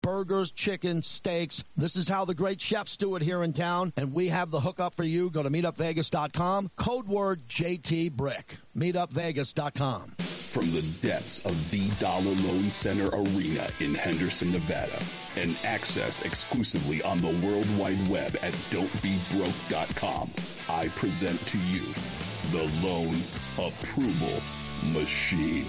burgers, chicken, steaks. This is how the great chefs do it here in town, and we have the hookup for you. Go to meetupvegas.com, code word JTBrick. Meetupvegas.com. From the depths of the Dollar Loan Center Arena in Henderson, Nevada, and accessed exclusively on the World Wide Web at don'tbebroke.com, I present to you the Loan Approval Machine.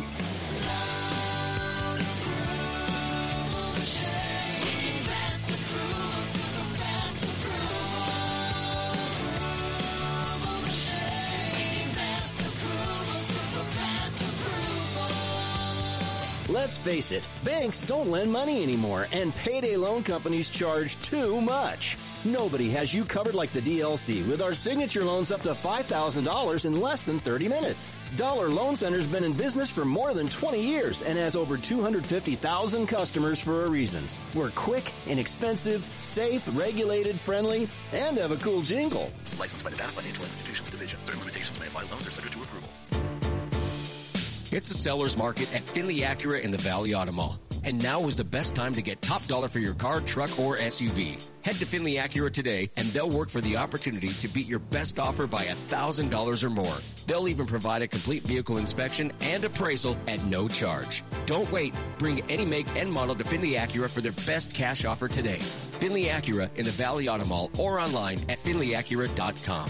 Let's face it, banks don't lend money anymore, and payday loan companies charge too much. Nobody has you covered like the DLC with our signature loans up to $5,000 in less than 30 minutes. Dollar Loan Center's been in business for more than 20 years and has over 250,000 customers for a reason. We're quick, inexpensive, safe, regulated, friendly, and have a cool jingle. Licensed by Nevada Financial Institutions Division. Certain limitations may apply. Loans are subject to approval. It's a seller's market at Finley Acura in the Valley Auto Mall. And now is the best time to get top dollar for your car, truck, or SUV. Head to Finley Acura today, and they'll work for the opportunity to beat your best offer by $1,000 or more. They'll even provide a complete vehicle inspection and appraisal at no charge. Don't wait. Bring any make and model to Finley Acura for their best cash offer today. Finley Acura in the Valley Auto Mall or online at finleyacura.com.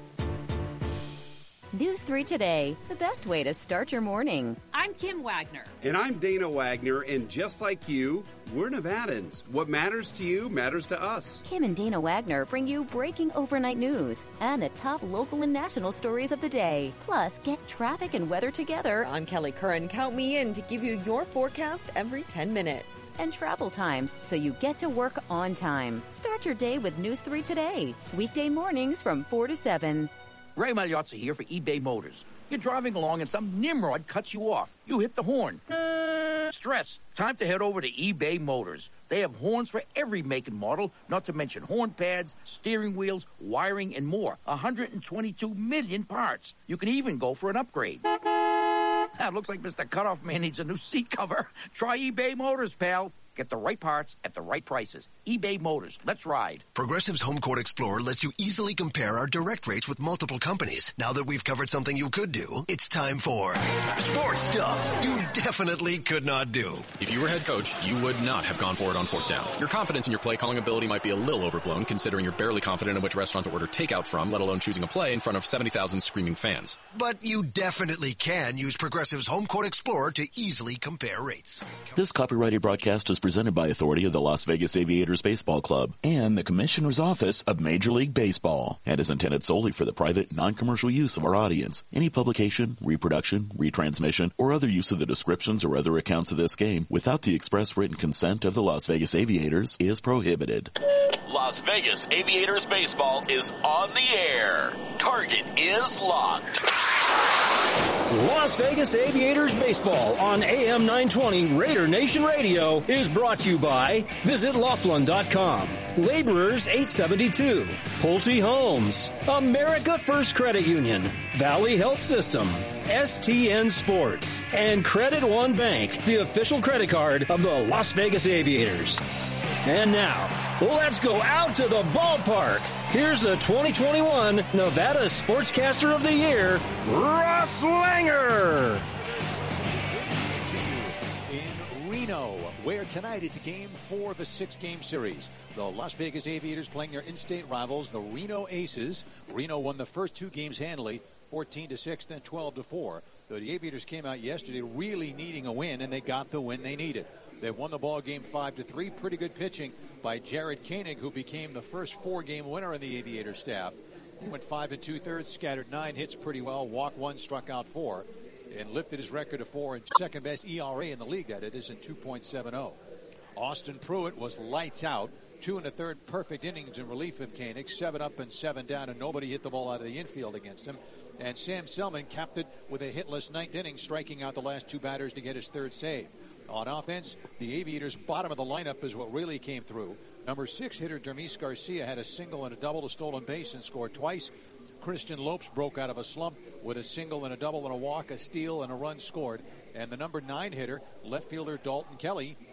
News 3 Today, the best way to start your morning. I'm Kim Wagner. And I'm Dana Wagner, and just like you, we're Nevadans. What matters to you matters to us. Kim and Dana Wagner bring you breaking overnight news and the top local and national stories of the day. Plus, get traffic and weather together. I'm Kelly Curran. Count me in to give you your forecast every 10 minutes. And travel times, so you get to work on time. Start your day with News 3 Today. Weekday mornings from 4 to 7. Ray Magliozzi here for eBay Motors. You're driving along and some nimrod cuts you off. You hit the horn. Stress. Time to head over to eBay Motors. They have horns for every make and model, not to mention horn pads, steering wheels, wiring, and more. 122 million parts. You can even go for an upgrade. It looks like Mr. Cutoff Man needs a new seat cover. Try eBay Motors, pal. Get the right parts at the right prices. eBay Motors. Let's ride. Progressive's Home Court Explorer lets you easily compare our direct rates with multiple companies. Now that we've covered something you could do, it's time for sports stuff you definitely could not do. If you were head coach, you would not have gone for it on fourth down. Your confidence in your play calling ability might be a little overblown, considering you're barely confident in which restaurant to order takeout from, let alone choosing a play in front of 70,000 screaming fans. But you definitely can use Progressive's Home Court Explorer to easily compare rates. This copyrighted broadcast is presented by authority of the Las Vegas Aviators Baseball Club and the Commissioner's Office of Major League Baseball and is intended solely for the private, non-commercial use of our audience. Any publication, reproduction, retransmission, or other use of the descriptions or other accounts of this game without the express written consent of the Las Vegas Aviators is prohibited. Las Vegas Aviators Baseball is on the air. Target is locked. Las Vegas Aviators Baseball on AM 920 Raider Nation Radio is brought to you by Visit Laughlin.com, Laborers 872, Pulte Homes, America First Credit Union, Valley Health System, STN Sports, and Credit One Bank, the official credit card of the Las Vegas Aviators. And now, let's go out to the ballpark. Here's the 2021 Nevada Sportscaster of the Year, Ross Langer. In Reno, where tonight it's game 4 of a 6-game series. The Las Vegas Aviators playing their in-state rivals, the Reno Aces. Reno won the first 2 games handily, 14-6, then 12-4. So the Aviators came out yesterday really needing a win, and they got the win they needed. They won the ball game 5-3. Pretty good pitching by Jared Koenig, who became the first 4-game winner in the Aviator staff. He went 5 2/3, scattered 9 hits pretty well, walked 1, struck out 4, and lifted his record to 4 and second best ERA in the league. That it is in 2.70. Austin Pruitt was lights out. 2 1/3 perfect innings in relief of Koenig, 7 up and 7 down, and nobody hit the ball out of the infield against him. And Sam Selman capped it with a hitless 9th inning, striking out the last 2 batters to get his 3rd save. On offense, the Aviators' bottom of the lineup is what really came through. Number 6 hitter Dermis Garcia had a single and a double, a stolen base, and scored twice. Christian Lopes broke out of a slump with a single and a double and a walk, a steal and a run scored. And the number 9 hitter, left fielder Dalton Kelly,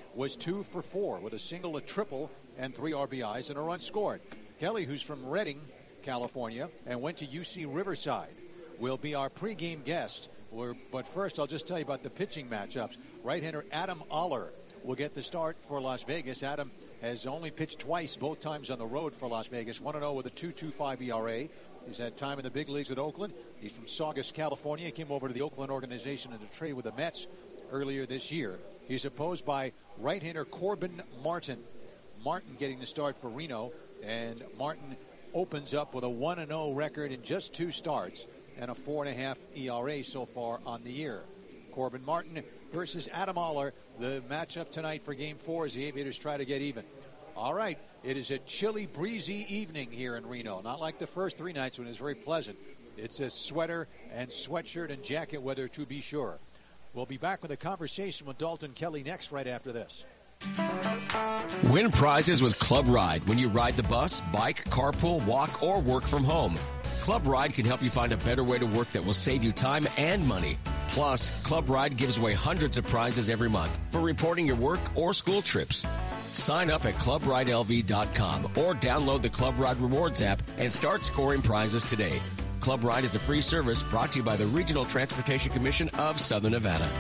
was 2 for 4 with a single, a triple, and 3 RBIs and a run scored. Kelly, who's from Redding, California, and went to UC Riverside, will be our pregame guest. But first, I'll just tell you about the pitching matchups. Right-hander Adam Oller will get the start for Las Vegas. Adam has only pitched twice, both times on the road for Las Vegas. 1-0 with a 2.25 ERA. He's had time in the big leagues with Oakland. He's from Saugus, California. He came over to the Oakland organization in a trade with the Mets earlier this year. He's opposed by right-hander Corbin Martin. Martin getting the start for Reno, and Martin opens up with a 1-0 record in just 2 starts and a 4.5 ERA so far on the year. Corbin Martin versus Adam Oller, the matchup tonight for Game 4 as the Aviators try to get even. All right, it is a chilly, breezy evening here in Reno. Not like the first 3 nights when it was very pleasant. It's a sweater and sweatshirt and jacket weather to be sure. We'll be back with a conversation with Dalton Kelly next, right after this. Win prizes with Club Ride when you ride the bus, bike, carpool, walk, or work from home. Club Ride can help you find a better way to work that will save you time and money. Plus, Club Ride gives away hundreds of prizes every month for reporting your work or school trips. Sign up at ClubRideLV.com or download the Club Ride Rewards app and start scoring prizes today. Club Ride is a free service brought to you by the Regional Transportation Commission of Southern Nevada.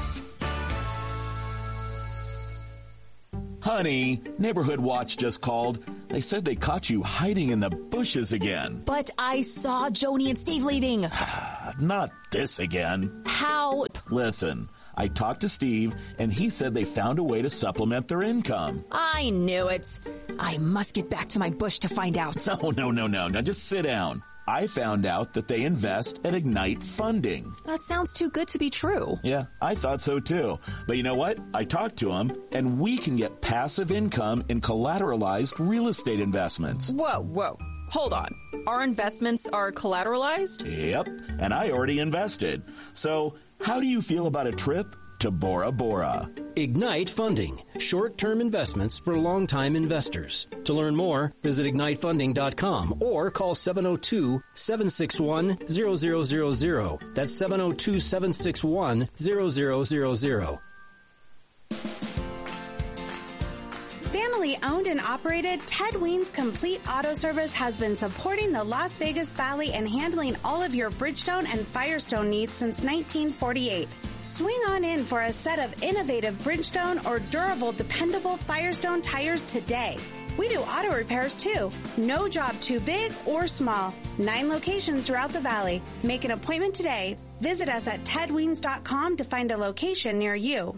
Honey, Neighborhood Watch just called. They said they caught you hiding in the bushes again. But I saw Joni and Steve leaving. Not this again. How? Listen, I talked to Steve, and he said they found a way to supplement their income. I knew it. I must get back to my bush to find out. No. Now just sit down. I found out that they invest at Ignite Funding. That sounds too good to be true. Yeah, I thought so too. But you know what? I talked to them, and we can get passive income in collateralized real estate investments. Whoa. Hold on. Our investments are collateralized? Yep, and I already invested. So, how do you feel about a trip to Bora Bora? Ignite Funding. Short-term investments for long-time investors. To learn more, visit ignitefunding.com or call 702-761-0000. That's 702-761-0000. Family owned and operated, Ted Ween's Complete Auto Service has been supporting the Las Vegas Valley and handling all of your Bridgestone and Firestone needs since 1948. Swing on in for a set of innovative Bridgestone or durable, dependable Firestone tires today. We do auto repairs too. No job too big or small. 9 locations throughout the valley. Make an appointment today. Visit us at tedweens.com to find a location near you.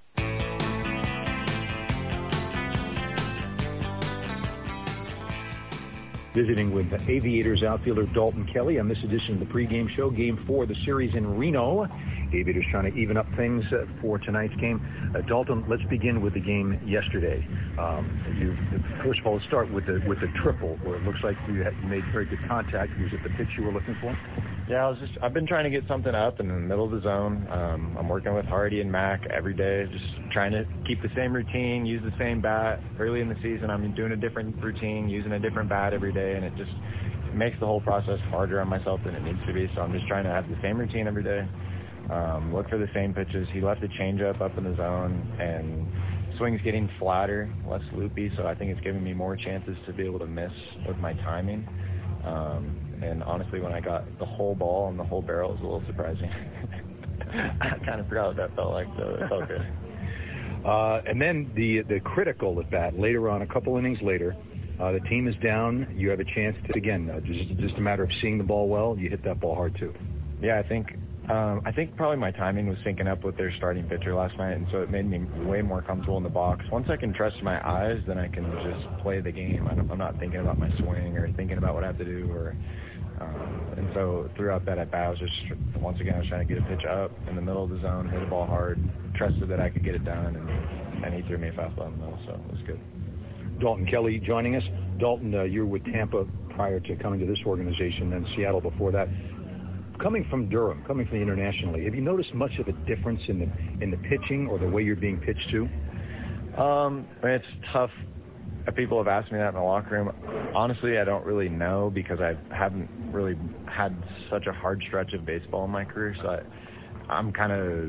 Visiting with the Aviators outfielder Dalton Kelly on this edition of the pregame show, Game 4 of the series in Reno. Aviators trying to even up things for tonight's game. Dalton, let's begin with the game yesterday. First of all, let's start with the triple, where it looks like you made very good contact. Was it the pitch you were looking for? Yeah, I've been trying to get something up in the middle of the zone. I'm working with Hardy and Mac every day, just trying to keep the same routine, use the same bat. Early in the season, I'm doing a different routine, using a different bat every day, and it just makes the whole process harder on myself than it needs to be. So I'm just trying to have the same routine every day, look for the same pitches. He left a changeup up in the zone, and swing's getting flatter, less loopy, so I think it's giving me more chances to be able to miss with my timing. And honestly, when I got the whole ball and the whole barrel, it was a little surprising. I kind of forgot what that felt like, so it felt good. And then the critical at bat later on, a couple innings later, the team is down. You have a chance to, again, just a matter of seeing the ball well. You hit that ball hard too. Yeah, I think probably my timing was syncing up with their starting pitcher last night, and so it made me way more comfortable in the box. Once I can trust my eyes, then I can just play the game. I'm not thinking about my swing or thinking about what I have to do. And so throughout that at bat, I was just, once again, I was trying to get a pitch up in the middle of the zone, hit the ball hard, trusted that I could get it done, and he threw me a fastball in the middle, so it was good. Dalton Kelly joining us. Dalton, you were with Tampa prior to coming to this organization, then Seattle before that. Coming from Durham, coming from the internationally, have you noticed much of a difference in the pitching or the way you're being pitched to? It's tough. People have asked me that in the locker room. Honestly, I don't really know because I haven't really had such a hard stretch of baseball in my career, so I'm kind of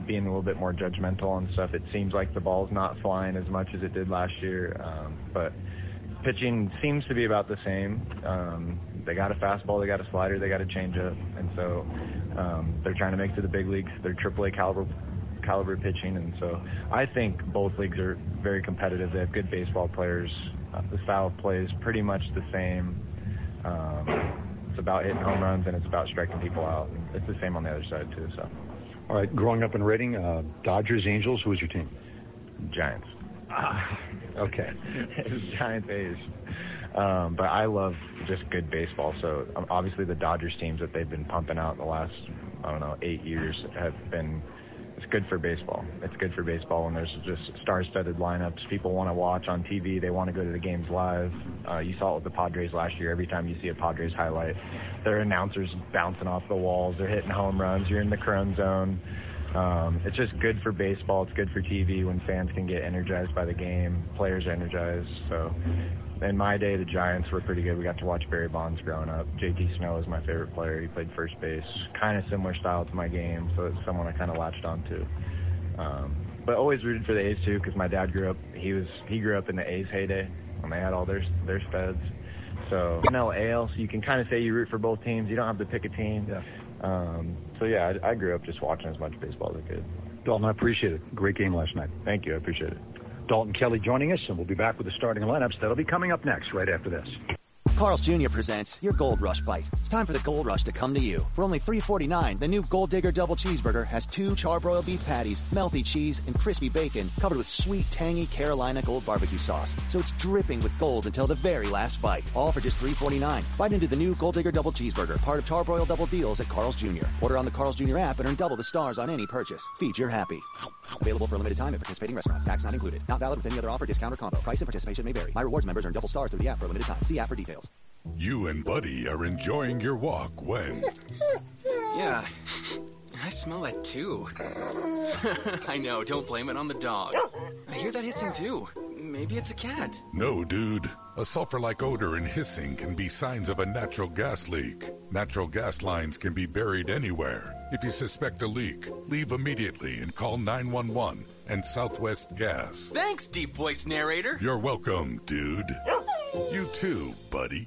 being a little bit more judgmental on stuff. It seems like the ball's not flying as much as it did last year, but pitching seems to be about the same. They got a fastball, they got a slider, they got a changeup, and so they're trying to make it to the big leagues. They're AAA caliber pitching, and so I think both leagues are very competitive. They have good baseball players. The style of play is pretty much the same. It's about hitting home runs, and it's about striking people out. And it's the same on the other side, too. So, all right, growing up in Reading, Dodgers, Angels, who was your team? Giants. Okay. It was Giants A's. But I love just good baseball. So obviously the Dodgers teams that they've been pumping out the last, 8 years have been, it's good for baseball. It's good for baseball when there's just star-studded lineups. People want to watch on TV. They want to go to the games live. You saw it with the Padres last year. Every time you see a Padres highlight, their announcers bouncing off the walls. They're hitting home runs. You're in the Chrome zone. It's just good for baseball. It's good for TV when fans can get energized by the game. Players are energized. So in my day, the Giants were pretty good. We got to watch Barry Bonds growing up. JT Snow was my favorite player. He played first base. Kind of similar style to my game, so it's someone I kind of latched on to. But always rooted for the A's, too, because my dad grew up. He grew up in the A's heyday when they had all their studs. So NL, AL, so you can kind of say you root for both teams. You don't have to pick a team. Yeah. I grew up just watching as much baseball as I could. Dalton, I appreciate it. Great game last night. Thank you. I appreciate it. Dalton Kelly joining us, and we'll be back with the starting lineups. That'll be coming up next, right after this. Carl's Jr. presents your Gold Rush Bite. It's time for the Gold Rush to come to you. For only $3.49, the new Gold Digger Double Cheeseburger has 2 charbroiled beef patties, melty cheese, and crispy bacon covered with sweet, tangy Carolina Gold barbecue sauce. So it's dripping with gold until the very last bite. All for just $3.49. Bite into the new Gold Digger Double Cheeseburger, part of Charbroiled Double Deals at Carl's Jr. Order on the Carl's Jr. app and earn double the stars on any purchase. Feed your happy. Available for a limited time at participating restaurants. Tax not included. Not valid with any other offer, discount, or combo. Price and participation may vary. My Rewards members earn double stars through the app for a limited time. See app for details. You and Buddy are enjoying your walk when... Yeah, I smell that too. I know, don't blame it on the dog. I hear that hissing too. Maybe it's a cat. No, dude. A sulfur-like odor and hissing can be signs of a natural gas leak. Natural gas lines can be buried anywhere. If you suspect a leak, leave immediately and call 911 and Southwest Gas. Thanks, deep voice narrator. You're welcome, dude. You too, buddy.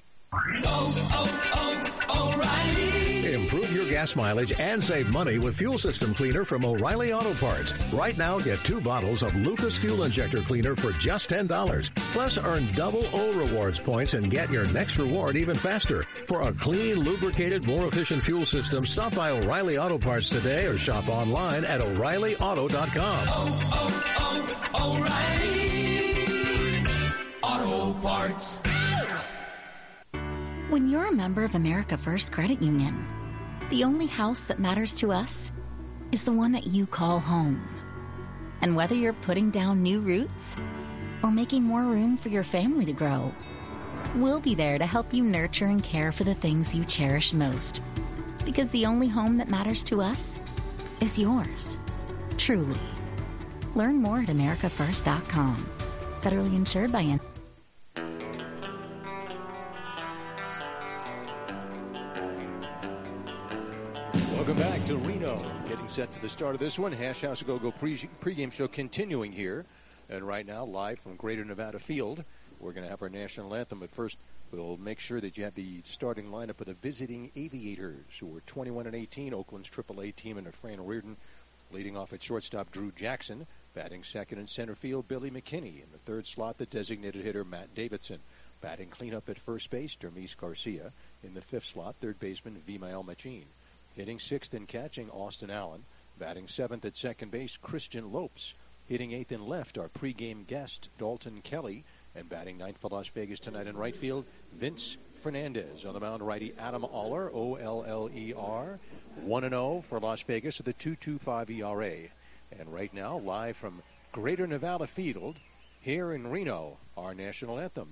O'Reilly. Improve your gas mileage and save money with Fuel System Cleaner from O'Reilly Auto Parts. Right now, get 2 bottles of Lucas Fuel Injector Cleaner for just $10. Plus, earn double O Rewards points and get your next reward even faster. For a clean, lubricated, more efficient fuel system, stop by O'Reilly Auto Parts today or shop online at O'ReillyAuto.com. O'Reilly Auto Parts. When you're a member of America First Credit Union, the only house that matters to us is the one that you call home. And whether you're putting down new roots or making more room for your family to grow, we'll be there to help you nurture and care for the things you cherish most. Because the only home that matters to us is yours. Truly. Learn more at AmericaFirst.com. Federally insured by Welcome back to Reno. Getting set for the start of this one. Hash House Go-Go pregame show continuing here. And right now, live from Greater Nevada Field, we're going to have our national anthem. But first, we'll make sure that you have the starting lineup of the visiting Aviators, who are 21-18, Oakland's AAA team under Fran Reardon. Leading off at shortstop, Drew Jackson. Batting second in center field, Billy McKinney. In the third slot, the designated hitter, Matt Davidson. Batting cleanup at first base, Dermis Garcia. In the fifth slot, third baseman, Vimael Machin. Hitting sixth and catching, Austin Allen. Batting seventh at second base, Christian Lopes. Hitting eighth and left, our pregame guest, Dalton Kelly. And batting ninth for Las Vegas tonight in right field, Vince Fernandez. On the mound, righty Adam Oller, O-L-L-E-R. 1-0 for Las Vegas with a 2.25 ERA. And right now, live from Greater Nevada Field, here in Reno, our national anthem.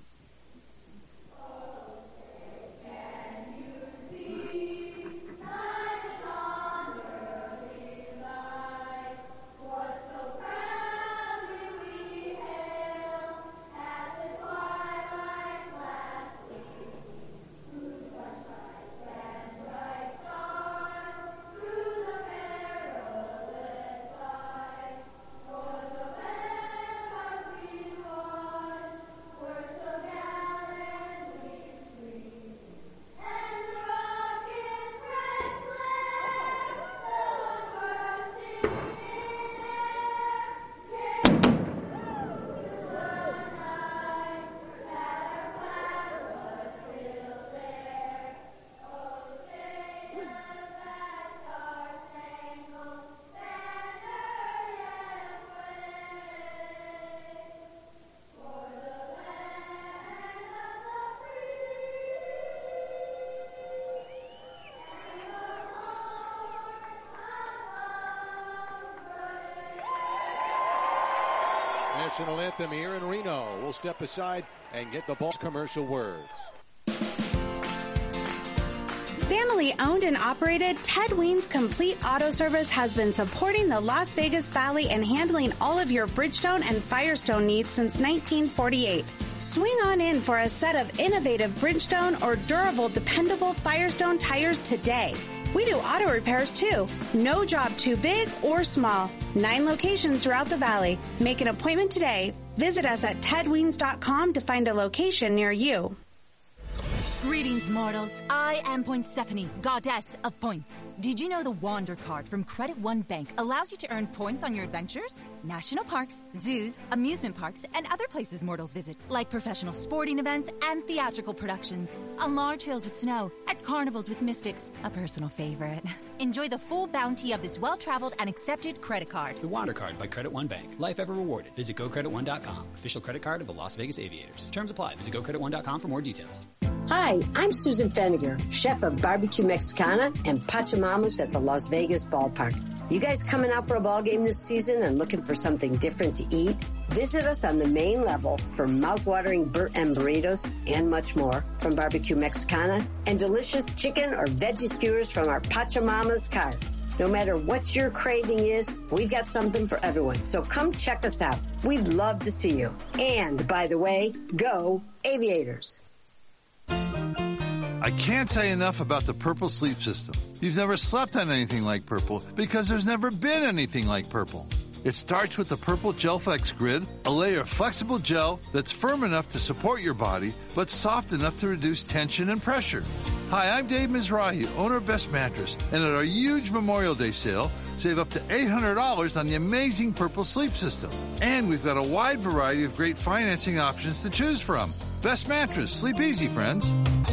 national anthem here in Reno. We'll step aside and get the ball's commercial words. Family owned and operated, Ted Weens Complete Auto Service has been supporting the Las Vegas Valley and handling all of your Bridgestone and Firestone needs since 1948. Swing on in for a set of innovative Bridgestone or durable, dependable Firestone tires today. We do auto repairs too. No job too big or small. 9 locations throughout the valley. Make an appointment today. Visit us at tedweens.com to find a location near you. Greetings, mortals. I am Poinsephone, goddess of points. Did you know the Wander card from Credit One Bank allows you to earn points on your adventures? National parks, zoos, amusement parks, and other places mortals visit, like professional sporting events and theatrical productions, on large hills with snow, at carnivals with mystics, a personal favorite. Enjoy the full bounty of this well-traveled and accepted credit card. The Wander card by Credit One Bank. Life ever rewarded. Visit GoCreditOne.com. Official credit card of the Las Vegas Aviators. Terms apply. Visit GoCreditOne.com for more details. Hi, I'm Susan Feniger, chef of Barbecue Mexicana and Pachamamas at the Las Vegas Ballpark. You guys coming out for a ball game this season and looking for something different to eat? Visit us on the main level for mouth-watering and burritos and much more from Barbecue Mexicana and delicious chicken or veggie skewers from our Pachamamas cart. No matter what your craving is, we've got something for everyone. So come check us out. We'd love to see you. And, by the way, go Aviators. I can't say enough about the Purple sleep system. You've never slept on anything like Purple because there's never been anything like Purple. It starts with the Purple GelFlex Grid, a layer of flexible gel that's firm enough to support your body, but soft enough to reduce tension and pressure. Hi, I'm Dave Mizrahi, owner of Best Mattress, and at our huge Memorial Day sale, save up to $800 on the amazing Purple sleep system. And we've got a wide variety of great financing options to choose from. Best Mattress. Sleep easy, friends.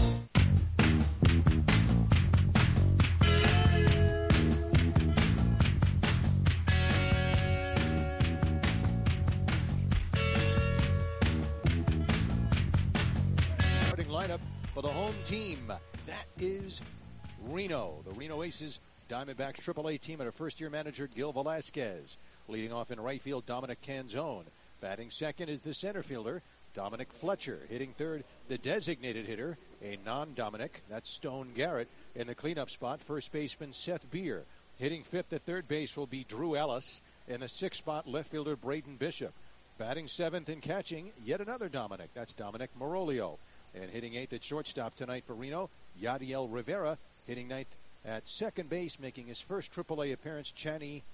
Starting lineup for the home team. That is Reno. The Reno Aces, Diamondbacks AAA team and a first-year manager, Gil Velasquez. Leading off in right field, Dominic Canzone. Batting second is the center fielder, Dominic Fletcher. Hitting third, the designated hitter, a non-Dominic, that's Stone Garrett. In the cleanup spot, first baseman Seth Beer. Hitting fifth at third base will be Drew Ellis. In the sixth spot, left fielder Braden Bishop. Batting seventh and catching, yet another Dominic, that's Dominic Marolio. And hitting eighth at shortstop tonight for Reno, Yadiel Rivera. Hitting ninth at second base, making his first AAA appearance, Channy,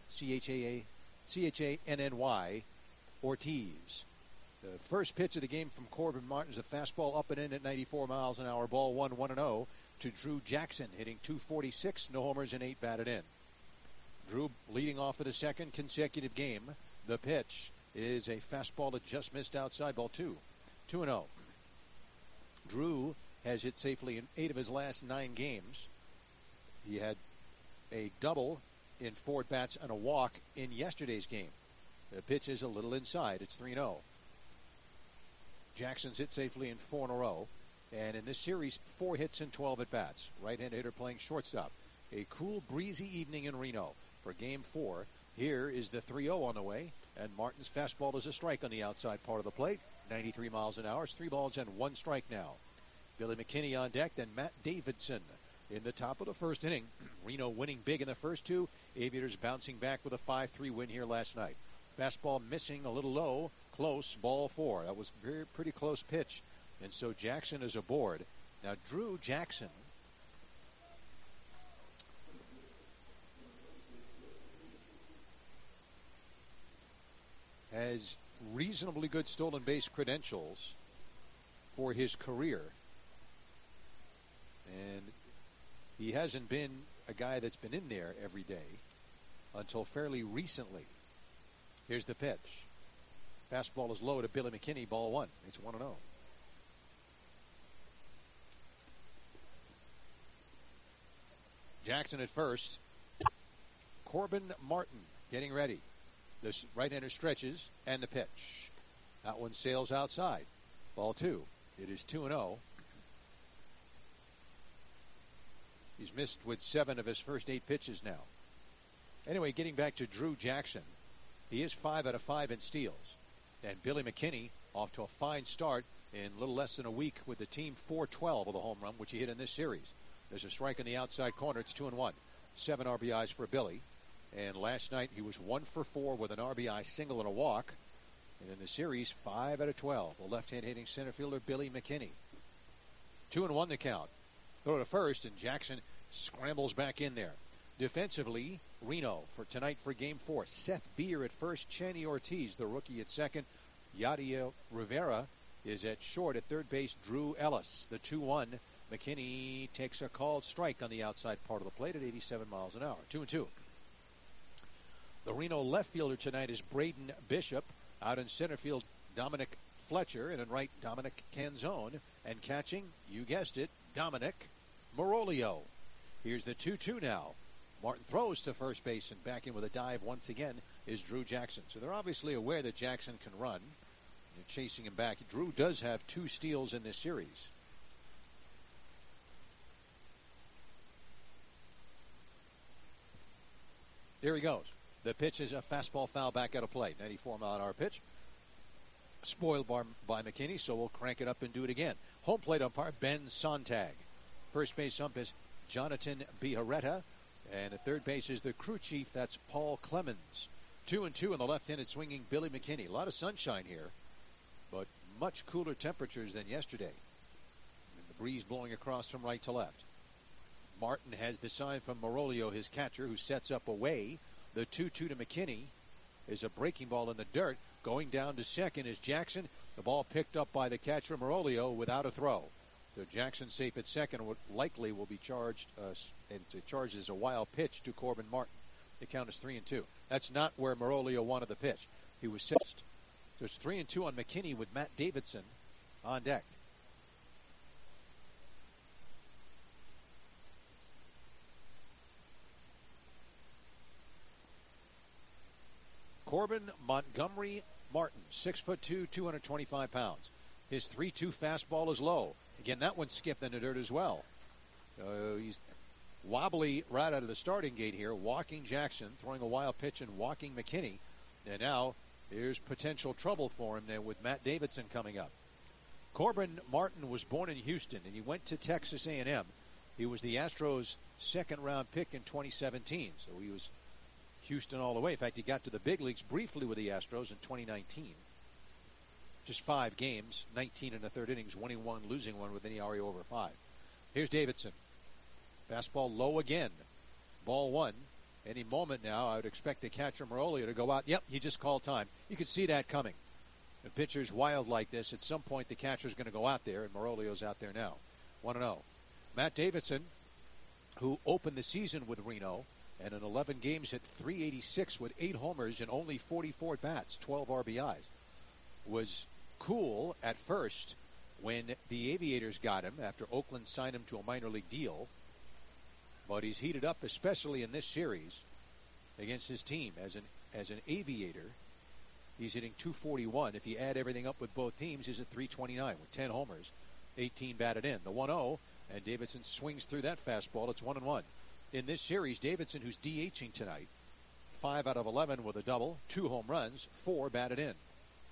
C-H-A-N-N-Y, Ortiz. The first pitch of the game from Corbin Martin's a fastball up and in at 94 miles an hour. Ball 1-1-0 to Drew Jackson, hitting .246, no homers and 8 batted in. Drew leading off for the second consecutive game. The pitch is a fastball that just missed outside, ball 2-0. Drew has hit safely in 8 of his last 9 games. He had a double in 4 at-bats and a walk in yesterday's game. The pitch is a little inside. It's 3-0. Jackson's hit safely in 4 in a row. And in this series, 4 hits and 12 at-bats. Right-handed hitter playing shortstop. A cool, breezy evening in Reno for Game 4. Here is the 3-0 on the way. And Martin's fastball is a strike on the outside part of the plate. 93 miles an hour. It's 3 balls and 1 strike now. Billy McKinney on deck, then Matt Davidson in the top of the first inning. Reno winning big in the first 2. Aviators bouncing back with a 5-3 win here last night. Fastball missing a little low, close, ball 4. That was a pretty close pitch. And so Jackson is aboard. Now Drew Jackson has reasonably good stolen base credentials for his career. And he hasn't been a guy that's been in there every day until fairly recently. Here's the pitch. Fastball is low to Billy McKinney, ball 1. It's 1-0. Jackson at first. Corbin Martin getting ready. This right-hander stretches, and the pitch. That one sails outside. Ball 2. It is 2-0. He's missed with 7 of his first 8 pitches now. Anyway, getting back to Drew Jackson. He is 5 out of 5 in steals. And Billy McKinney off to a fine start in a little less than a week with the team 412 with a home run, which he hit in this series. There's a strike in the outside corner. It's 2-1. 7 RBIs for Billy. And last night he was 1 for 4 with an RBI single and a walk. And in the series, 5 out of 12. The left-hand hitting center fielder, Billy McKinney. 2-1 the count. Throw to first, and Jackson scrambles back in there. Defensively, Reno for tonight for Game 4. Seth Beer at first. Channy Ortiz, the rookie, at second. Yadiel Rivera is at short. At third base, Drew Ellis. The 2-1. McKinney takes a called strike on the outside part of the plate at 87 miles an hour. 2-2. The Reno left fielder tonight is Braden Bishop. Out in center field, Dominic Fletcher. And in right, Dominic Canzone. And catching, you guessed it, Dominic Morolio. Here's the 2-2 now. Martin throws to first base, and back in with a dive once again is Drew Jackson. So they're obviously aware that Jackson can run. They're chasing him back. Drew does have 2 steals in this series. There he goes. The pitch is a fastball foul back out of play. 94-mile-an-hour pitch. Spoiled by McKinney, so we'll crank it up and do it again. Home plate umpire, Ben Sontag. First base ump is Jonathan Bijarreta. And at third base is the crew chief, that's Paul Clemens. 2-2 on the left-handed swinging Billy McKinney. A lot of sunshine here, but much cooler temperatures than yesterday. And the breeze blowing across from right to left. Martin has the sign from Morolio, his catcher, who sets up away. The 2-2 to McKinney is a breaking ball in the dirt. Going down to second is Jackson. The ball picked up by the catcher, Morolio, without a throw. So Jackson safe at second, likely will be charged, and charged as a wild pitch to Corbin Martin. The count is 3-2. That's not where Morolio wanted the pitch. He was sixth. So it's 3-2 on McKinney with Matt Davidson on deck. Corbin Montgomery Martin, 6'2", 225 pounds. His 3-2 fastball is low. Again, that one skipped in the dirt as well. He's wobbly right out of the starting gate here. Walking Jackson, throwing a wild pitch and walking McKinney. And now there's potential trouble for him there with Matt Davidson coming up. Corbin Martin was born in Houston, and he went to Texas A&M. He was the Astros' second-round pick in 2017, so he was Houston all the way. In fact, he got to the big leagues briefly with the Astros in 2019. Just 5 games, 19 in the third innings, winning 1, losing 1 with an ERA over 5. Here's Davidson. Fastball low again. Ball 1. Any moment now, I would expect the catcher Morolio to go out. Yep, he just called time. You could see that coming. The pitcher's wild like this. At some point, the catcher's going to go out there, and Morolio's out there now. 1-0. Matt Davidson, who opened the season with Reno, and in 11 games hit .386 with 8 homers and only 44 at-bats, 12 RBIs, was cool at first when the Aviators got him after Oakland signed him to a minor league deal. But he's heated up, especially in this series against his team as an Aviator. He's hitting .241. If you add everything up with both teams, he's at .329 with 10 homers, 18 batted in. The 1-0, and Davidson swings through that fastball. It's 1-1. In this series, Davidson, who's DHing tonight, 5 out of 11 with a double, 2 home runs, 4 batted in.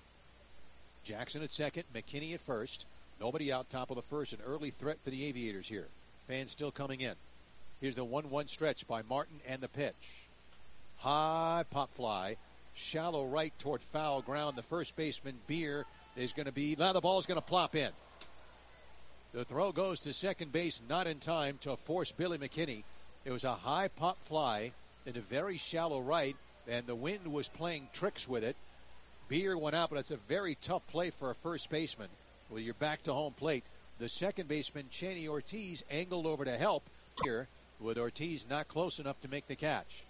Jackson at second, McKinney at first. Nobody out top of the first. An early threat for the Aviators here. Fans still coming in. Here's the 1-1 stretch by Martin and the pitch. High pop fly. Shallow right toward foul ground. The first baseman, Beer, is going to be... Now the ball's going to plop in. The throw goes to second base, not in time to force Billy McKinney. It was a high pop fly in a very shallow right, and the wind was playing tricks with it. Beer went out, but it's a very tough play for a first baseman. Well, you're back to home plate. The second baseman, Channy Ortiz, angled over to help here, with Ortiz not close enough to make the catch.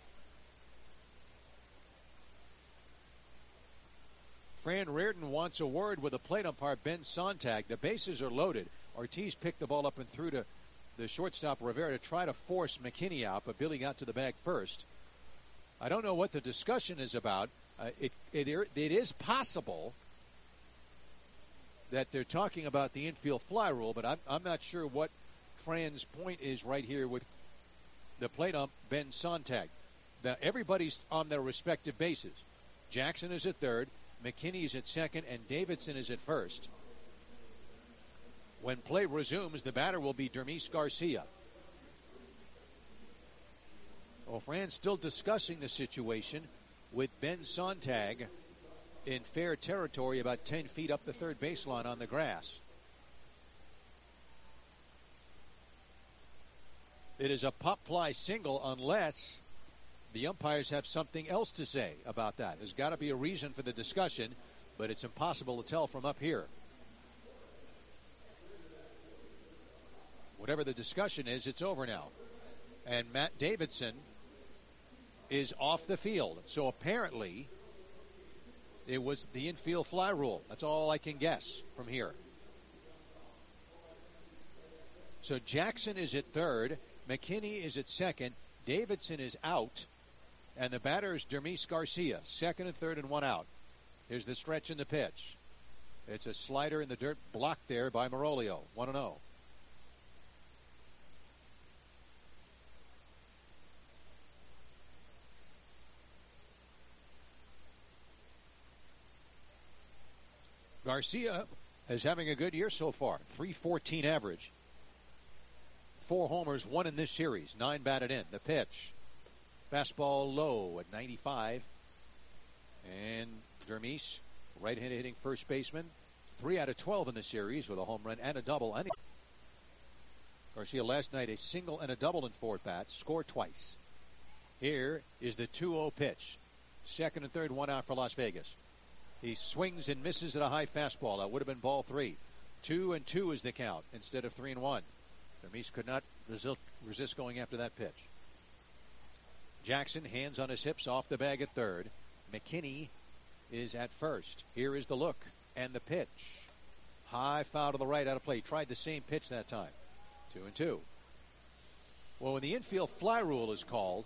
Fran Reardon wants a word with the plate umpire, Ben Sontag. The bases are loaded. Ortiz picked the ball up and threw to the shortstop, Rivera, to try to force McKinney out, but Billy got to the bag first. I don't know what the discussion is about. It is possible that they're talking about the infield fly rule, but I'm not sure what Fran's point is right here with the plate ump, Ben Sontag. Now, everybody's on their respective bases. Jackson is at third. McKinney is at second, and Davidson is at first. When play resumes, the batter will be Dermis Garcia. Well, Fran's still discussing the situation with Ben Sontag in fair territory about 10 feet up the third baseline on the grass. It is a pop fly single unless the umpires have something else to say about that. There's got to be a reason for the discussion, but it's impossible to tell from up here. Whatever the discussion is, it's over now. And Matt Davidson is off the field. So apparently it was the infield fly rule. That's all I can guess from here. So Jackson is at third. McKinney is at second. Davidson is out. And the batter is Dermis Garcia. Second and third and one out. Here's the stretch and the pitch. It's a slider in the dirt, blocked there by Marolio. 1-0. Garcia is having a good year so far. .314 average. 4 homers, 1 in this series. 9 batted in. The pitch. Fastball low at 95. And Dermis, right-handed hitting first baseman. 3 out of 12 in the series with a home run and a double. Garcia last night a single and a double in 4 at-bats. Scored twice. Here is the 2-0 pitch. Second and third, one out for Las Vegas. He swings and misses at a high fastball. That would have been ball 3. 2-2 is the count instead of 3-1. Dermis could not resist going after that pitch. Jackson, hands on his hips, off the bag at third. McKinney is at first. Here is the look and the pitch. High foul to the right, out of play. Tried the same pitch that time. 2-2. Well, when the infield fly rule is called,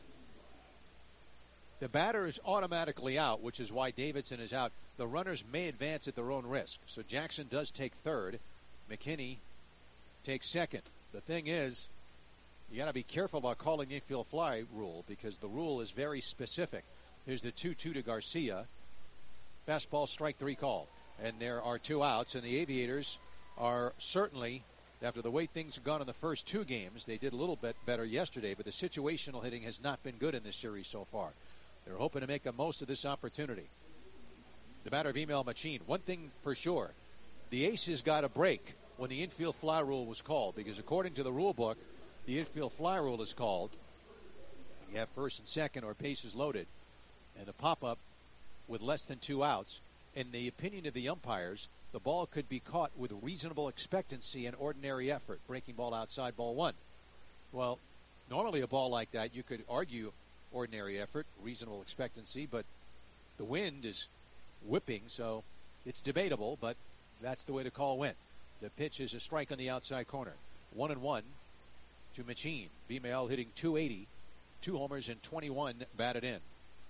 the batter is automatically out, which is why Davidson is out. The runners may advance at their own risk. So Jackson does take third. McKinney takes second. The thing is, you got to be careful about calling the infield fly rule because the rule is very specific. Here's the 2-2 to Garcia. Fastball, strike 3 call. And there are 2 outs, and the Aviators are certainly, after the way things have gone in the first 2 games, they did a little bit better yesterday, but the situational hitting has not been good in this series so far. They're hoping to make the most of this opportunity. The batter of Emil Machin. One thing for sure, the Aces got a break when the infield fly rule was called, because according to the rule book, the infield fly rule is called. You have first and second or bases loaded, and a pop-up with less than 2 outs. In the opinion of the umpires, the ball could be caught with reasonable expectancy and ordinary effort. Breaking ball outside, ball 1. Well, normally a ball like that, you could argue ordinary effort, reasonable expectancy, but the wind is whipping, so it's debatable, but that's the way the call went. The pitch is a strike on the outside corner. 1-1 to Machin. Vimael hitting .280, 2 homers and 21 batted in.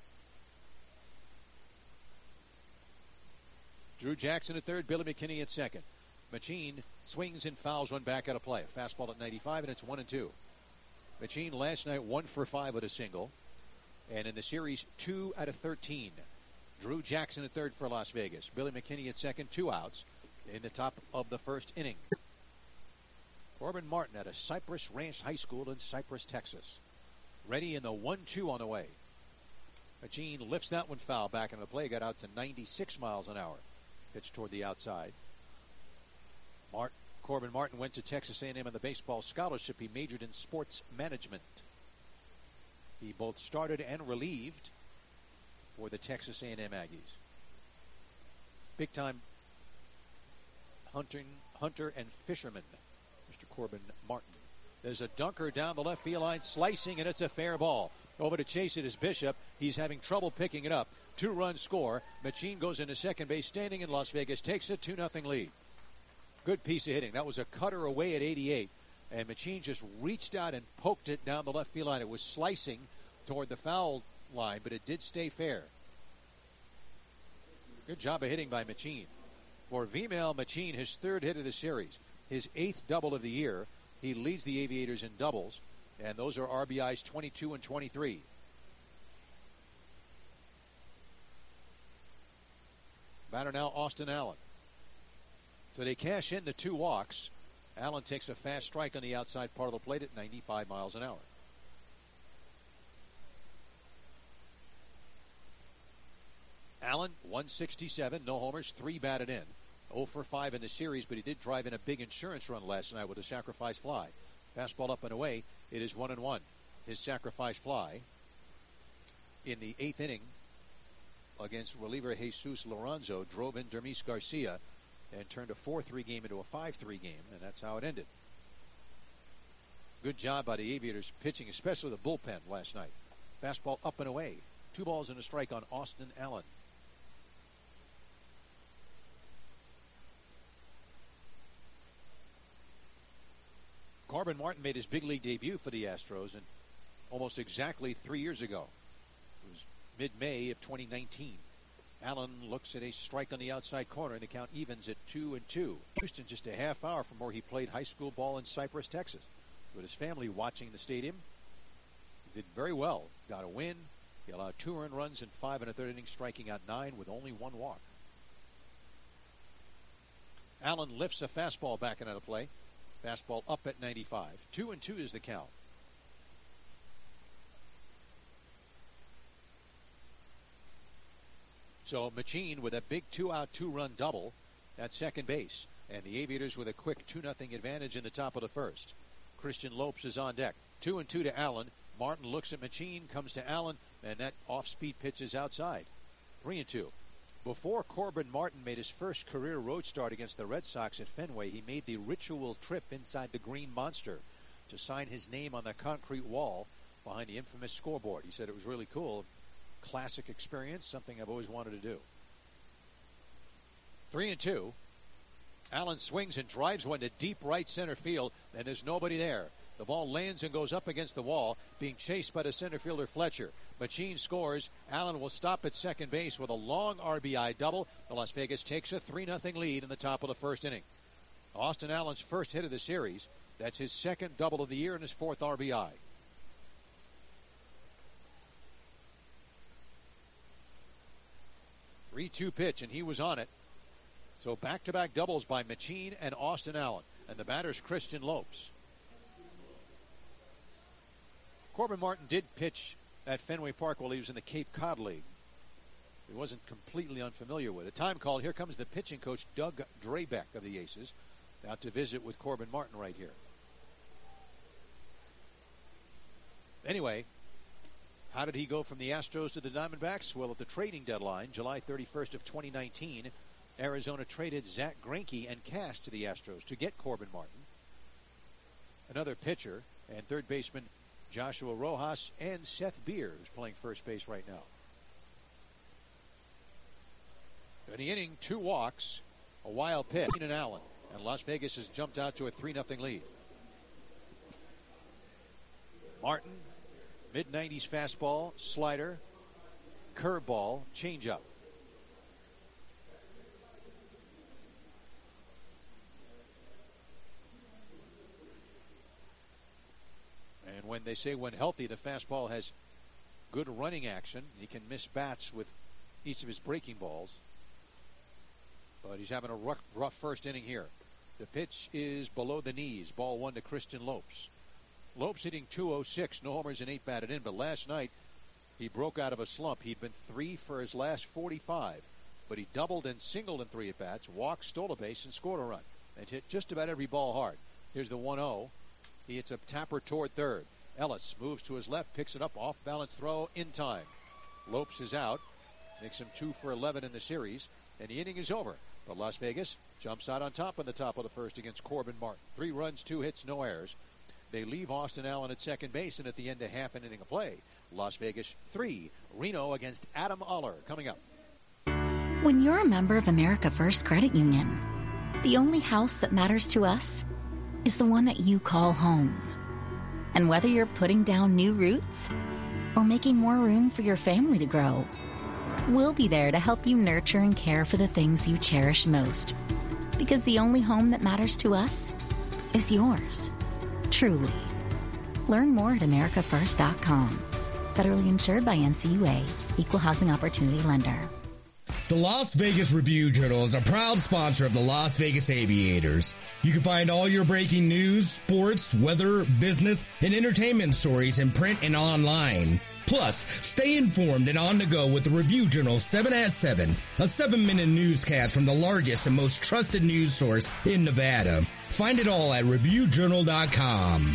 Drew Jackson at third, Billy McKinney at second. Machin swings and fouls one back out of play. Fastball at 95, and it's 1-2. Machin last night 1 for 5 with a single. And in the series, 2 out of 13. Drew Jackson at third for Las Vegas. Billy McKinney at second, 2 outs in the top of the first inning. Corbin Martin at a Cypress Ranch High School in Cypress, Texas. Ready in the 1-2 on the way. Machin lifts that one foul back into the play. Got out to 96 miles an hour. Pitch toward the outside. Corbin Martin went to Texas A&M on the baseball scholarship. He majored in sports management. He both started and relieved for the Texas A&M Aggies. Big-time hunter and fisherman, Mr. Corbin Martin. There's a dunker down the left field line, slicing, and it's a fair ball. Over to chase it is Bishop. He's having trouble picking it up. 2-run score. Machin goes into second base, standing in Las Vegas, takes a 2-0 lead. Good piece of hitting. That was a cutter away at 88. And Machin just reached out and poked it down the left field line. It was slicing toward the foul line, but it did stay fair. Good job of hitting by Machin. For Vimael Machin, his 3rd hit of the series, his 8th double of the year. He leads the Aviators in doubles, and those are RBIs 22 and 23. Batter now, Austin Allen. So they cash in the 2 walks. Allen takes a fast strike on the outside part of the plate at 95 miles an hour. Allen, 167, no homers, 3 batted in. 0 for 5 in the series, but he did drive in a big insurance run last night with a sacrifice fly. Fastball up and away. It is 1-1. His sacrifice fly in the 8th inning against reliever Jesus Lorenzo drove in Dermis Garcia and turned a 4-3 game into a 5-3 game, and that's how it ended. Good job by the Aviators pitching, especially the bullpen last night. Fastball up and away. 2 balls and a strike on Austin Allen. Corbin Martin made his big league debut for the Astros and almost exactly 3 years ago. It was mid-May of 2019. Allen looks at a strike on the outside corner, and the count evens at 2-2. Houston just a half hour from where he played high school ball in Cypress, Texas. With his family watching the stadium, he did very well. Got a win. He allowed 2 earned runs in 5 1/3 innings, striking out 9 with only 1 walk. Allen lifts a fastball back into play. Fastball up at 95. 2-2 is the count. So Machine with a big 2-out, 2-run double at second base. And the Aviators with a quick 2-0 advantage in the top of the first. Christian Lopes is on deck. 2-2 to Allen. Martin looks at Machine, comes to Allen, and that off-speed pitch is outside. 3-2. Before Corbin Martin made his first career road start against the Red Sox at Fenway, he made the ritual trip inside the Green Monster to sign his name on the concrete wall behind the infamous scoreboard. He said it was really cool. Classic experience, something I've always wanted to do. 3-2. Allen swings and drives one to deep right center field, and there's nobody there. The ball lands and goes up against the wall, being chased by the center fielder Fletcher. Machine scores. Allen will stop at second base with a long RBI double. The Las Vegas takes a 3-0 lead in the top of the first inning. Austin Allen's first hit of the series. That's his second double of the year and his 4th RBI. Three-two pitch, and he was on it. So back-to-back doubles by Machine and Austin Allen. And the batter's Christian Lopes. Corbin Martin did pitch at Fenway Park while he was in the Cape Cod League. He wasn't completely unfamiliar with it. Time called. Here comes the pitching coach, Doug Drabek of the Aces, out to visit with Corbin Martin right here. Anyway, how did he go from the Astros to the Diamondbacks? Well, at the trading deadline, July 31st of 2019, Arizona traded Zach Greinke and cash to the Astros to get Corbin Martin. Another pitcher and third baseman Joshua Rojas and Seth Beer, who's playing first base right now. In the inning, 2 walks, a wild pitch, and Allen. And Las Vegas has jumped out to a 3-0 lead. Martin, mid-90s fastball, slider, curveball, changeup. And when they say when healthy, the fastball has good running action. He can miss bats with each of his breaking balls. But he's having a rough first inning here. The pitch is below the knees. Ball 1 to Christian Lopes. Lopes hitting .206, no homers and 8 batted in. But last night, he broke out of a slump. He'd been 3 for his last 45. But he doubled and singled in 3 at-bats, walked, stole a base, and scored a run. And hit just about every ball hard. Here's the 1-0. He hits a tapper toward third. Ellis moves to his left, picks it up, off-balance throw in time. Lopes is out, makes him 2 for 11 in the series, and the inning is over. But Las Vegas jumps out on top in the top of the first against Corbin Martin. 3 runs, 2 hits, no errors. They leave Austin Allen at second base, and at the end of half an inning of play, Las Vegas 3, Reno against Adam Oller coming up. When you're a member of America First Credit Union, the only house that matters to us is the one that you call home. And whether you're putting down new roots or making more room for your family to grow, we'll be there to help you nurture and care for the things you cherish most. Because the only home that matters to us is yours. Truly. Learn more at americafirst.com. Federally insured by NCUA. Equal Housing Opportunity Lender. The Las Vegas Review-Journal is a proud sponsor of the Las Vegas Aviators. You can find all your breaking news, sports, weather, business, and entertainment stories in print and online. Plus, stay informed and on the go with the Review-Journal 7 at 7, a 7-minute newscast from the largest and most trusted news source in Nevada. Find it all at ReviewJournal.com.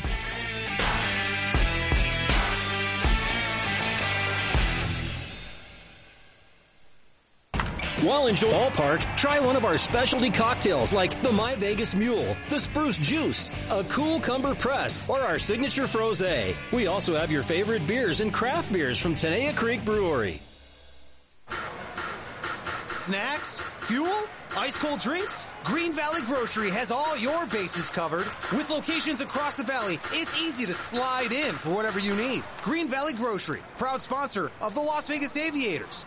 While enjoying the ballpark, try one of our specialty cocktails like the My Vegas Mule, the Spruce Juice, a Cool Cumber Press, or our signature Frosé. We also have your favorite beers and craft beers from Tenaya Creek Brewery. Snacks? Fuel? Ice cold drinks? Green Valley Grocery has all your bases covered. With locations across the valley, it's easy to slide in for whatever you need. Green Valley Grocery, proud sponsor of the Las Vegas Aviators.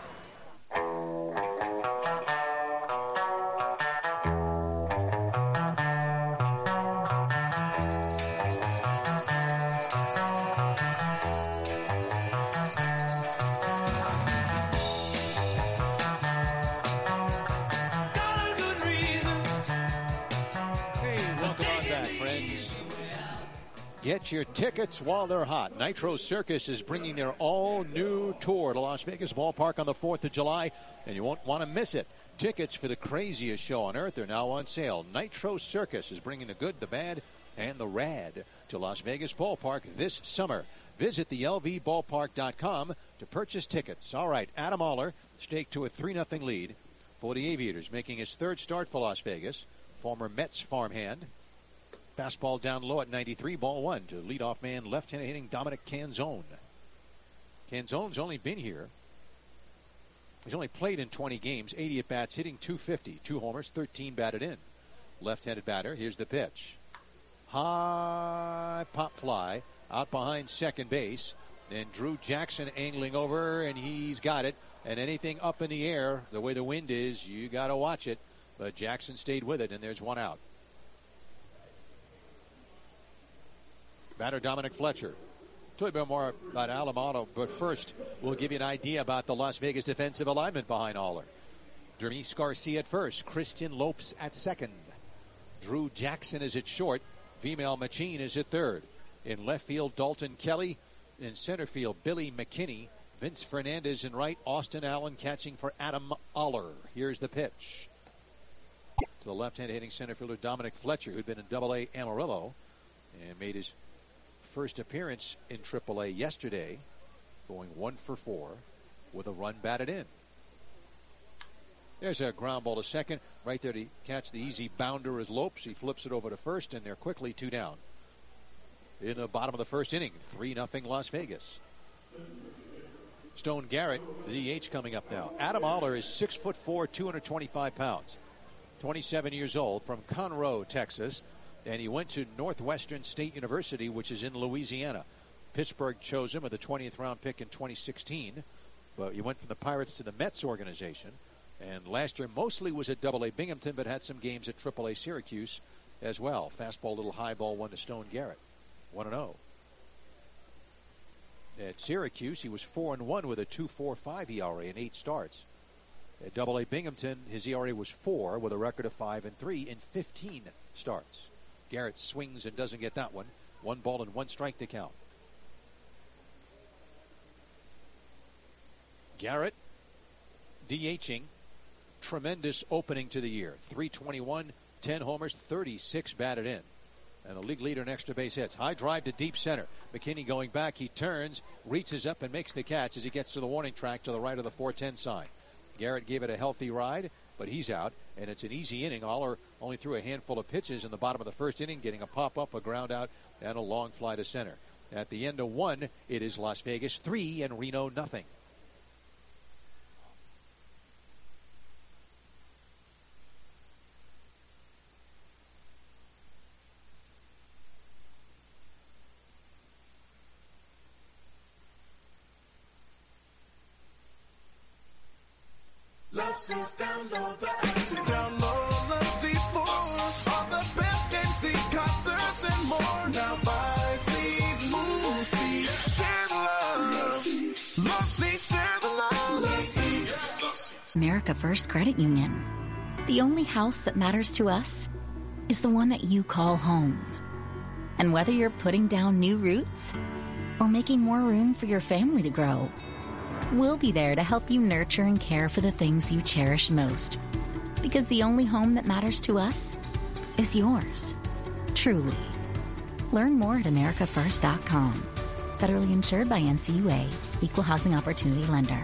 Get your tickets while they're hot. Nitro Circus is bringing their all-new tour to Las Vegas Ballpark on the 4th of July, and you won't want to miss it. Tickets for the craziest show on earth are now on sale. Nitro Circus is bringing the good, the bad, and the rad to Las Vegas Ballpark this summer. Visit the lvballpark.com to purchase tickets. All right, Adam Oller staked to a 3-0 lead for the Aviators, making his third start for Las Vegas. Former Mets farmhand. Fastball down low at 93, ball one to leadoff man, left-handed hitting Dominic Canzone. Canzone's only been here. He's only played in 20 games, 80 at-bats, hitting .250, 2 homers, 13 batted in. Left-handed batter, here's the pitch. High pop fly out behind second base. Then Drew Jackson angling over, and he's got it. And anything up in the air, the way the wind is, you got to watch it. But Jackson stayed with it, and there's one out. Batter Dominic Fletcher. Tell you a bit more about Alamato, but first we'll give you an idea about the Las Vegas defensive alignment behind Oller. Dermis Garcia at first, Christian Lopes at second. Drew Jackson is at short. Female Machine is at third. In left field, Dalton Kelly. In center field, Billy McKinney. Vince Fernandez in right. Austin Allen catching for Adam Oller. Here's the pitch. To the left-hand hitting center fielder Dominic Fletcher, who'd been in Double-A Amarillo and made his first appearance in Triple-A yesterday, going 1 for 4 with a run batted in. There's a ground ball to second. Right there to catch the easy bounder is Lopes. He flips it over to first, and they're quickly 2 down. In the bottom of the first inning, 3-0 Las Vegas. Stone Garrett, the DH, coming up now. Adam Oller is 6'4", 225 pounds. 27 years old, from Conroe, Texas. And he went to Northwestern State University, which is in Louisiana. Pittsburgh chose him with a 20th round pick in 2016. But he went from the Pirates to the Mets organization. And last year mostly was at Double-A Binghamton, but had some games at Triple-A Syracuse as well. Fastball, little high ball, one to Stone Garrett. 1-0. At Syracuse, he was 4-1 with a 2.45 ERA in 8 starts. At Double-A Binghamton, his ERA was 4 with a record of 5-3 in 15 starts. Garrett swings and doesn't get that one. 1 ball and 1 strike to count. Garrett DHing. Tremendous opening to the year. 321, 10 homers, 36 batted in. And the league leader in extra base hits. High drive to deep center. McKinney going back. He turns, reaches up, and makes the catch as he gets to the warning track to the right of the 410 sign. Garrett gave it a healthy ride, but he's out, and it's an easy inning. Oller only threw a handful of pitches in the bottom of the first inning, getting a pop-up, a ground out, and a long fly to center. At the end of 1, it is Las Vegas 3 and Reno 0. Love Seats, download the app to download Love Seats for all the best game seats, concerts, and more. Now buy seats, move seats, share the love. Love Seats, share the love. Love Seats. America First Credit Union. The only house that matters to us is the one that you call home. And whether you're putting down new roots or making more room for your family to grow, we'll be there to help you nurture and care for the things you cherish most. Because the only home that matters to us is yours. Truly. Learn more at americafirst.com. Federally insured by NCUA. Equal Housing Opportunity Lender.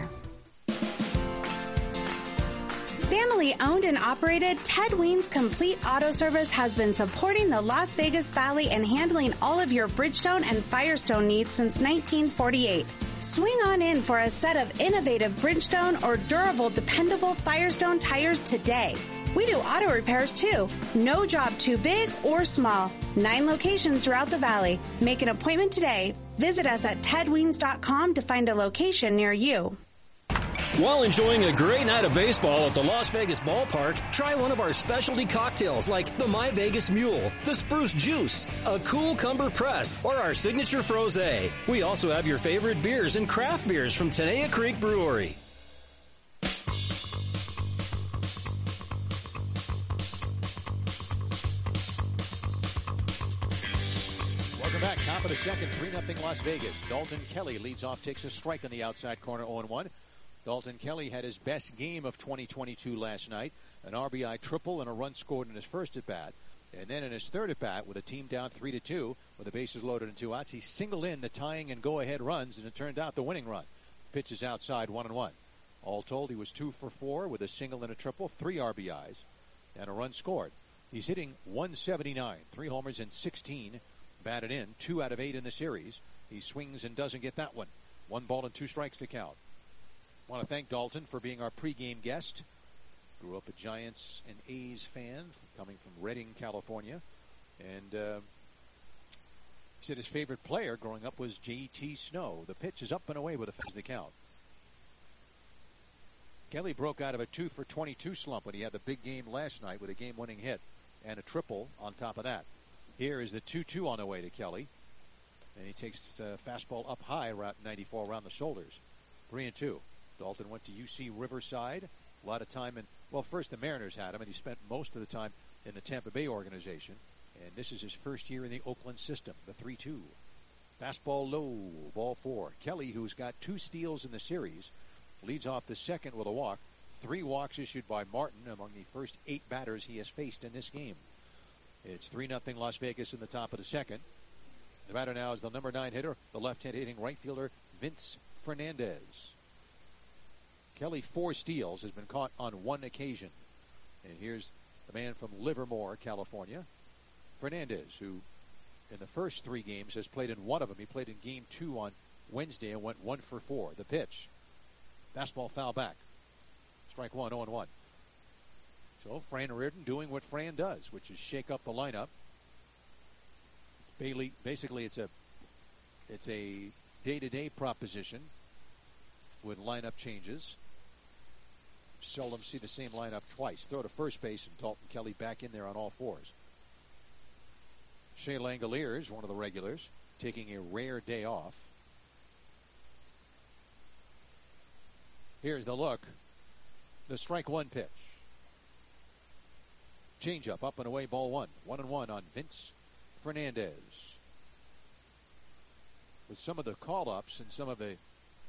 Family owned and operated, Ted Weens Complete Auto Service has been supporting the Las Vegas Valley and handling all of your Bridgestone and Firestone needs since 1948. Swing on in for a set of innovative Bridgestone or durable, dependable Firestone tires today. We do auto repairs too. No job too big or small. 9 locations throughout the valley. Make an appointment today. Visit us at tedweens.com to find a location near you. While enjoying a great night of baseball at the Las Vegas ballpark, try one of our specialty cocktails like the My Vegas Mule, the Spruce Juice, a Cool Cumber Press, or our signature Frosé. We also have your favorite beers and craft beers from Tenaya Creek Brewery. Welcome back. Top of the second, 3-0 Las Vegas. Dalton Kelly leads off, takes a strike on the outside corner, 0-1. Dalton Kelly had his best game of 2022 last night, an RBI triple and a run scored in his first at-bat. And then in his third at-bat, with a team down 3-2, with the bases loaded and 2 outs, he singled in the tying and go-ahead runs, and it turned out the winning run. Pitches outside, 1-1. All told, he was 2 for 4 with a single and a triple, 3 RBIs, and a run scored. He's hitting .179, 3 homers and 16 batted in, 2 out of 8 in the series. He swings and doesn't get that one. 1 ball and 2 strikes to count. I want to thank Dalton for being our pregame guest. Grew up a Giants and A's fan, coming from Redding, California. And he said his favorite player growing up was J.T. Snow. The pitch is up and away with a fence to count. Kelly broke out of a 2 for 22 slump when he had the big game last night with a game-winning hit and a triple on top of that. Here is the 2-2 on the way to Kelly. And he takes fastball up high, Route 94, around the shoulders. 3-2. Dalton went to UC Riverside. A lot of time in, well, first the Mariners had him, and he spent most of the time in the Tampa Bay organization. And this is his first year in the Oakland system, the 3-2. Fastball low, ball 4. Kelly, who's got 2 steals in the series, leads off the second with a walk. 3 walks issued by Martin among the first 8 batters he has faced in this game. It's 3-0 Las Vegas in the top of the second. The batter now is the number 9 hitter, the left-hand hitting right fielder, Vince Fernandez. Kelly, 4 steals, has been caught on 1 occasion. And here's the man from Livermore, California, Fernandez, who in the first 3 games has played in 1 of them. He played in game 2 on Wednesday and went 1 for 4. The pitch. Fastball foul back. Strike 1, 0-1. So Fran Reardon doing what Fran does, which is shake up the lineup. Bailey, basically it's a day-to-day proposition with lineup changes. Seldom see the same lineup twice. Throw to first base and Dalton Kelly back in there on all 4s. Shea Langoliers, one of the regulars, taking a rare day off. Here's the look. The strike 1 pitch. Changeup up and away, ball 1. 1-1 on Vince Fernandez. With some of the call-ups and some of the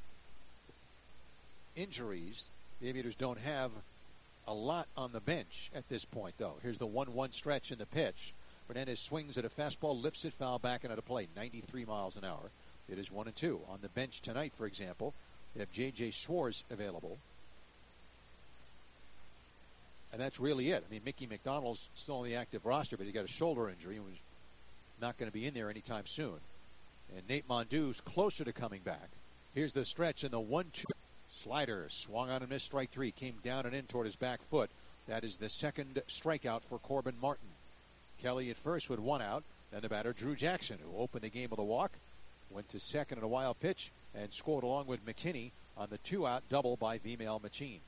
injuries, the Aviators don't have a lot on the bench at this point, though. Here's the 1-1 stretch in the pitch. Fernandez swings at a fastball, lifts it foul back and at a play, 93 miles an hour. It is 1-2. On the bench tonight, for example, they have J.J. Schwartz available. And that's really it. I mean, Mickey McDonald's still on the active roster, but he got a shoulder injury and was not going to be in there anytime soon. And Nate Mondu's closer to coming back. Here's the stretch in the 1-2. Slider swung on and missed, strike 3. Came down and in toward his back foot. That is the second strikeout for Corbin Martin. Kelly at first with 1 out. Then the batter, Drew Jackson, who opened the game with a walk. Went to second in a wild pitch and scored along with McKinney on the 2-out double by Vimael Machin.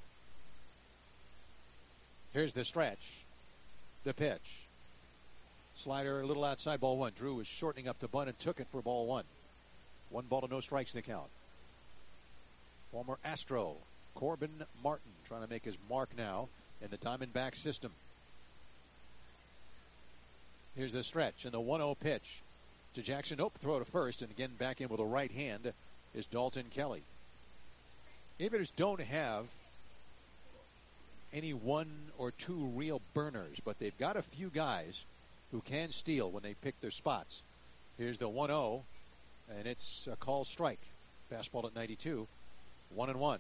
Here's the stretch. The pitch. Slider a little outside, ball one. Drew was shortening up to bunt and took it for ball one. 1 ball to no strikes to count. Former Astro, Corbin Martin, trying to make his mark now in the Diamondback system. Here's the stretch and the 1-0 pitch to Jackson. Nope, throw to first, and again back in with a right hand is Dalton Kelly. Aviators don't have any 1 or 2 real burners, but they've got a few guys who can steal when they pick their spots. Here's the 1-0, and it's a call strike. Fastball at 92, 1-1.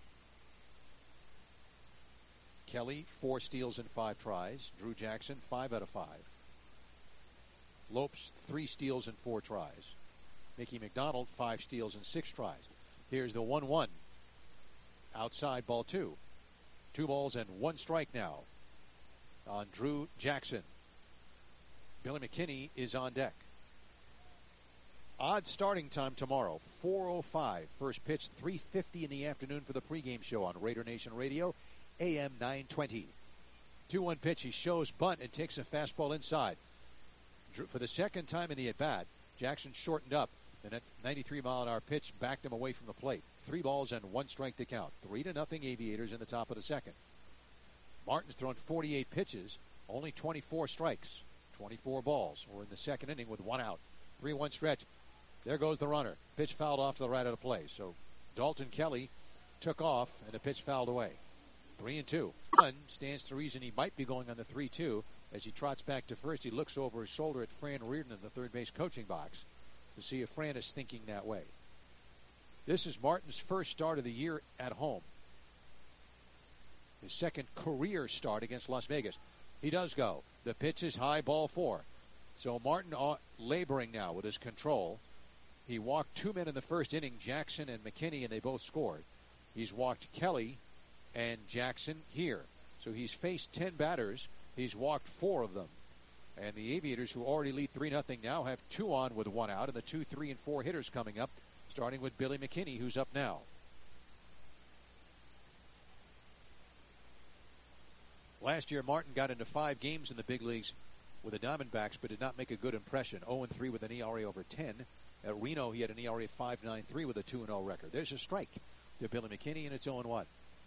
Kelly, 4 steals in 5 tries. Drew Jackson, 5 out of 5. Lopes, 3 steals in 4 tries. Mickey McDonald, 5 steals in 6 tries. Here's the 1-1. Outside, ball 2. 2 balls and 1 strike now on Drew Jackson. Billy McKinney is on deck. Odd starting time tomorrow, 4:05. First pitch, 3:50 in the afternoon for the pregame show on Raider Nation Radio, AM 920. 2-1 pitch. He shows bunt and takes a fastball inside. For the second time in the at-bat, Jackson shortened up, and that 93-mile-an-hour pitch backed him away from the plate. 3 balls and 1 strike to count. 3-0 Aviators in the top of the second. Martin's thrown 48 pitches, only 24 strikes, 24 balls. We're in the second inning with 1 out. 3-1 stretch. There goes the runner. Pitch fouled off to the right of the play. So Dalton Kelly took off, and the pitch fouled away. 3-2. One stands to reason he might be going on the 3-2. As he trots back to first, he looks over his shoulder at Fran Reardon in the third base coaching box to see if Fran is thinking that way. This is Martin's first start of the year at home. His second career start against Las Vegas. He does go. The pitch is high, ball 4. So Martin laboring now with his control. He walked 2 men in the first inning, Jackson and McKinney, and they both scored. He's walked Kelly and Jackson here. So he's faced 10 batters. He's walked 4 of them. And the Aviators, who already lead 3-0, now have 2 on with 1 out, and the 2, 3, and 4 hitters coming up, starting with Billy McKinney, who's up now. Last year, Martin got into 5 games in the big leagues with the Diamondbacks, but did not make a good impression. 0-3 with an ERA over 10. At Reno, he had an ERA of 5.93 with a 2-0 record. There's a strike to Billy McKinney, and it's 0-1.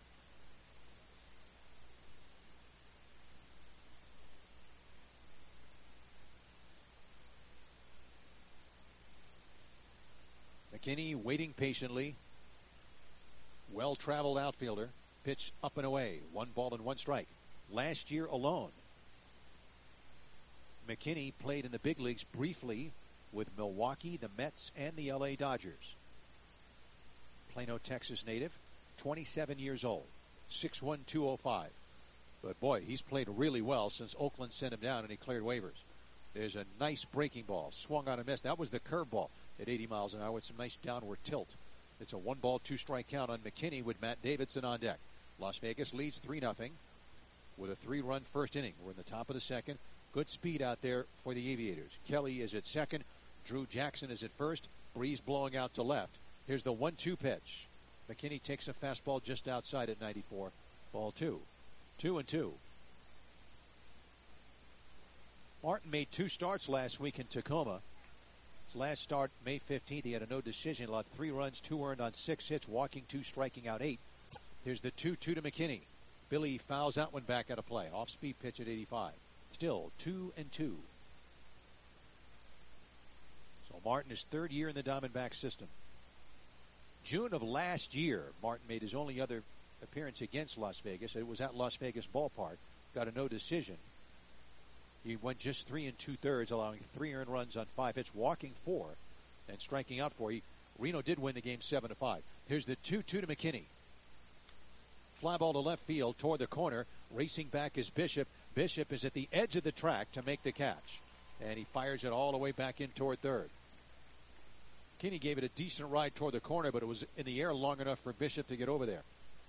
McKinney waiting patiently. Well-traveled outfielder. Pitch up and away. 1 ball and 1 strike. Last year alone, McKinney played in the big leagues briefly with Milwaukee, the Mets, and the LA Dodgers. Plano, Texas native, 27 years old, 6'1", 205. But boy, he's played really well since Oakland sent him down and he cleared waivers. There's a nice breaking ball, swung on a miss. That was the curveball at 80 miles an hour with some nice downward tilt. It's a 1 ball, 2 strike count on McKinney with Matt Davidson on deck. Las Vegas leads 3-0 with a 3-run first inning. We're in the top of the second. Good speed out there for the Aviators. Kelly is at second. Drew Jackson is at first. Breeze blowing out to left. Here's the 1-2 pitch. McKinney takes a fastball just outside at 94. Ball 2. 2-2. Martin made 2 starts last week in Tacoma. His last start, May 15th, he had a no decision. Allowed 3 runs, 2 earned on 6 hits, walking 2, striking out 8. Here's the 2-2 to McKinney. Billy fouls that one back out of play. Off-speed pitch at 85. Still 2-2. So Martin is 3rd year in the Diamondback system. June of last year, Martin made his only other appearance against Las Vegas. It was at Las Vegas Ballpark. Got a no decision. He went just 3 2/3, allowing 3 earned runs on 5 hits, walking 4, and striking out 4. Reno did win the game 7-5. Here's the 2-2 to McKinney. Fly ball to left field toward the corner. Racing back is Bishop. Bishop is at the edge of the track to make the catch. And he fires it all the way back in toward third. McKinney gave it a decent ride toward the corner, but it was in the air long enough for Bishop to get over there.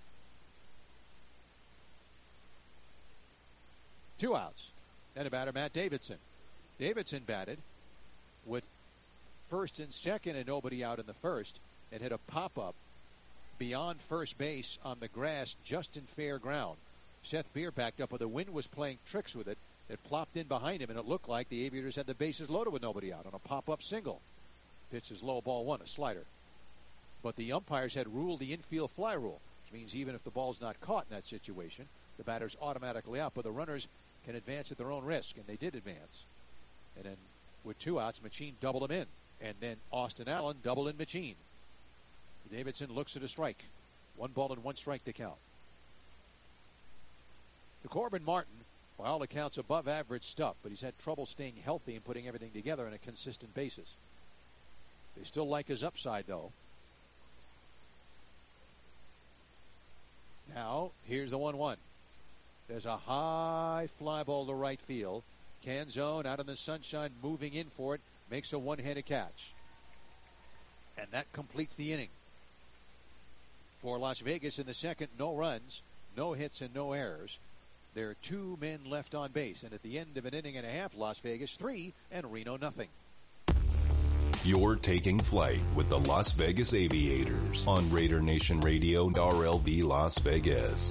2 outs. And a batter, Matt Davidson. Davidson batted with first and second and nobody out in the first and hit a pop-up beyond first base on the grass just in fair ground. Seth Beer backed up, but the wind was playing tricks with it, It plopped in behind him, and it looked like the Aviators had the bases loaded with nobody out on a pop-up single. Pitch is low, ball one, a slider. But the umpires had ruled the infield fly rule, which means even if the ball's not caught in that situation, the batter's automatically out. But the runners can advance at their own risk, and they did advance. And then with 2 outs, Machine doubled him in. And then Austin Allen doubled in Machine. Davidson looks at a strike. 1 ball and 1 strike to count. To Corbin Martin, by all accounts, above average stuff, but he's had trouble staying healthy and putting everything together on a consistent basis. They still like his upside, though. Now, here's the 1-1. There's a high fly ball to right field. Canzone out in the sunshine, moving in for it, makes a one-handed catch. And that completes the inning. For Las Vegas in the second, no runs, no hits, and no errors. There are 2 men left on base, and at the end of an inning and a half, Las Vegas 3 and Reno nothing. You're taking flight with the Las Vegas Aviators on Raider Nation Radio, RLV Las Vegas.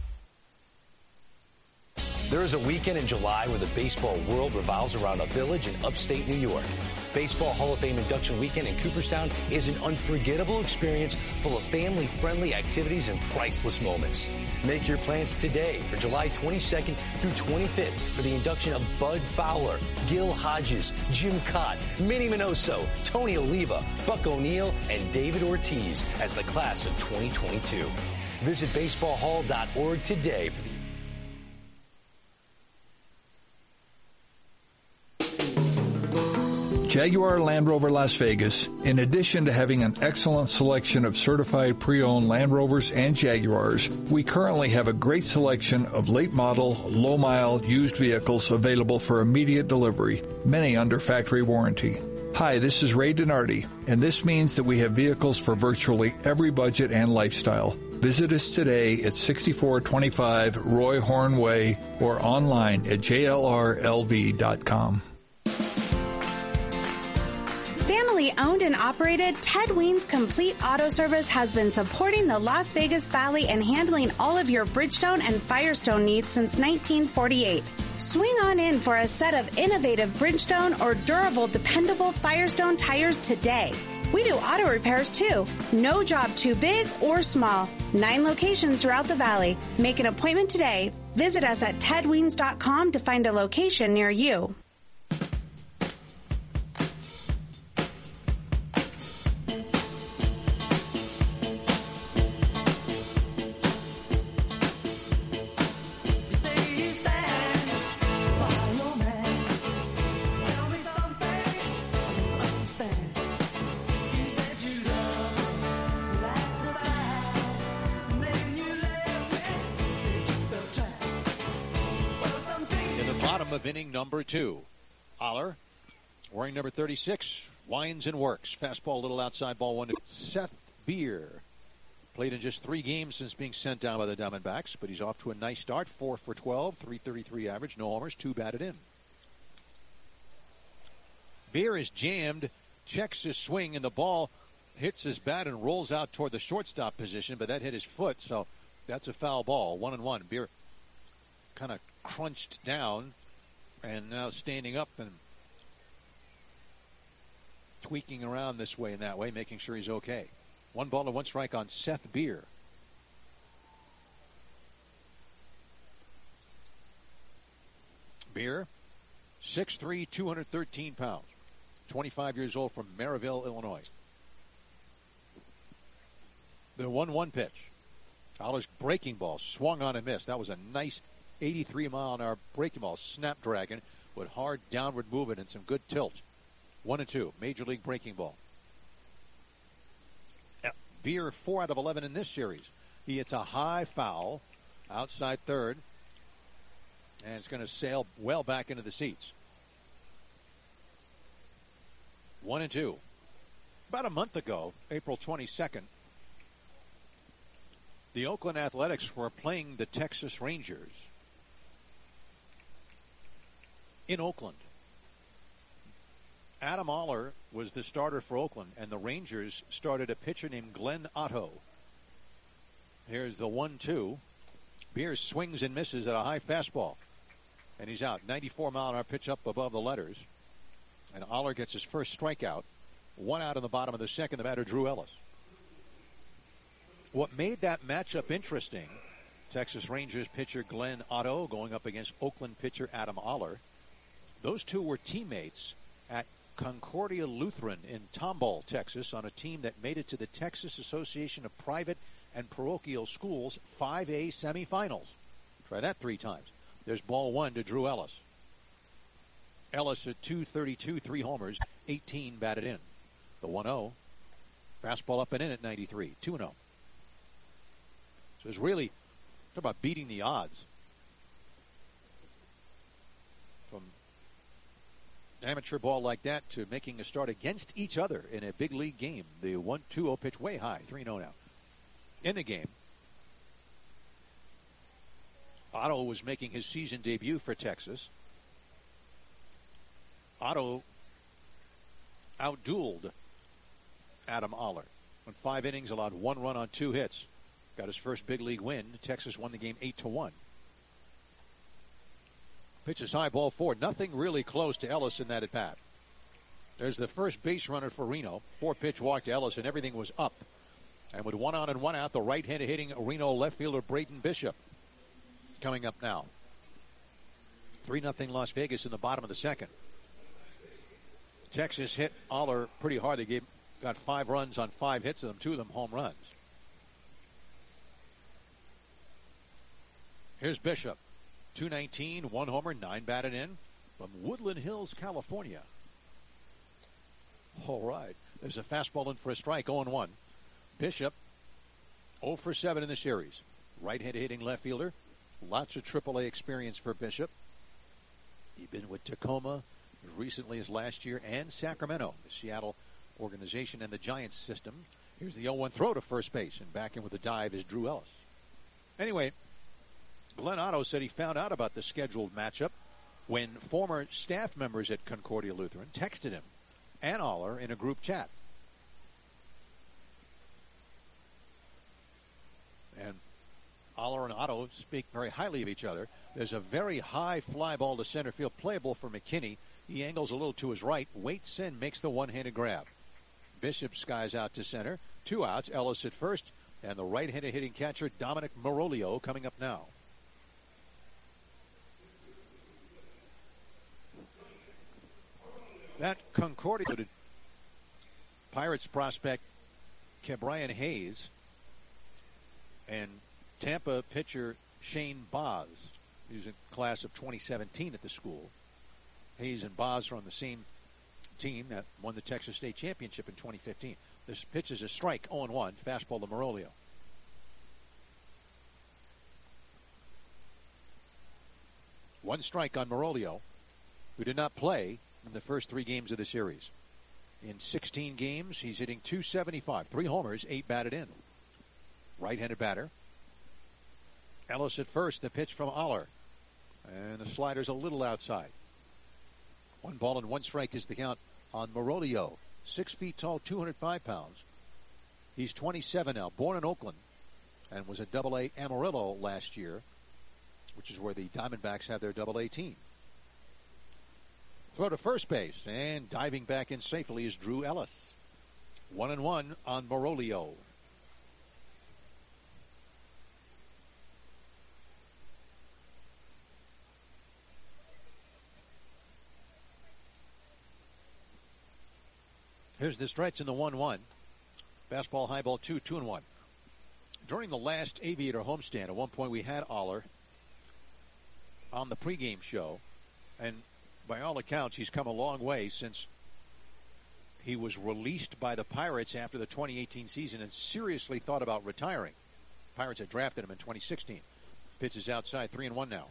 There is a weekend in July where the baseball world revolves around a village in upstate New York. Baseball Hall of Fame induction weekend in Cooperstown is an unforgettable experience full of family-friendly activities and priceless moments. Make your plans today for July 22nd through 25th for the induction of Bud Fowler, Gil Hodges, Jim Cott, Minnie Minoso, Tony Oliva, Buck O'Neill, and David Ortiz as the class of 2022. Visit baseballhall.org today for the Jaguar Land Rover Las Vegas, in addition to having an excellent selection of certified pre-owned Land Rovers and Jaguars, we currently have a great selection of late model, low mile used vehicles available for immediate delivery, many under factory warranty. Hi, this is Ray Donardi, and this means that we have vehicles for virtually every budget and lifestyle. Visit us today at 6425 Roy Horn Way or online at jlrlv.com. Family-owned and operated, Ted Weens Complete Auto Service has been supporting the Las Vegas Valley and handling all of your Bridgestone and Firestone needs since 1948. Swing on in for a set of innovative Bridgestone or durable, dependable Firestone tires today. We do auto repairs too. No job too big or small. 9 locations throughout the valley. Make an appointment today. Visit us at tedweens.com to find a location near you. Of inning number 2. Oller, wearing number 36, winds and works. Fastball a little outside, ball 1. Seth Beer played in just 3 games since being sent down by the Diamondbacks, but he's off to a nice start. 4 for 12, 333 average, no homers, 2 batted in. Beer is jammed, checks his swing, and the ball hits his bat and rolls out toward the shortstop position, but that hit his foot, so that's a foul ball. 1-1. Beer kind of crunched down and now standing up and tweaking around this way and that way, making sure he's okay. 1 ball and 1 strike on Seth Beer. Beer, 6'3", 213 pounds, 25 years old, from Maryville, Illinois. The 1-1 pitch. Oller's breaking ball swung on and missed. That was a nice 83-mile-an-hour breaking ball, snapdragon, with hard downward movement and some good tilt. 1-2, Major League breaking ball. Beer 4 out of 11 in this series. He hits a high foul outside third, and it's going to sail well back into the seats. 1-2. About a month ago, April 22nd, the Oakland Athletics were playing the Texas Rangers in Oakland. Adam Oller was the starter for Oakland, and the Rangers started a pitcher named Glenn Otto. Here's the 1-2. Beer swings and misses at a high fastball. And he's out. 94-mile-an-hour pitch up above the letters. And Oller gets his first strikeout. 1 out in the bottom of the second. The batter, Drew Ellis. What made that matchup interesting, Texas Rangers pitcher Glenn Otto going up against Oakland pitcher Adam Oller. Those two were teammates at Concordia Lutheran in Tomball, Texas, on a team that made it to the Texas Association of Private and Parochial Schools 5A semifinals. Try that 3 times. There's ball 1 to Drew Ellis. Ellis at .232, 3 homers, 18 batted in. The 1-0. Fastball up and in at 93, 2-0. So it's really, talk about beating the odds. From amateur ball like that to making a start against each other in a big league game. The 1-2-0 pitch way high, 3-0 now. In the game, Otto was making his season debut for Texas. Otto outdueled Adam Oller. In 5 innings, allowed 1 run on 2 hits. Got his first big league win. Texas won the game 8-1. Pitches high, ball 4. Nothing really close to Ellis in that at bat. There's the first base runner for Reno. 4-pitch walk to Ellis, and everything was up. And with 1 on and 1 out, the right-handed hitting Reno left fielder Braden Bishop coming up now. 3-0 Las Vegas in the bottom of the second. Texas hit Oller pretty hard. They got 5 runs on 5 hits of them, 2 of them home runs. Here's Bishop. 219, 1 homer, 9 batted in from Woodland Hills, California. All right. There's a fastball in for a strike, 0-1. Bishop, 0 for 7 in the series. Right-handed hitting left fielder. Lots of AAA experience for Bishop. He's been with Tacoma as recently as last year and Sacramento, the Seattle organization and the Giants system. Here's the 0-1 throw to first base, and back in with a dive is Drew Ellis. Anyway, Glenn Otto said he found out about the scheduled matchup when former staff members at Concordia Lutheran texted him and Oller in a group chat. And Oller and Otto speak very highly of each other. There's a very high fly ball to center field, playable for McKinney. He angles a little to his right. Waits in, makes the one-handed grab. Bishop skies out to center. 2 outs, Ellis at first, and the right-handed hitting catcher Dominic Marolio coming up now. That Concordia Pirates prospect Ke'Bryan Hayes and Tampa pitcher Shane Boz. He's in class of 2017 at the school. Hayes and Boz are on the same team that won the Texas State Championship in 2015. This pitch is a strike, 0-1, fastball to Marolio. One strike on Marolio, who did not play in the first 3 games of the series. In 16 games, he's hitting .275, 3 homers, 8 batted in. Right-handed batter. Ellis at first, the pitch from Oller. And the slider's a little outside. 1 ball and 1 strike is the count on Marolio. 6 feet tall, 205 pounds. He's 27 now, born in Oakland, and was a Double-A Amarillo last year, which is where the Diamondbacks have their Double-A team. Throw to first base, and diving back in safely is Drew Ellis. 1-1 on Marolio. Here's the stretch in the 1-1. Fastball, high ball, 2-1. During the last Aviator homestand, at one point we had Oller on the pregame show, and by all accounts, he's come a long way since he was released by the Pirates after the 2018 season and seriously thought about retiring. Pirates had drafted him in 2016. Pitch is outside, 3-1 now.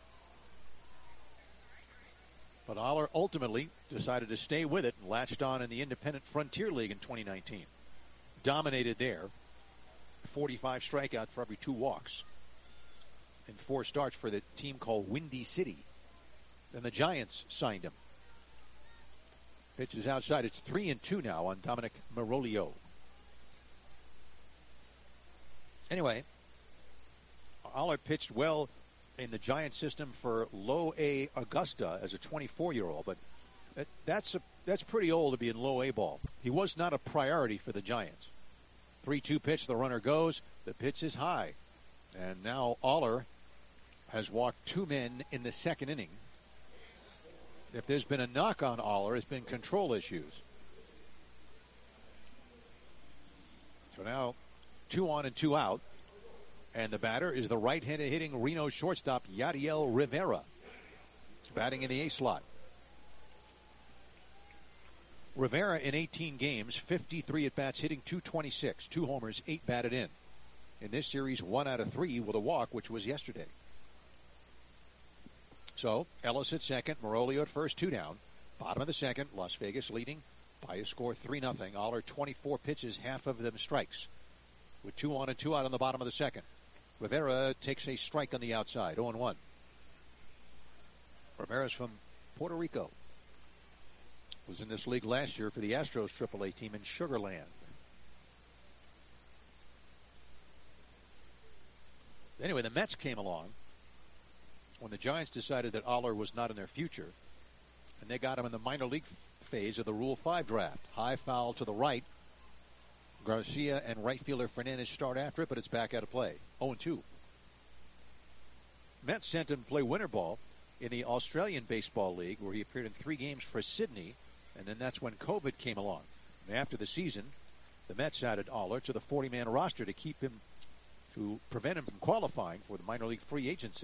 But Oller ultimately decided to stay with it and latched on in the Independent Frontier League in 2019. Dominated there. 45 strikeouts for every 2 walks. And 4 starts for the team called Windy City. Then the Giants signed him. Pitch is outside. It's 3-2 now on Dominic Marolio. Anyway, Oller pitched well in the Giant system for Low A Augusta as a 24-year-old, but that's pretty old to be in Low A ball. He was not a priority for the Giants. 3-2 pitch, the runner goes. The pitch is high. And now Aller has walked 2 men in the second inning. If there's been a knock on Aller, it's been control issues. So now 2 on and 2 out. And the batter is the right-handed hitting Reno shortstop Yadiel Rivera, batting in the A slot. Rivera in 18 games, 53 at-bats, hitting .226, 2 homers, 8 batted in. In this series, 1 out of 3 with a walk, which was yesterday. So, Ellis at second, Marolio at first, 2 down. Bottom of the second, Las Vegas leading by a score 3-0. Aller 24 pitches, half of them strikes. With 2 on and 2 out on the bottom of the second. Rivera takes a strike on the outside, 0-1. Rivera's from Puerto Rico. Was in this league last year for the Astros AAA team in Sugar Land. Anyway, the Mets came along when the Giants decided that Aller was not in their future, and they got him in the minor league phase of the Rule 5 draft. High foul to the right. Garcia and right fielder Fernandez start after it, but it's back out of play. 0-2. Mets sent him to play winter ball in the Australian Baseball League, where he appeared in 3 games for Sydney, and then that's when COVID came along. And after the season, the Mets added Aller to the 40-man roster to prevent him from qualifying for the minor league free agency.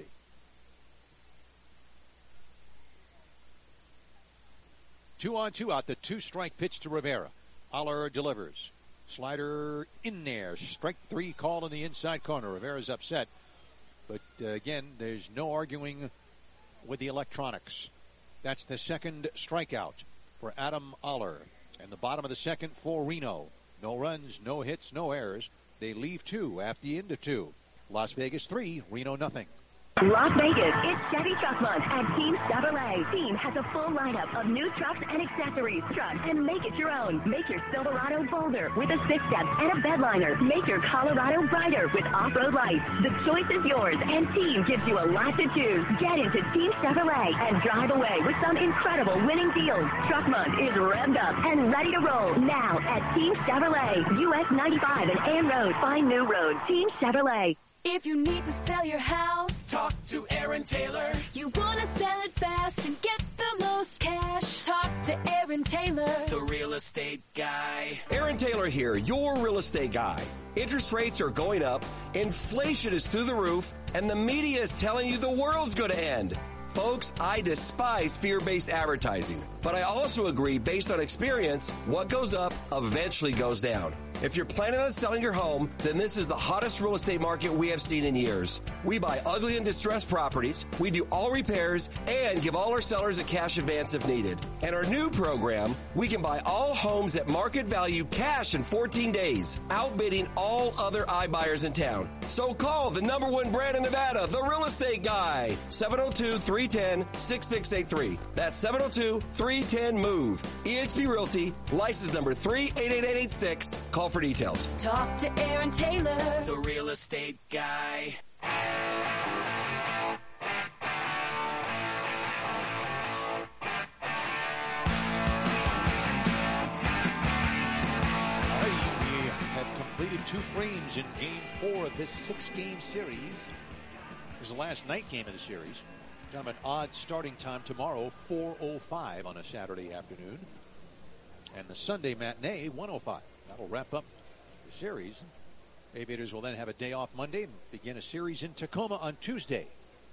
Two on, 2 out. The 2-strike pitch to Rivera. Aller delivers. Slider in there. Strike 3 called in the inside corner. Rivera's upset. But again, there's no arguing with the electronics. That's the second strikeout for Adam Aller. And the bottom of the second for Reno. No runs, no hits, no errors. They leave 2 after the end of 2. Las Vegas 3, Reno nothing. Las Vegas, it's Chevy Truck Month at Team Chevrolet. Team has a full lineup of new trucks and accessories. Trust and make it your own. Make your Silverado bolder with a 6-step and a bed liner. Make your Colorado brighter with off-road lights. The choice is yours, and Team gives you a lot to choose. Get into Team Chevrolet and drive away with some incredible winning deals. Truck Month is revved up and ready to roll now at Team Chevrolet. US 95 and Ann Road. Find new road. Team Chevrolet. If you need to sell your house, talk to Aaron Taylor. You want to sell it fast and get the most cash, talk to Aaron Taylor, the real estate guy. Aaron Taylor here, your real estate guy. Interest rates are going up, inflation is through the roof, and the media is telling you the world's going to end. Folks, I despise fear-based advertising, but I also agree, based on experience, what goes up eventually goes down. If you're planning on selling your home, then this is the hottest real estate market we have seen in years. We buy ugly and distressed properties, we do all repairs, and give all our sellers a cash advance if needed. And our new program, we can buy all homes at market value cash in 14 days, outbidding all other iBuyers in town. So call the #1 brand in Nevada, the Real Estate Guy, 702-310-6683. That's 702-310-MOVE. eXp Realty, license number 38886. Call for details. Talk to Aaron Taylor, the real estate guy. We have completed 2 frames in Game 4 of this 6-game series. This is the last night game of the series. Kind of an odd starting time tomorrow, 4:05 on a Saturday afternoon. And the Sunday matinee, 1:05. That'll wrap up the series. Aviators will then have a day off Monday and begin a series in Tacoma on Tuesday.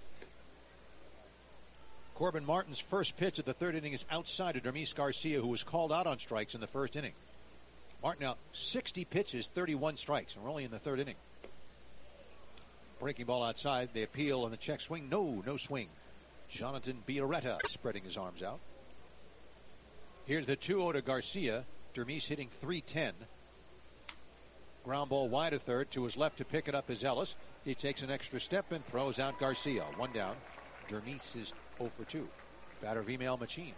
Corbin Martin's first pitch of the 3rd inning is outside of Dermis Garcia, who was called out on strikes in the 1st inning. Martin now 60 pitches, 31 strikes, and we're only in the 3rd inning. Breaking ball outside. They appeal on the check swing. No swing. Jonathan Biarretta spreading his arms out. Here's the 2-0 to Garcia. Dermis hitting .310. Ground ball wide of third. To his left to pick it up is Ellis. He takes an extra step and throws out Garcia. 1 down. Dermis is 0 for 2. Batter Vimael Machin.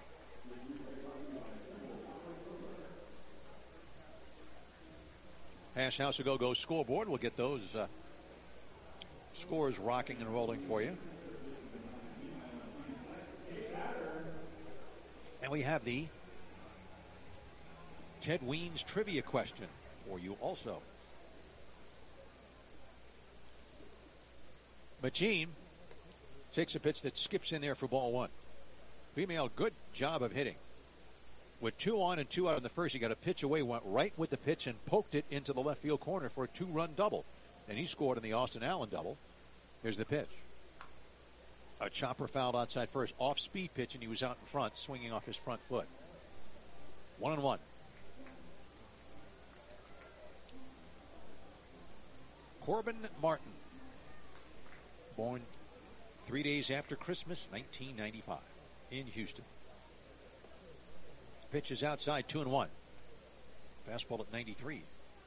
Hash House Go scoreboard. We'll get those scores rocking and rolling for you. And we have the Ted Weens trivia question for you also. Machine takes a pitch that skips in there for ball one. Female, good job of hitting. With 2 on and 2 out in the first, he got a pitch away, went right with the pitch and poked it into the left field corner for a 2-run double. And he scored in the Austin Allen double. Here's the pitch. A chopper fouled outside first, off-speed pitch, and he was out in front, swinging off his front foot. 1-1. Corbin Martin, born 3 days after Christmas, 1995, in Houston. Pitch is outside, 2-1. Fastball at 93.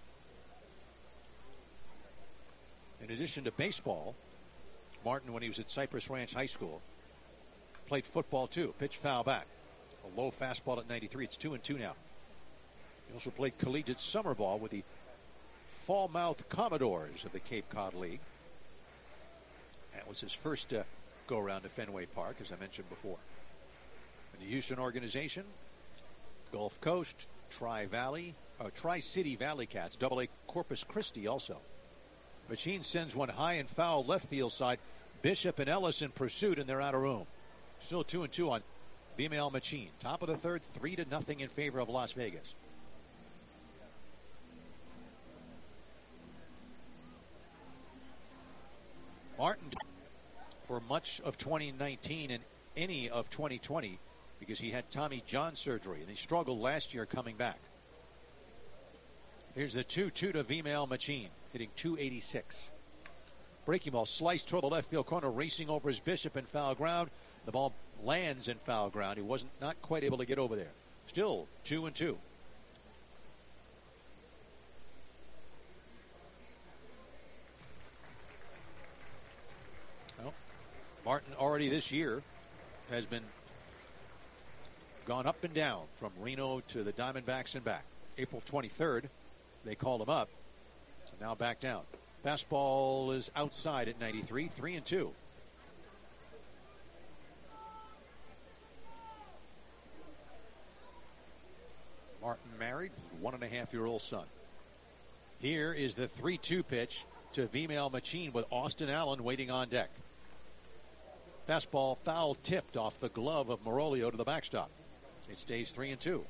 In addition to baseball, Martin, when he was at Cypress Ranch High School, played football too. Pitch foul back. A low fastball at 93. It's 2-2 now. He also played collegiate summer ball with the Falmouth Commodores of the Cape Cod League. That was his first go-around to Fenway Park, as I mentioned before. In the Houston organization, Gulf Coast, Tri-City Valley Cats, AA Corpus Christi also. Machine sends one high and foul left field side. Bishop and Ellis in pursuit, and they're out of room. Still 2-2 on Female Machine. Top of the third, 3-0 in favor of Las Vegas. Martin for much of 2019 and any of 2020 because he had Tommy John surgery and he struggled last year coming back. Here's the 2-2 to Female Machine, hitting .286. Breaking ball sliced toward the left field corner, racing over his Bishop in foul ground. The ball lands in foul ground. He wasn't not quite able to get over there. Still 2-2. Well, Martin already this year has been gone up and down from Reno to the Diamondbacks and back. April 23rd, they called him up. And now back down. Fastball is outside at 93, 3-2. Martin married, 1.5-year-old son. Here is the 3-2 pitch to Female Machine with Austin Allen waiting on deck. Fastball foul tipped off the glove of Morolio to the backstop. It stays 3-2.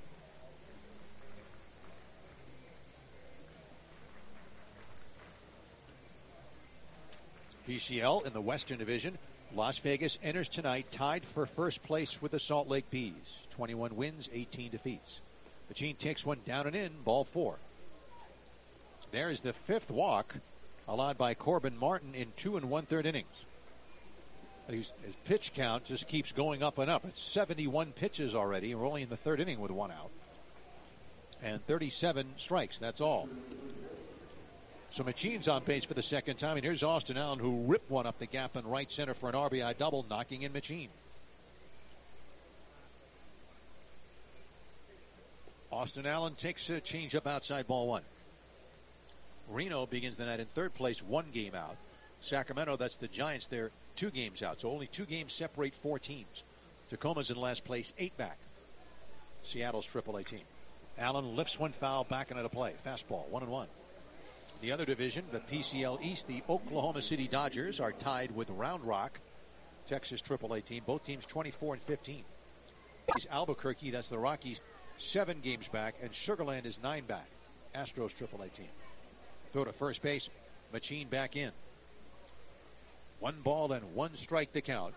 PCL in the Western Division. Las Vegas enters tonight tied for first place with the Salt Lake Bees. 21 wins, 18 defeats. Machine takes one down and in, ball 4. There's the 5th walk allowed by Corbin Martin in 2 1/3 innings. His pitch count just keeps going up and up. It's 71 pitches already. We're only in the 3rd inning with 1 out. And 37 strikes, that's all. So Machine's on base for the 2nd time. And here's Austin Allen, who ripped one up the gap in right center for an RBI double, knocking in Machine. Austin Allen takes a changeup outside, ball 1. Reno begins the night in 3rd place, 1 game out. Sacramento, that's the Giants, they're 2 games out. So only 2 games separate 4 teams. Tacoma's in last place, 8 back. Seattle's AAA team. Allen lifts one foul back into play. Fastball, 1-1. The other division, the PCL East, the Oklahoma City Dodgers are tied with Round Rock, Texas AAA team. Both teams 24 and 15. Albuquerque, that's the Rockies, 7 games back, and Sugar Land is 9 back. Astros AAA team. Throw to first base, Machine back in. 1 ball and 1 strike to count.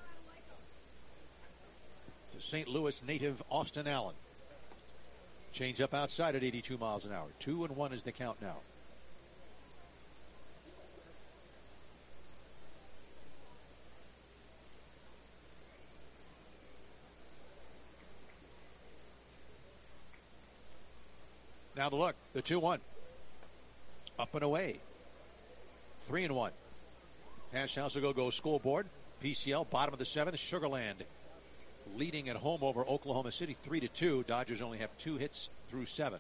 The St. Louis native Austin Allen. Change up outside at 82 miles an hour. 2-1 is the count now. Now the look, the 2-1. Up and away. 3-1. Hash House will go scoreboard. PCL, bottom of the 7th. Sugar Land leading at home over Oklahoma City 3-2. Dodgers only have 2 hits through 7.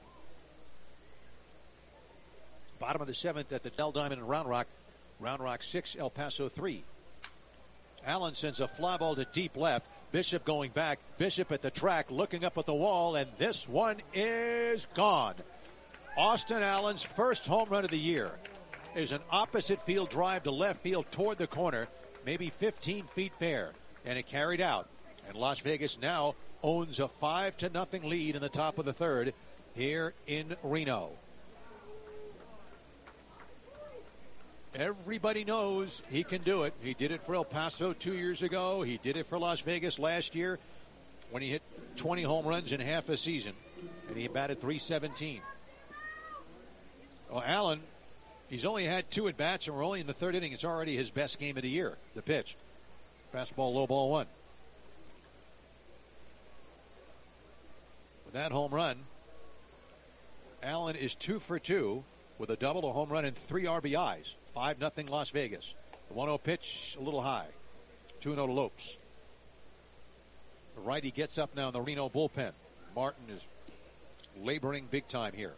Bottom of the 7th at the Dell Diamond and Round Rock. Round Rock 6, El Paso 3. Allen sends a fly ball to deep left. Bishop going back. Bishop at the track looking up at the wall, and this one is gone. Austin Allen's first home run of the year is an opposite field drive to left field toward the corner, maybe 15 feet fair, and it carried out. And Las Vegas now owns a 5-0 lead in the top of the third here in Reno. Everybody knows he can do it. He did it for El Paso 2 years ago. He did it for Las Vegas last year when he hit 20 home runs in half a season, and he batted .317. Well, Allen, he's only had 2 at-bats, and we're only in the third inning. It's already his best game of the year, the pitch. Fastball, low ball 1. With that home run, Allen is 2 for 2 with a double, a home run, and 3 RBIs. 5-0 Las Vegas. The 1-0 pitch, a little high. 2-0 to Lopes. The righty gets up now in the Reno bullpen. Martin is laboring big time here.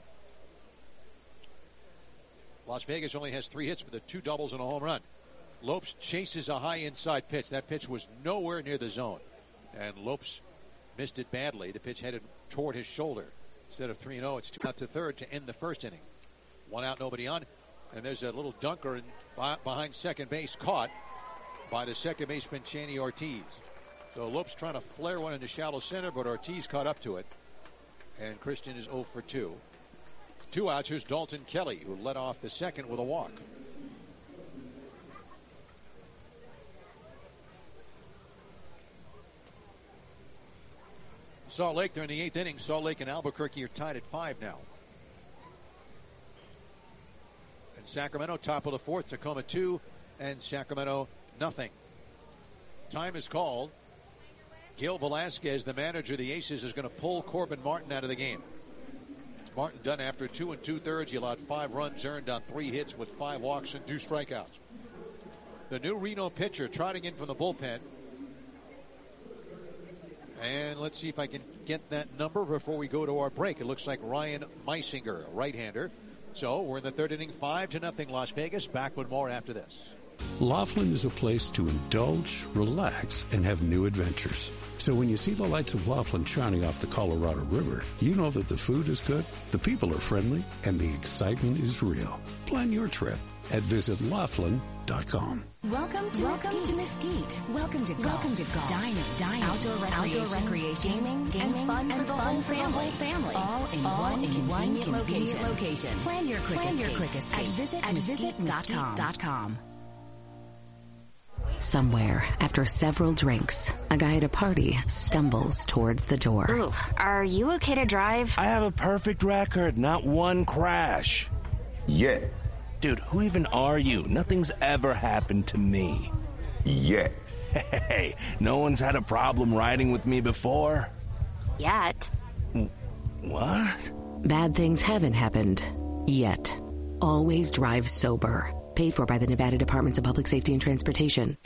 Las Vegas only has 3 hits with the 2 doubles and a home run. Lopes chases a high inside pitch. That pitch was nowhere near the zone. And Lopes missed it badly. The pitch headed toward his shoulder. Instead of 3-0, it's 2 out to third to end the first inning. 1 out, nobody on. And there's a little dunker behind second base, caught by the second baseman, Channy Ortiz. So Lopes trying to flare one into shallow center, but Ortiz caught up to it. And Christian is 0 for 2. 2 outs. Here's Dalton Kelly, who led off the second with a walk. Salt Lake, they're in the 8th inning. Salt Lake and Albuquerque are tied at 5 now. And Sacramento, top of the 4th. Tacoma 2 and Sacramento nothing. Time is called. Gil Velasquez, the manager of the Aces, is going to pull Corbin Martin out of the game. Martin done after 2 2/3. He allowed 5 runs earned on 3 hits with 5 walks and 2 strikeouts. The new Reno pitcher trotting in from the bullpen. And let's see if I can get that number before we go to our break. It looks like Ryan Meisinger, a right-hander. So we're in the third inning, 5-0 Las Vegas. Back with more after this. Laughlin is a place to indulge, relax, and have new adventures. So when you see the lights of Laughlin shining off the Colorado River, you know that the food is good, the people are friendly, and the excitement is real. Plan your trip at visitlaughlin.com. Welcome to Mesquite. Welcome to golf. Dining, outdoor recreation, gaming, and fun for the whole family. All in one convenient location. Plan your quick escape at visitmesquite.com. Somewhere, after several drinks, a guy at a party stumbles towards the door. Ooh, are you okay to drive? I have a perfect record, not one crash. Yet. Dude, who even are you? Nothing's ever happened to me. Yet. Hey, no one's had a problem riding with me before. Yet. What? Bad things haven't happened yet. Always drive sober. Paid for by the Nevada Departments of Public Safety and Transportation.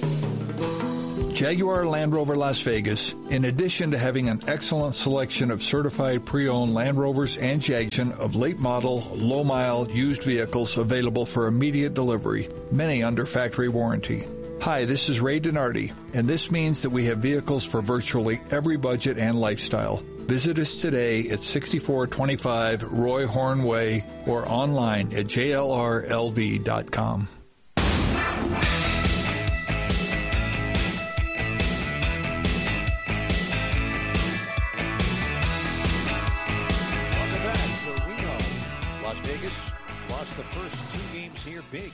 Jaguar Land Rover Las Vegas, in addition to having an excellent selection of certified pre-owned Land Rovers and Jags of late model, low-mile used vehicles available for immediate delivery, many under factory warranty. Hi, this is Ray Donardi, and this means that we have vehicles for virtually every budget and lifestyle. Visit us today at 6425 Roy Horn Way or online at jlrlv.com. Welcome back to Reno. Las Vegas lost the first 2 games here big.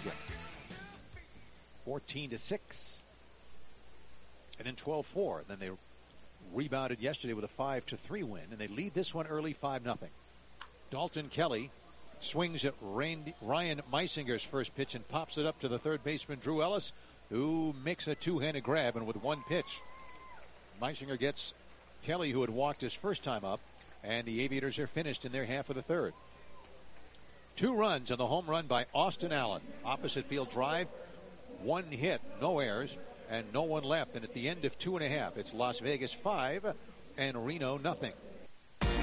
14-6. And then 12-4. Then they rebounded yesterday with a 5-3 win, and they lead this one early 5-0. Dalton Kelly swings at Ryan Meisinger's first pitch and pops it up to the third baseman Drew Ellis, who makes a 2-handed grab, and with 1 pitch, Meisinger gets Kelly, who had walked his first time up, and the Aviators are finished in their half of the third. 2 runs on the home run by Austin Allen. Opposite field drive, 1 hit, no errors, and no one left. And at the end of 2.5, it's Las Vegas 5 and Reno nothing.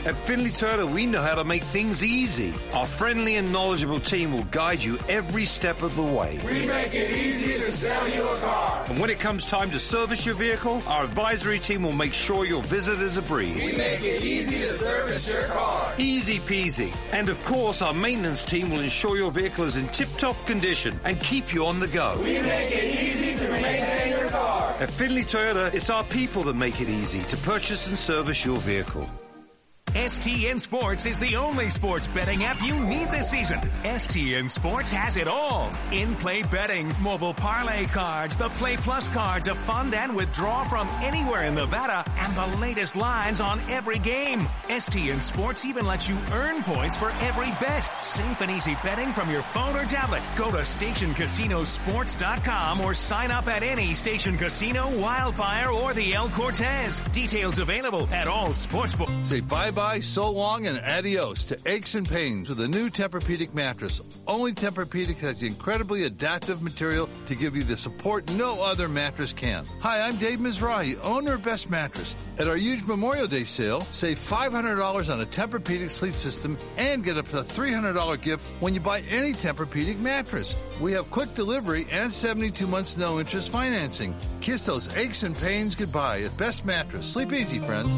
At Finley Toyota, we know how to make things easy. Our friendly and knowledgeable team will guide you every step of the way. We make it easy to sell you a car. And when it comes time to service your vehicle, our advisory team will make sure your visit is a breeze. We make it easy to service your car. Easy peasy. And of course, our maintenance team will ensure your vehicle is in tip-top condition and keep you on the go. We make it easy to maintain your car. At Finley Toyota, it's our people that make it easy to purchase and service your vehicle. STN Sports is the only sports betting app you need this season. STN Sports has it all. In-play betting, mobile parlay cards, the Play Plus card to fund and withdraw from anywhere in Nevada, and the latest lines on every game. STN Sports even lets you earn points for every bet. Safe and easy betting from your phone or tablet. Go to StationCasinoSports.com or sign up at any Station Casino, Wildfire, or the El Cortez. Details available at all sportsbooks. Say bye-bye, so long, and adios to aches and pains with the new Tempur-Pedic mattress. Only Tempur-Pedic has the incredibly adaptive material to give you the support no other mattress can. Hi, I'm Dave Mizrahi, owner of Best Mattress. At our huge Memorial Day sale, save $500 on a Tempur-Pedic sleep system and get up to a $300 gift when you buy any Tempur-Pedic mattress. We have quick delivery and 72 months no interest financing. Kiss those aches and pains goodbye at Best Mattress. Sleep easy, friends.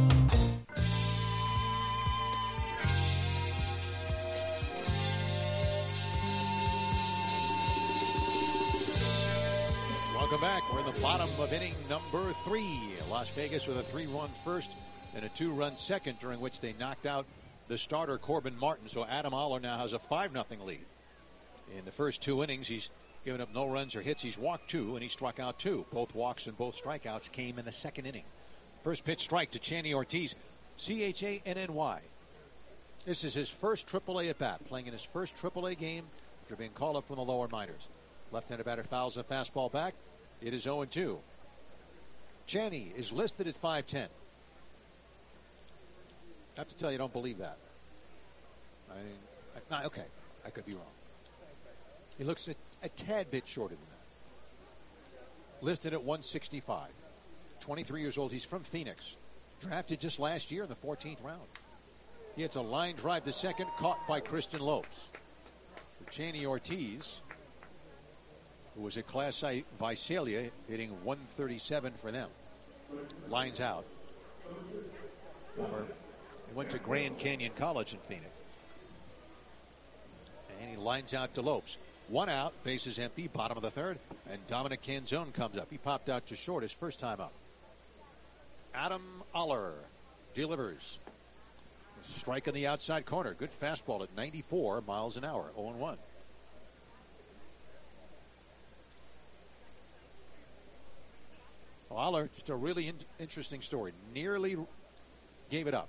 Welcome back. We're in the bottom of inning number 3. Las Vegas with a 3-run first and a 2-run second, during which they knocked out the starter Corbin Martin. So Adam Oller now has a 5-0 lead. In the first 2 innings, he's given up no runs or hits. He's walked 2 and he struck out 2. Both walks and both strikeouts came in the second inning. First pitch strike to Channy Ortiz, Channy. This is his first AAA at bat, playing in his first AAA game after being called up from the lower minors. Left-handed batter fouls a fastball back. It is 0-2. Channy is listed at 5'10". I have to tell you, I don't believe that. Okay, I could be wrong. He looks a tad bit shorter than that. Listed at 165. 23 years old. He's from Phoenix. Drafted just last year in the 14th round. He hits a line drive to second, caught by Kristen Lopes. Channy Ortiz, who was at Class A Visalia, hitting 137 for them. Lines out. He went to Grand Canyon College in Phoenix. And he lines out to Lopes. 1 out, bases empty, bottom of the third, and Dominic Canzone comes up. He popped out to short his first time up. Adam Oller delivers. Strike in the outside corner. Good fastball at 94 miles an hour. 0-1. Oller, just a really interesting story. Nearly gave it up.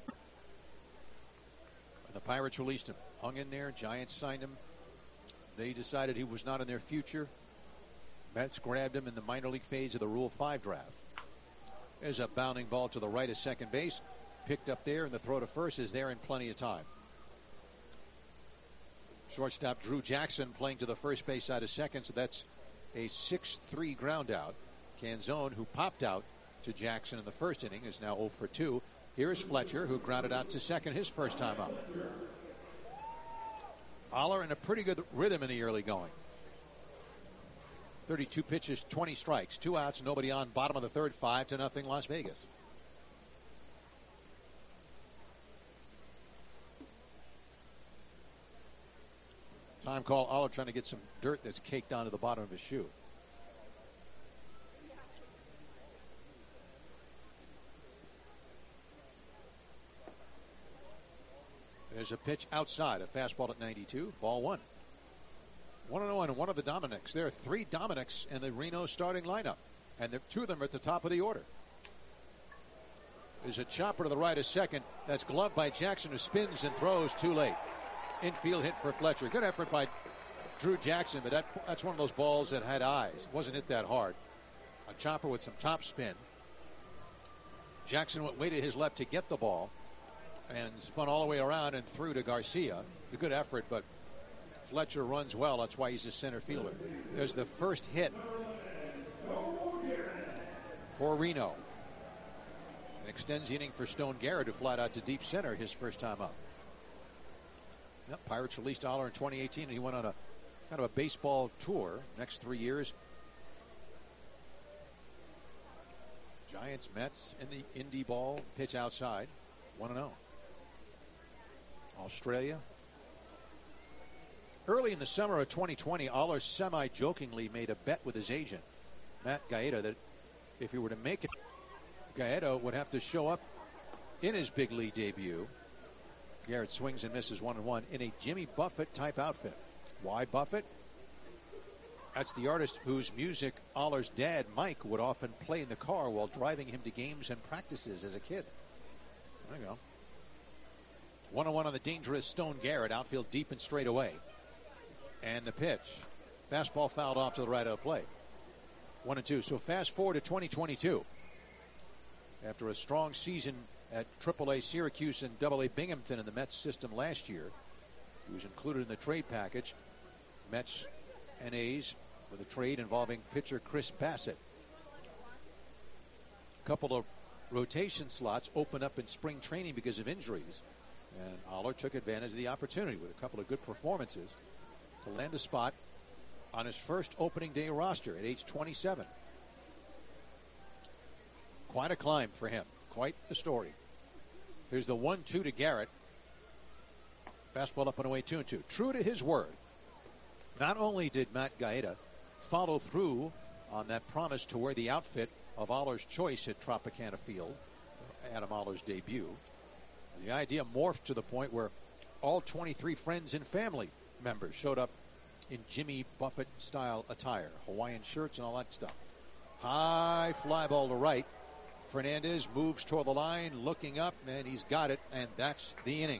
And the Pirates released him. Hung in there. Giants signed him. They decided he was not in their future. Mets grabbed him in the minor league phase of the Rule 5 draft. There's a bounding ball to the right of second base. Picked up there, and the throw to first is there in plenty of time. Shortstop Drew Jackson playing to the first base side of second, so that's a 6-3 ground out. Canzone, who popped out to Jackson in the first inning, is now 0 for 2. Here is Fletcher, who grounded out to second his first time up. Oller in a pretty good rhythm in the early going. 32 pitches, 20 strikes, 2 outs, nobody on. Bottom of the third, 5-0 Las Vegas. Time call. Oller trying to get some dirt that's caked onto the bottom of his shoe. There's a pitch outside, a fastball at 92, ball 1. 1-0 and one of the Dominics. There are 3 Dominics in the Reno starting lineup, and 2 of them are at the top of the order. There's a chopper to the right of second. That's gloved by Jackson, who spins and throws too late. Infield hit for Fletcher. Good effort by Drew Jackson, but that's one of those balls that had eyes. Wasn't hit that hard. A chopper with some top spin. Jackson waited his left to get the ball and spun all the way around and threw to Garcia. A good effort, but Fletcher runs well. That's why he's a center fielder. There's the first hit for Reno. And extends the inning for Stone Garrett, who flied out to deep center his first time up. Yep, Pirates released Oller in 2018, and he went on a kind of a baseball tour next 3 years. Giants, Mets in the Indy ball, pitch outside, 1-0. Australia. Early in the summer of 2020, Oller semi-jokingly made a bet with his agent, Matt Gaeta, that if he were to make it, Gaeta would have to show up in his big league debut. Garrett swings and misses 1-1 in a Jimmy Buffett-type outfit. Why Buffett? That's the artist whose music Oller's dad, Mike, would often play in the car while driving him to games and practices as a kid. There you go. 1-1 on the dangerous Stone Garrett, outfield deep and straight away. And the pitch. Fastball fouled off to the right of play. 1-2. So fast forward to 2022. After a strong season at AAA Syracuse and AA Binghamton in the Mets system last year, he was included in the trade package. Mets and A's with a trade involving pitcher Chris Bassett. A couple of rotation slots opened up in spring training because of injuries. And Oller took advantage of the opportunity with a couple of good performances to land a spot on his first opening day roster at age 27. Quite a climb for him. Quite the story. Here's the 1-2 to Garrett. Fastball up and away, 2-2. True to his word, not only did Matt Gaeta follow through on that promise to wear the outfit of Oller's choice at Tropicana Field, Adam Oller's debut, the idea morphed to the point where all 23 friends and family members showed up in Jimmy Buffett-style attire, Hawaiian shirts and all that stuff. High fly ball to right. Fernandez moves toward the line, looking up, and he's got it, and that's the inning.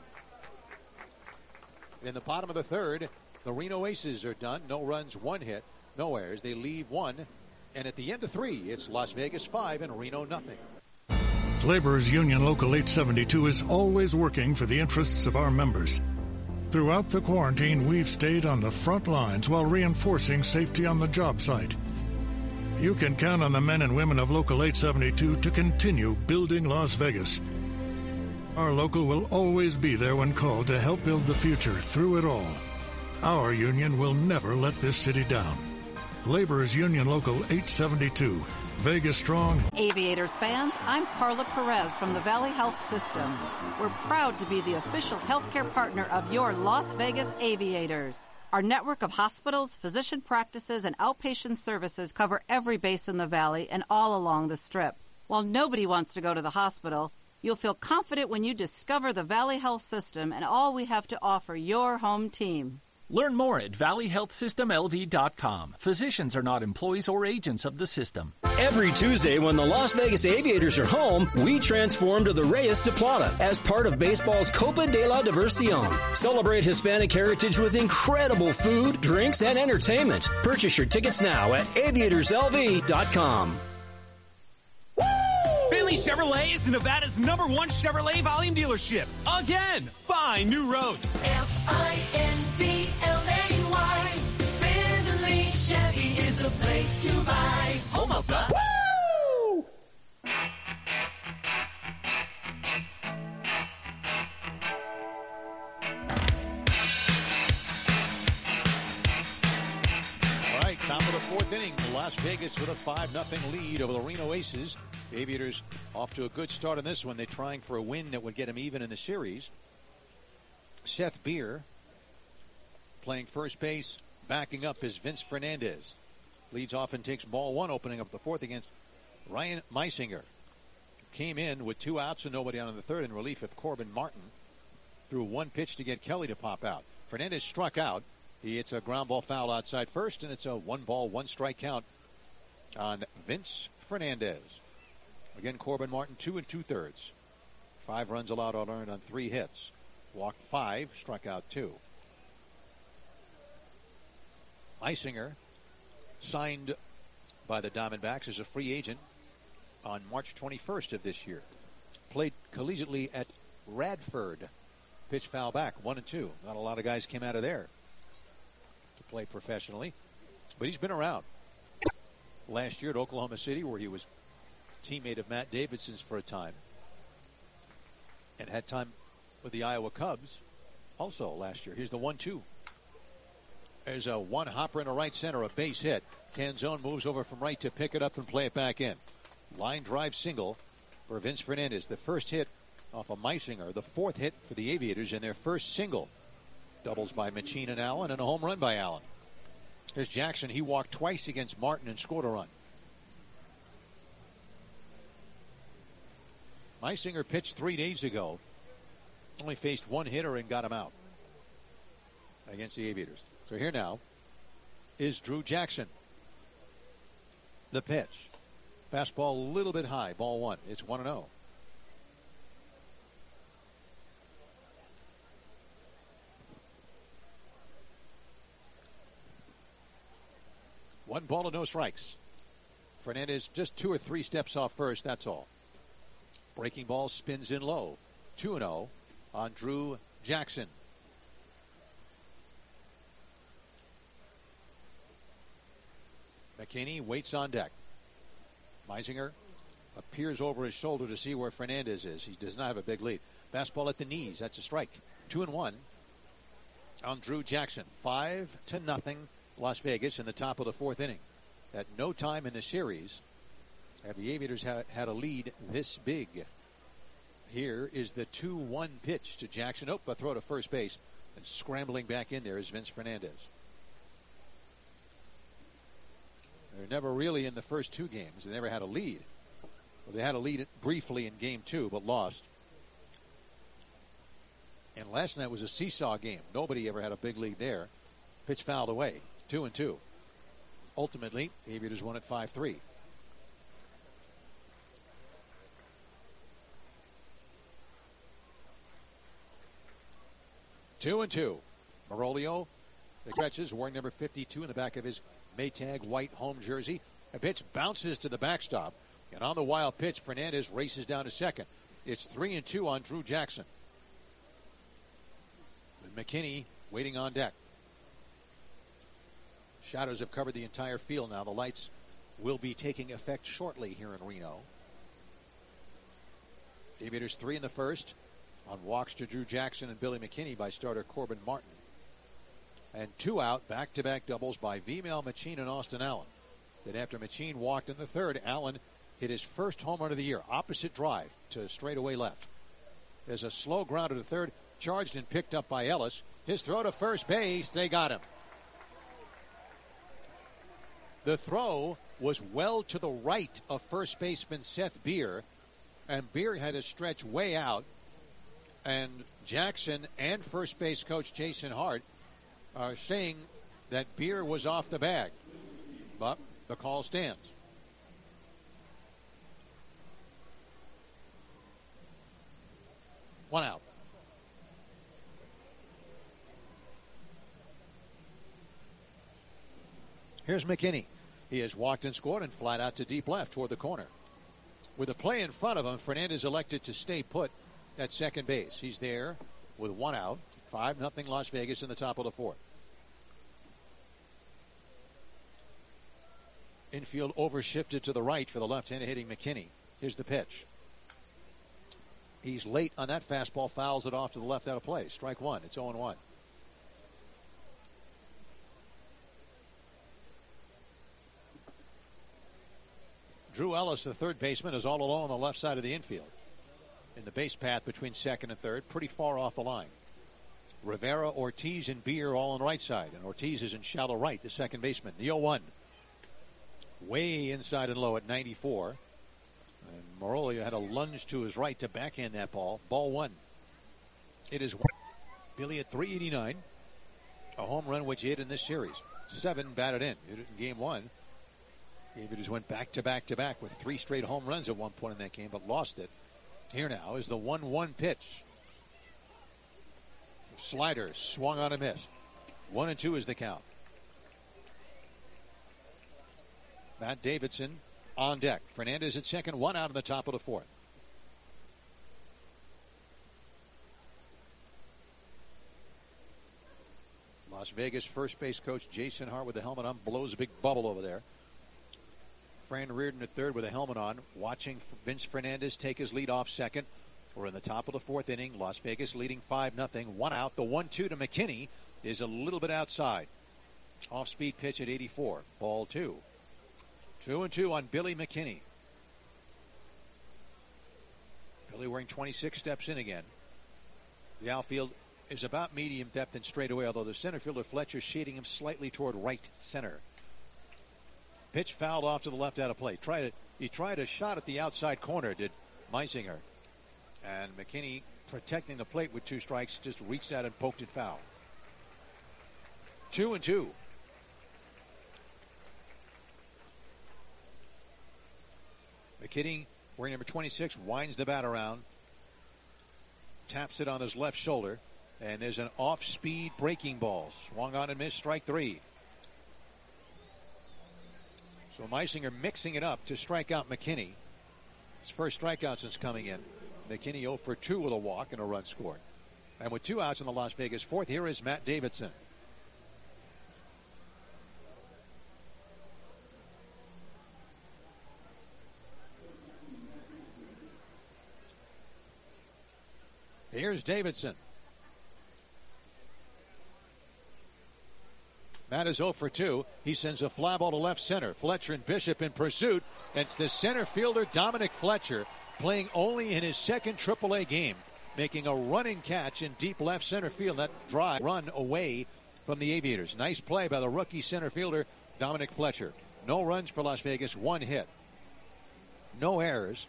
In the bottom of the third, the Reno Aces are done. No runs, one hit, no errors. They leave one, and at the end of three, it's Las Vegas 5 and Reno nothing. Laborers Union Local 872 is always working for the interests of our members. Throughout the quarantine, we've stayed on the front lines while reinforcing safety on the job site. You can count on the men and women of Local 872 to continue building Las Vegas. Our local will always be there when called to help build the future through it all. Our union will never let this city down. Laborers Union Local 872. Vegas strong. Aviators fans, I'm Carla Perez from the Valley Health System. We're proud to be the official healthcare partner of your Las Vegas Aviators. Our network of hospitals, physician practices, and outpatient services cover every base in the valley and all along the Strip. While nobody wants to go to the hospital, you'll feel confident when you discover the Valley Health System and all we have to offer your home team. Learn more at valleyhealthsystemlv.com. Physicians are not employees or agents of the system. Every Tuesday when the Las Vegas Aviators are home, we transform to the Reyes de Plata as part of baseball's Copa de la Diversión. Celebrate Hispanic heritage with incredible food, drinks, and entertainment. Purchase your tickets now at aviatorslv.com. Finley Chevrolet is Nevada's #1 Chevrolet volume dealership. Again, find new roads. Findlay. Finley Chevy is a place to buy. Home of the... Woo! All right, top of the fourth inning. Las Vegas with a 5-0 lead over the Reno Aces. The Aviators off to a good start on this one. They're trying for a win that would get them even in the series. Seth Beer playing first base, backing up is Vince Fernandez. Leads off and takes ball one, opening up the fourth against Ryan Meisinger. Came in with 2 outs and nobody on in the third in relief of Corbin Martin. Threw one pitch to get Kelly to pop out. Fernandez struck out. He hits a ground ball foul outside first, and it's a 1-ball, 1-strike count on Vince Fernandez. Again, Corbin Martin, 2 2/3. 5 runs allowed unearned on 3 hits. Walked 5, struck out 2. Meisinger signed by the Diamondbacks as a free agent on March 21st of this year. Played collegiately at Radford. Pitch foul back, 1-2. Not a lot of guys came out of there to play professionally, but he's been around. Last year at Oklahoma City, where he was a teammate of Matt Davidson's for a time. and had time with the Iowa Cubs also last year. Here's the 1-2. There's a one hopper in a right center, a base hit. Canzone moves over from right to pick it up and play it back in. Line drive single for Vince Fernandez. The first hit off of Meisinger, the fourth hit for the Aviators in their first single. Doubles by Machine and Allen, and a home run by Allen. Here's Jackson. He walked twice against Martin and scored a run. Meisinger pitched 3 days ago. Only faced one hitter and got him out against the Aviators. So here now is Drew Jackson. The pitch. Fastball a little bit high. Ball one. It's 1-0. One ball and no strikes. Fernandez just 2 or 3 steps off first. That's all. Breaking ball spins in low. 2-0 on Drew Jackson. McKinney waits on deck. Meisinger appears over his shoulder to see where Fernandez is. He does not have a big lead. Fastball at the knees. That's a strike. 2-1 on Drew Jackson. 5-0 Las Vegas in the top of the 4th inning. At no time in the series have the Aviators had a lead this big. Here is the 2-1 pitch to Jackson. Oh, a throw to first base. And scrambling back in there is Vince Fernandez. They're never really in the first 2 games. They never had a lead. Well, they had a lead briefly in game 2, but lost. And last night was a seesaw game. Nobody ever had a big lead there. Pitch fouled away. 2-2. Ultimately, the Aviators won at 5-3. Two and two. Marolio, the stretches, wearing number 52 in the back of his Maytag white home jersey. A pitch bounces to the backstop. And on the wild pitch, Fernandez races down to second. It's 3-2 on Drew Jackson. And McKinney waiting on deck. Shadows have covered the entire field now. The lights will be taking effect shortly here in Reno. Aviators 3 in the first on walks to Drew Jackson and Billy McKinney by starter Corbin Martin. And 2 out, back-to-back doubles by Vimel Machine and Austin Allen. Then after Machine walked in the third, Allen hit his first home run of the year. Opposite drive to straightaway left. There's a slow grounder to third, charged and picked up by Ellis. His throw to first base, they got him. The throw was well to the right of first baseman Seth Beer, and Beer had to stretch way out. And Jackson and first base coach Jason Hart are saying that Beer was off the bag. But the call stands. One out. Here's McKinney. He has walked and scored and flat out to deep left toward the corner. With a play in front of him, Fernandez elected to stay put at second base. He's there with 1 out. 5-0 Las Vegas in the top of the 4th. Infield overshifted to the right for the left-handed hitting McKinney. Here's the pitch. He's late on that fastball, fouls it off to the left out of play. Strike one. It's 0-1. Drew Ellis, the third baseman, is all alone on the left side of the infield. In the base path between second and third, pretty far off the line. Rivera, Ortiz, and Beer all on the right side. And Ortiz is in shallow right, the second baseman. The 0-1. Way inside and low at 94. And Marolio had a lunge to his right to backhand that ball. Ball one. It is Billy at 389. A home run which he hit in this series. 7 batted in. Hit it in game 1. David just went back to back with 3 straight home runs at one point in that game, but lost it. Here now is the 1-1 pitch. Slider swung on a miss. 1-2 is the count. Matt Davidson on deck. Fernandez at second, 1 out in the top of the 4th. Las Vegas first base coach Jason Hart with the helmet on blows a big bubble over there. Fran Reardon at third with a helmet on, watching Vince Fernandez take his lead off second. We're in the top of the fourth inning. Las Vegas leading 5-0. One out. The 1-2 to McKinney is a little bit outside. Off-speed pitch at 84. Ball 2. 2-2 on Billy McKinney. Billy wearing 26 steps in again. The outfield is about medium depth and straightaway, although the center fielder Fletcher shading him slightly toward right center. Pitch fouled off to the left out of play. He tried a shot at the outside corner, did Meisinger. And McKinney, protecting the plate with 2 strikes, just reached out and poked it foul. 2-2. McKinney, wearing number 26, winds the bat around. Taps it on his left shoulder. And there's an off-speed breaking ball. Swung on and missed, strike 3. So Meisinger mixing it up to strike out McKinney. His first strikeout since coming in. McKinney 0 for 2 with a walk and a run scored. And with 2 outs in the Las Vegas fourth, here is Matt Davidson. Here's Davidson. Matt is 0 for 2. He sends a fly ball to left center. Fletcher and Bishop in pursuit. And it's the center fielder, Dominic Fletcher, playing only in his second AAA game, making a running catch in deep left center field. That drive run away from the Aviators. Nice play by the rookie center fielder, Dominic Fletcher. No runs for Las Vegas, 1 hit. No errors.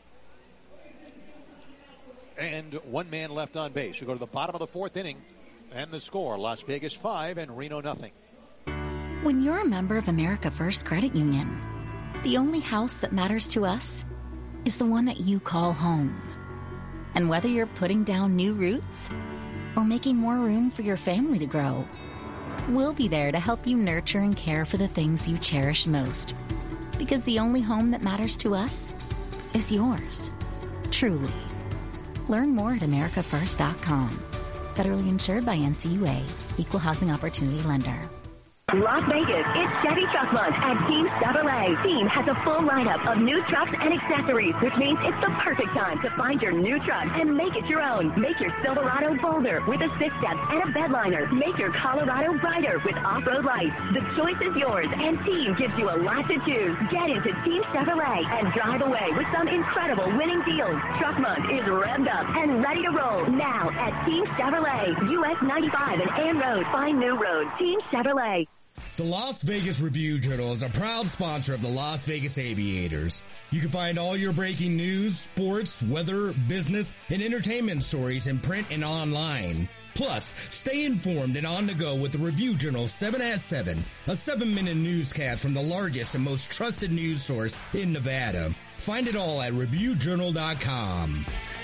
And 1 man left on base. We go to the bottom of the fourth inning. And the score, Las Vegas 5 and Reno 0. When you're a member of America First Credit Union, the only house that matters to us is the one that you call home. And whether you're putting down new roots or making more room for your family to grow, we'll be there to help you nurture and care for the things you cherish most. Because the only home that matters to us is yours. Truly. Learn more at americafirst.com. Federally insured by NCUA. Equal Housing Opportunity Lender. Las Vegas, it's Chevy Truck Month at Team Chevrolet. Team has a full lineup of new trucks and accessories, which means it's the perfect time to find your new truck and make it your own. Make your Silverado bolder with a 6-step and a bed liner. Make your Colorado brighter with off-road lights. The choice is yours, and Team gives you a lot to choose. Get into Team Chevrolet and drive away with some incredible winning deals. Truck Month is revved up and ready to roll now at Team Chevrolet, US 95 and Ann Road. Find new road. Team Chevrolet. The Las Vegas Review-Journal is a proud sponsor of the Las Vegas Aviators. You can find all your breaking news, sports, weather, business, and entertainment stories in print and online. Plus, stay informed and on the go with the Review-Journal 7 at 7, a 7-minute newscast from the largest and most trusted news source in Nevada. Find it all at ReviewJournal.com.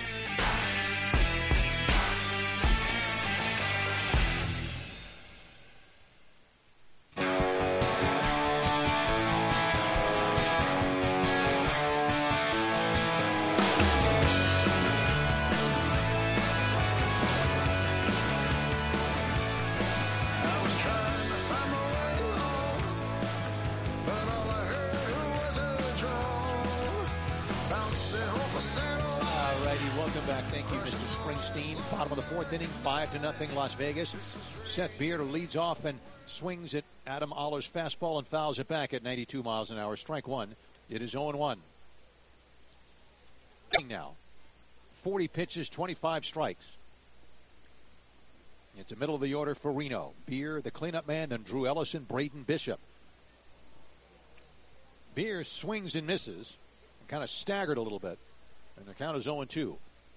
Inning 5-0 Las Vegas. Seth Beard leads off and swings at Adam Oller's fastball and fouls it back at 92 miles an hour. Strike 1. It is 0-1. Now, 40 pitches, 25 strikes. It's the middle of the order for Reno. Beer, the cleanup man, then Drew Ellison, Braden Bishop. Beer swings and misses, kind of staggered a little bit, and the count is 0-2.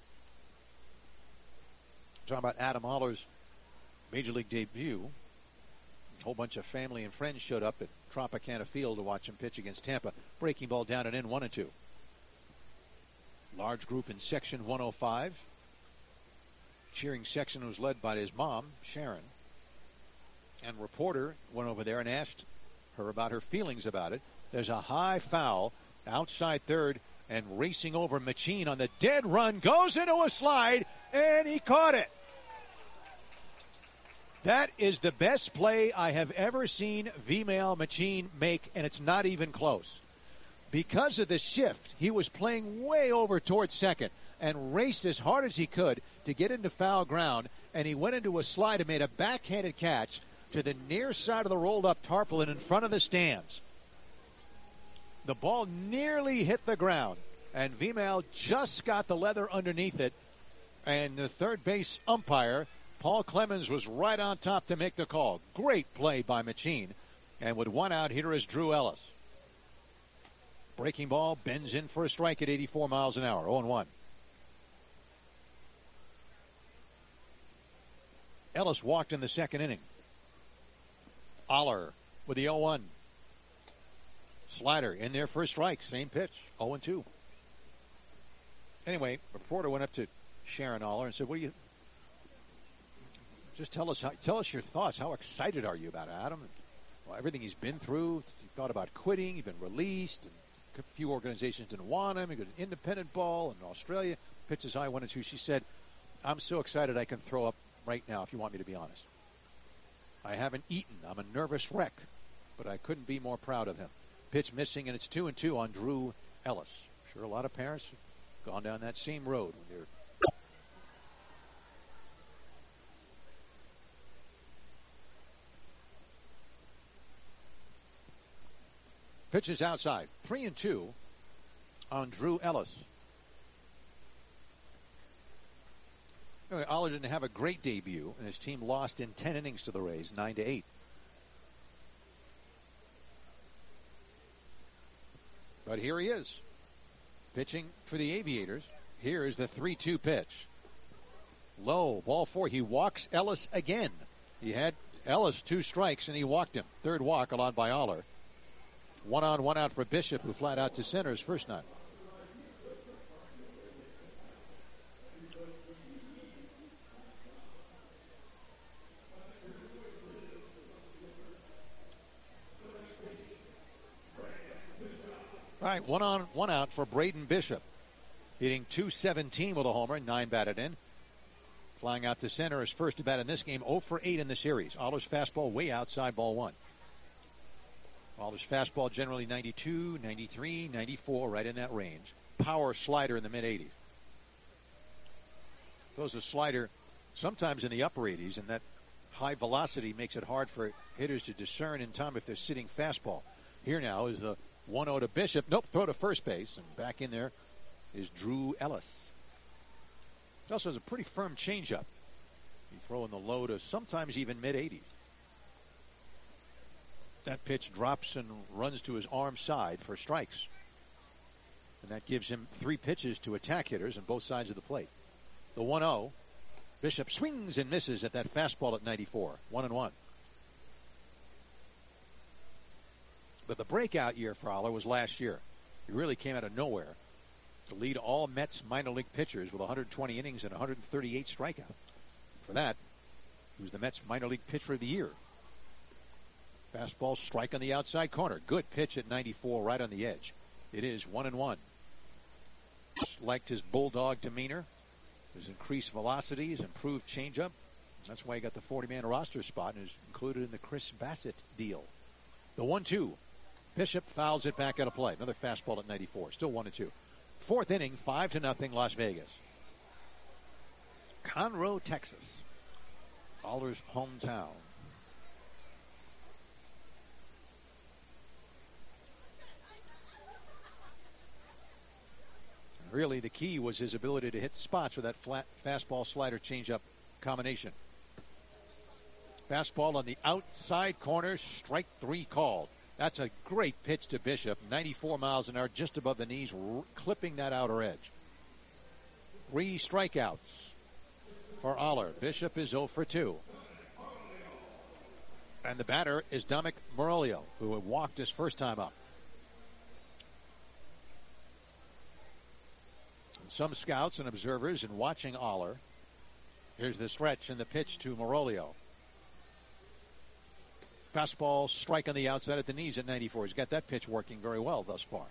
Talking about Adam Oller's Major League debut. A whole bunch of family and friends showed up at Tropicana Field to watch him pitch against Tampa. Breaking ball down and in, 1-2. Large group in section 105. Cheering section was led by his mom, Sharon. And reporter went over there and asked her about her feelings about it. There's a high foul outside third, and racing over Machine on the dead run, goes into a slide, and he caught it. That is the best play I have ever seen Vimael Machine make, and it's not even close. Because of the shift, he was playing way over towards second. and raced as hard as he could to get into foul ground, and he went into a slide and made a backhanded catch to the near side of the rolled-up tarpaulin in front of the stands. The ball nearly hit the ground, and Vimael just got the leather underneath it, and the third base umpire, Paul Clemens, was right on top to make the call. Great play by Machine. And with one out, here is Drew Ellis. Breaking ball, bends in for a strike at 84 miles an hour, 0-1. Ellis walked in the second inning. Oller with the 0-1. Slider in there for a strike, same pitch, 0-2. Anyway, a reporter went up to Sharon Oller and said, "What do you? Just tell us your thoughts. How excited are you about Adam? Well, everything he's been through. He thought about quitting. He'd been released, and a few organizations didn't want him. He got an independent ball in Australia. Pitches high 1-2. She said, "I'm so excited I can throw up right now. If you want me to be honest, I haven't eaten. I'm a nervous wreck, but I couldn't be more proud of him." Pitch missing, and it's 2-2 on Drew Ellis. I'm sure a lot of parents have gone down that same road when they're. Pitches outside. 3-2 on Drew Ellis. Anyway, Oller didn't have a great debut, and his team lost in 10 innings to the Rays, 9-8. But here he is, pitching for the Aviators. Here is the 3-2 pitch. Low, ball 4. He walks Ellis again. He had Ellis 2 strikes, and he walked him. Third walk allowed by Oller. 1 on, 1 out for Bishop, who flat out to center his first time. All right, 1 on, 1 out for Braden Bishop. Hitting .217 with a homer, 9 batted in. Flying out to center his first at bat in this game, 0 for 8 in the series. Oller's fastball way outside, ball 1. Oller's fastball generally 92, 93, 94, right in that range. Power slider in the mid-80s. Throws a slider sometimes in the upper 80s, and that high velocity makes it hard for hitters to discern in time if they're sitting fastball. Here now is the 1-0 to Bishop. Nope, throw to first base, and back in there is Drew Ellis. He also has a pretty firm changeup. You throw in the low to sometimes even mid-80s. That pitch drops and runs to his arm side for strikes. And that gives him 3 pitches to attack hitters on both sides of the plate. The 1-0. Bishop swings and misses at that fastball at 94. 1-1. But the breakout year for Oller was last year. He really came out of nowhere to lead all Mets minor league pitchers with 120 innings and 138 strikeouts. For that, he was the Mets minor league pitcher of the year. Fastball strike on the outside corner. Good pitch at 94 right on the edge. It is 1-1. Liked his bulldog demeanor, his increased velocity, his improved changeup. That's why he got the 40-man roster spot and is included in the Chris Bassett deal. The 1-2. Bishop fouls it back out of play. Another fastball at 94. Still 1-2. Fourth inning, 5-0 Las Vegas. Conroe, Texas. Oller's hometown. Really, the key was his ability to hit spots with that flat fastball slider changeup combination. Fastball on the outside corner, strike 3 called. That's a great pitch to Bishop, 94 miles an hour, just above the knees, clipping that outer edge. 3 strikeouts for Oller. Bishop is 0 for 2. And the batter is Dominic Morello, who had walked his first time up. Some scouts and observers in watching Oller. Here's the stretch and the pitch to Morello. Fastball strike on the outside at the knees at 94. He's got that pitch working very well thus far.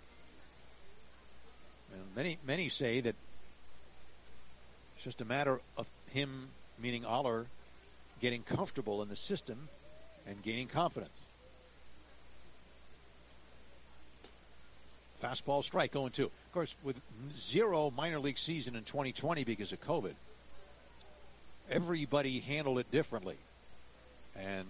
And many say that it's just a matter of him, meaning Oller, getting comfortable in the system and gaining confidence. Fastball strike 0-2. Of course, with 0 minor league season in 2020 because of COVID, everybody handled it differently. And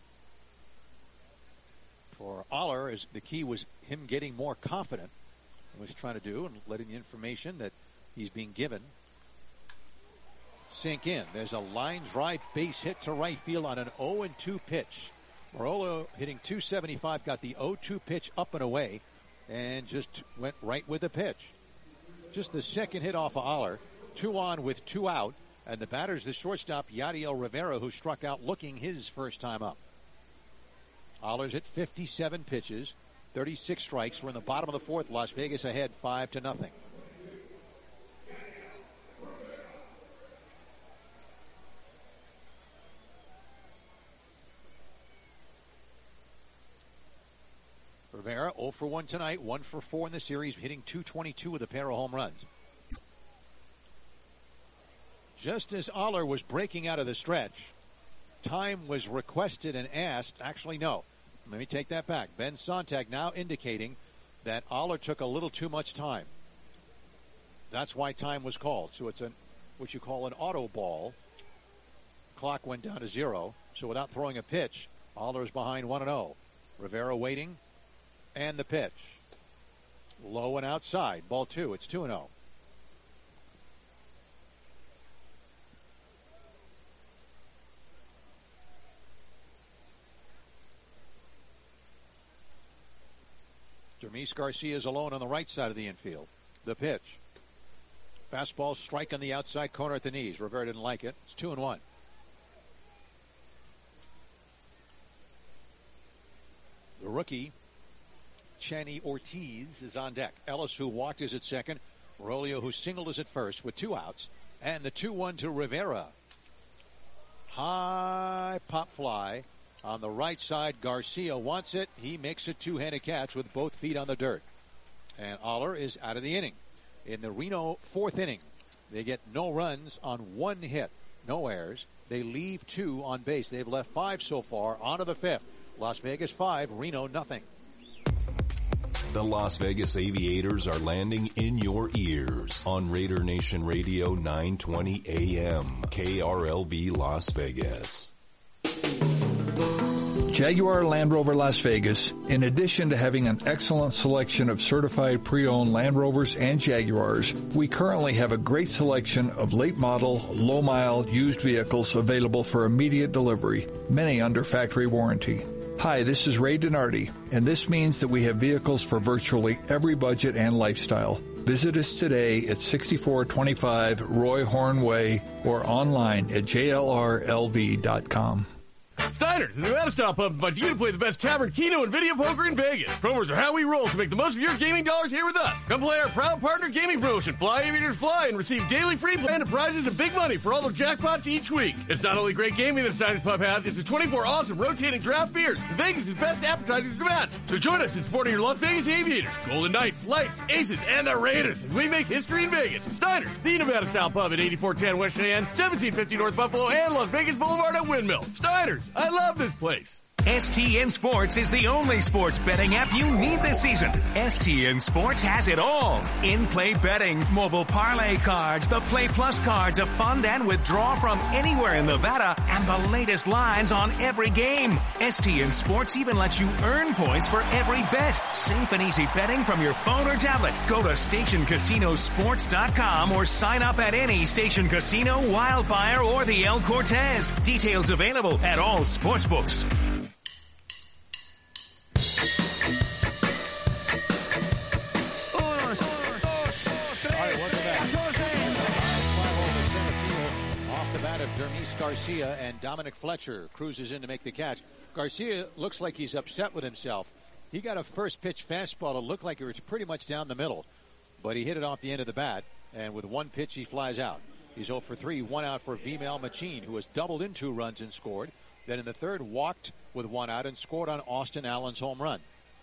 for Oller, the key was him getting more confident in what he's trying to do and letting the information that he's being given sink in. There's a line drive base hit to right field on an 0-2 pitch. Morolo hitting .275, got the 0-2 pitch up and away, and just went right with the pitch. Just the second hit off of Oller. 2 on with 2 out, and the batter's the shortstop, Yadiel Rivera, who struck out looking his first time up. Oller's hit 57 pitches, 36 strikes. We're in the bottom of the fourth. Las Vegas ahead 5-0. Rivera 0 for 1 tonight, 1 for 4 in the series, hitting .222 with a pair of home runs. Just as Oller was breaking out of the stretch, time was requested and asked. Actually, no. Let me take that back. Ben Sontag now indicating that Oller took a little too much time. That's why time was called. So it's what you call an auto ball. Clock went down to 0. So without throwing a pitch, Oller is behind 1-0. Rivera waiting. And the pitch. Low and outside. Ball 2. It's 2-0. Dermis Garcia is alone on the right side of the infield. The pitch. Fastball strike on the outside corner at the knees. Rivera didn't like it. It's 2-1. The rookie, Channy Ortiz, is on deck. Ellis, who walked, is at second. Rolio, who singled, is at first with 2 outs. And the 2-1 to Rivera. High pop fly on the right side. Garcia wants it. He makes a two-handed catch with both feet on the dirt. And Oller is out of the inning. In the Reno 4th inning, they get no runs on 1 hit. No errors. They leave 2 on base. They've left 5 so far. On to the 5th. Las Vegas 5, Reno nothing. The Las Vegas Aviators are landing in your ears on Raider Nation Radio 920 AM, KRLV Las Vegas. Jaguar Land Rover Las Vegas, in addition to having an excellent selection of certified pre-owned Land Rovers and Jaguars, we currently have a great selection of late model, low mile used vehicles available for immediate delivery, many under factory warranty. Hi, this is Ray Donardi, and this means that we have vehicles for virtually every budget and lifestyle. Visit us today at 6425 Roy Horn Way or online at jlrlv.com. Steiner's, the Nevada-style pub, invites you to play the best tavern, keno, and video poker in Vegas. Promos are how we roll, so make the most of your gaming dollars here with us. Come play our proud partner gaming promotion, Fly Aviators Fly, and receive daily free play and prizes and big money for all the jackpots each week. It's not only great gaming that Steiner's Pub has, it's the 24 awesome rotating draft beers and Vegas' best appetizers to match. So join us in supporting your Las Vegas Aviators, Golden Knights, Lights, Aces, and the Raiders as we make history in Vegas. Steiner's, the Nevada-style pub at 8410 West Cheyenne, 1750 North Buffalo, and Las Vegas Boulevard at Windmill. Steiner's, I love this place. STN Sports is the only sports betting app you need this season. STN Sports has it all. In-play betting, mobile parlay cards, the Play Plus card to fund and withdraw from anywhere in Nevada, and the latest lines on every game. STN Sports even lets you earn points for every bet. Safe and easy betting from your phone or tablet. Go to StationCasinoSports.com or sign up at any Station Casino, Wildfire, or the El Cortez. Details available at all sportsbooks. Dermis Garcia and Dominic Fletcher cruises in to make the catch. Garcia looks like he's upset with himself. He got a first pitch fastball that looked like it was pretty much down the middle, but he hit it off the end of the bat, and with 1 pitch he flies out. He's 0 for 3, 1 out for Vimal Machin, who has doubled in 2 runs and scored. Then in the third, walked with 1 out and scored on Austin Allen's home run.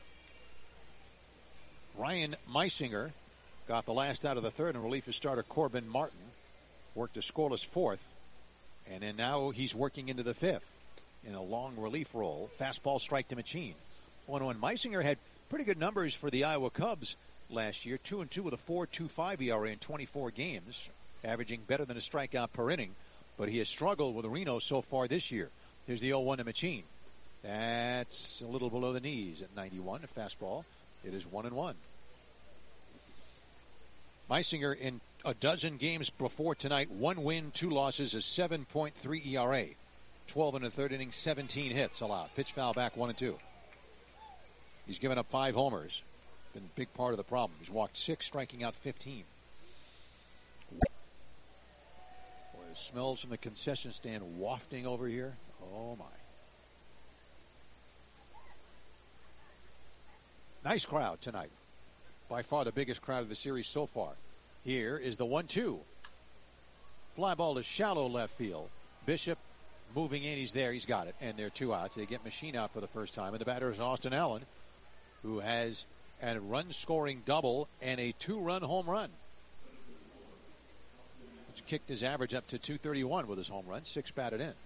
Ryan Meisinger got the last out of the third, and relief of starter Corbin Martin worked a scoreless 4th. And then now he's working into the 5th in a long relief role. Fastball strike to Machin. When Meisinger had pretty good numbers for the Iowa Cubs last year. 2-2 with a 4.25 ERA in 24 games, averaging better than a strikeout per inning. But he has struggled with Reno so far this year. Here's the 0-1 to Machine. That's a little below the knees at 91. A fastball. It is 1-1. Meisinger in a dozen games before tonight. 1 win, 2 losses, a 7.3 ERA. 12 in the third inning, 17 hits allowed. Pitch foul back 1-2. He's given up 5 homers. Been a big part of the problem. He's walked 6, striking out 15. Boy, the smells from the concession stand wafting over here. Oh, my. Nice crowd tonight. By far the biggest crowd of the series so far. Here is the 1-2. Fly ball to shallow left field. Bishop moving in. He's there. He's got it. And there are 2 outs. They get Machine out for the first time. And the batter is Austin Allen, who has a run-scoring double and a 2-run home run. Which kicked his average up to 231 with his home run. 6 batted in.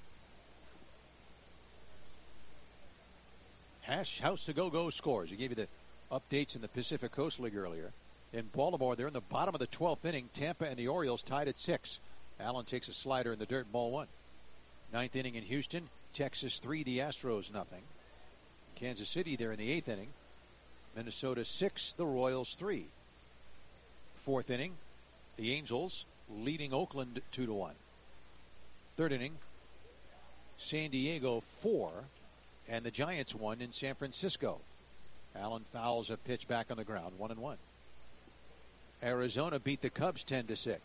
House to go scores. He gave you the updates in the Pacific Coast League earlier. In Baltimore, they're in the bottom of the 12th inning. Tampa and the Orioles tied at 6. Allen takes a slider in the dirt, ball 1. 9th inning in Houston, Texas 3, the Astros nothing. Kansas City, they're in the 8th inning. Minnesota 6, the Royals 3. 4th inning, the Angels leading Oakland 2-1. 3rd inning, San Diego 4, and the Giants 1 in San Francisco. Allen fouls a pitch back on the ground, 1-1. Arizona beat the Cubs 10-6.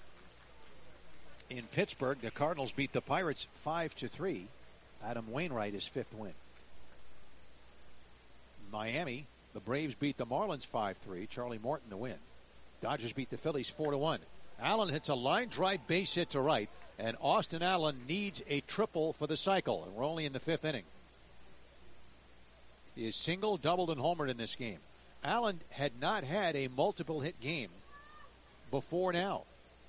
In Pittsburgh, the Cardinals beat the Pirates 5-3. Adam Wainwright his 5th win. Miami, the Braves beat the Marlins 5-3. Charlie Morton the win. Dodgers beat the Phillies 4-1. Allen hits a line drive base hit to right, and Austin Allen needs a triple for the cycle, and we're only in the 5th inning. He is single, doubled, and homered in this game. Allen had not had a multiple hit game before now.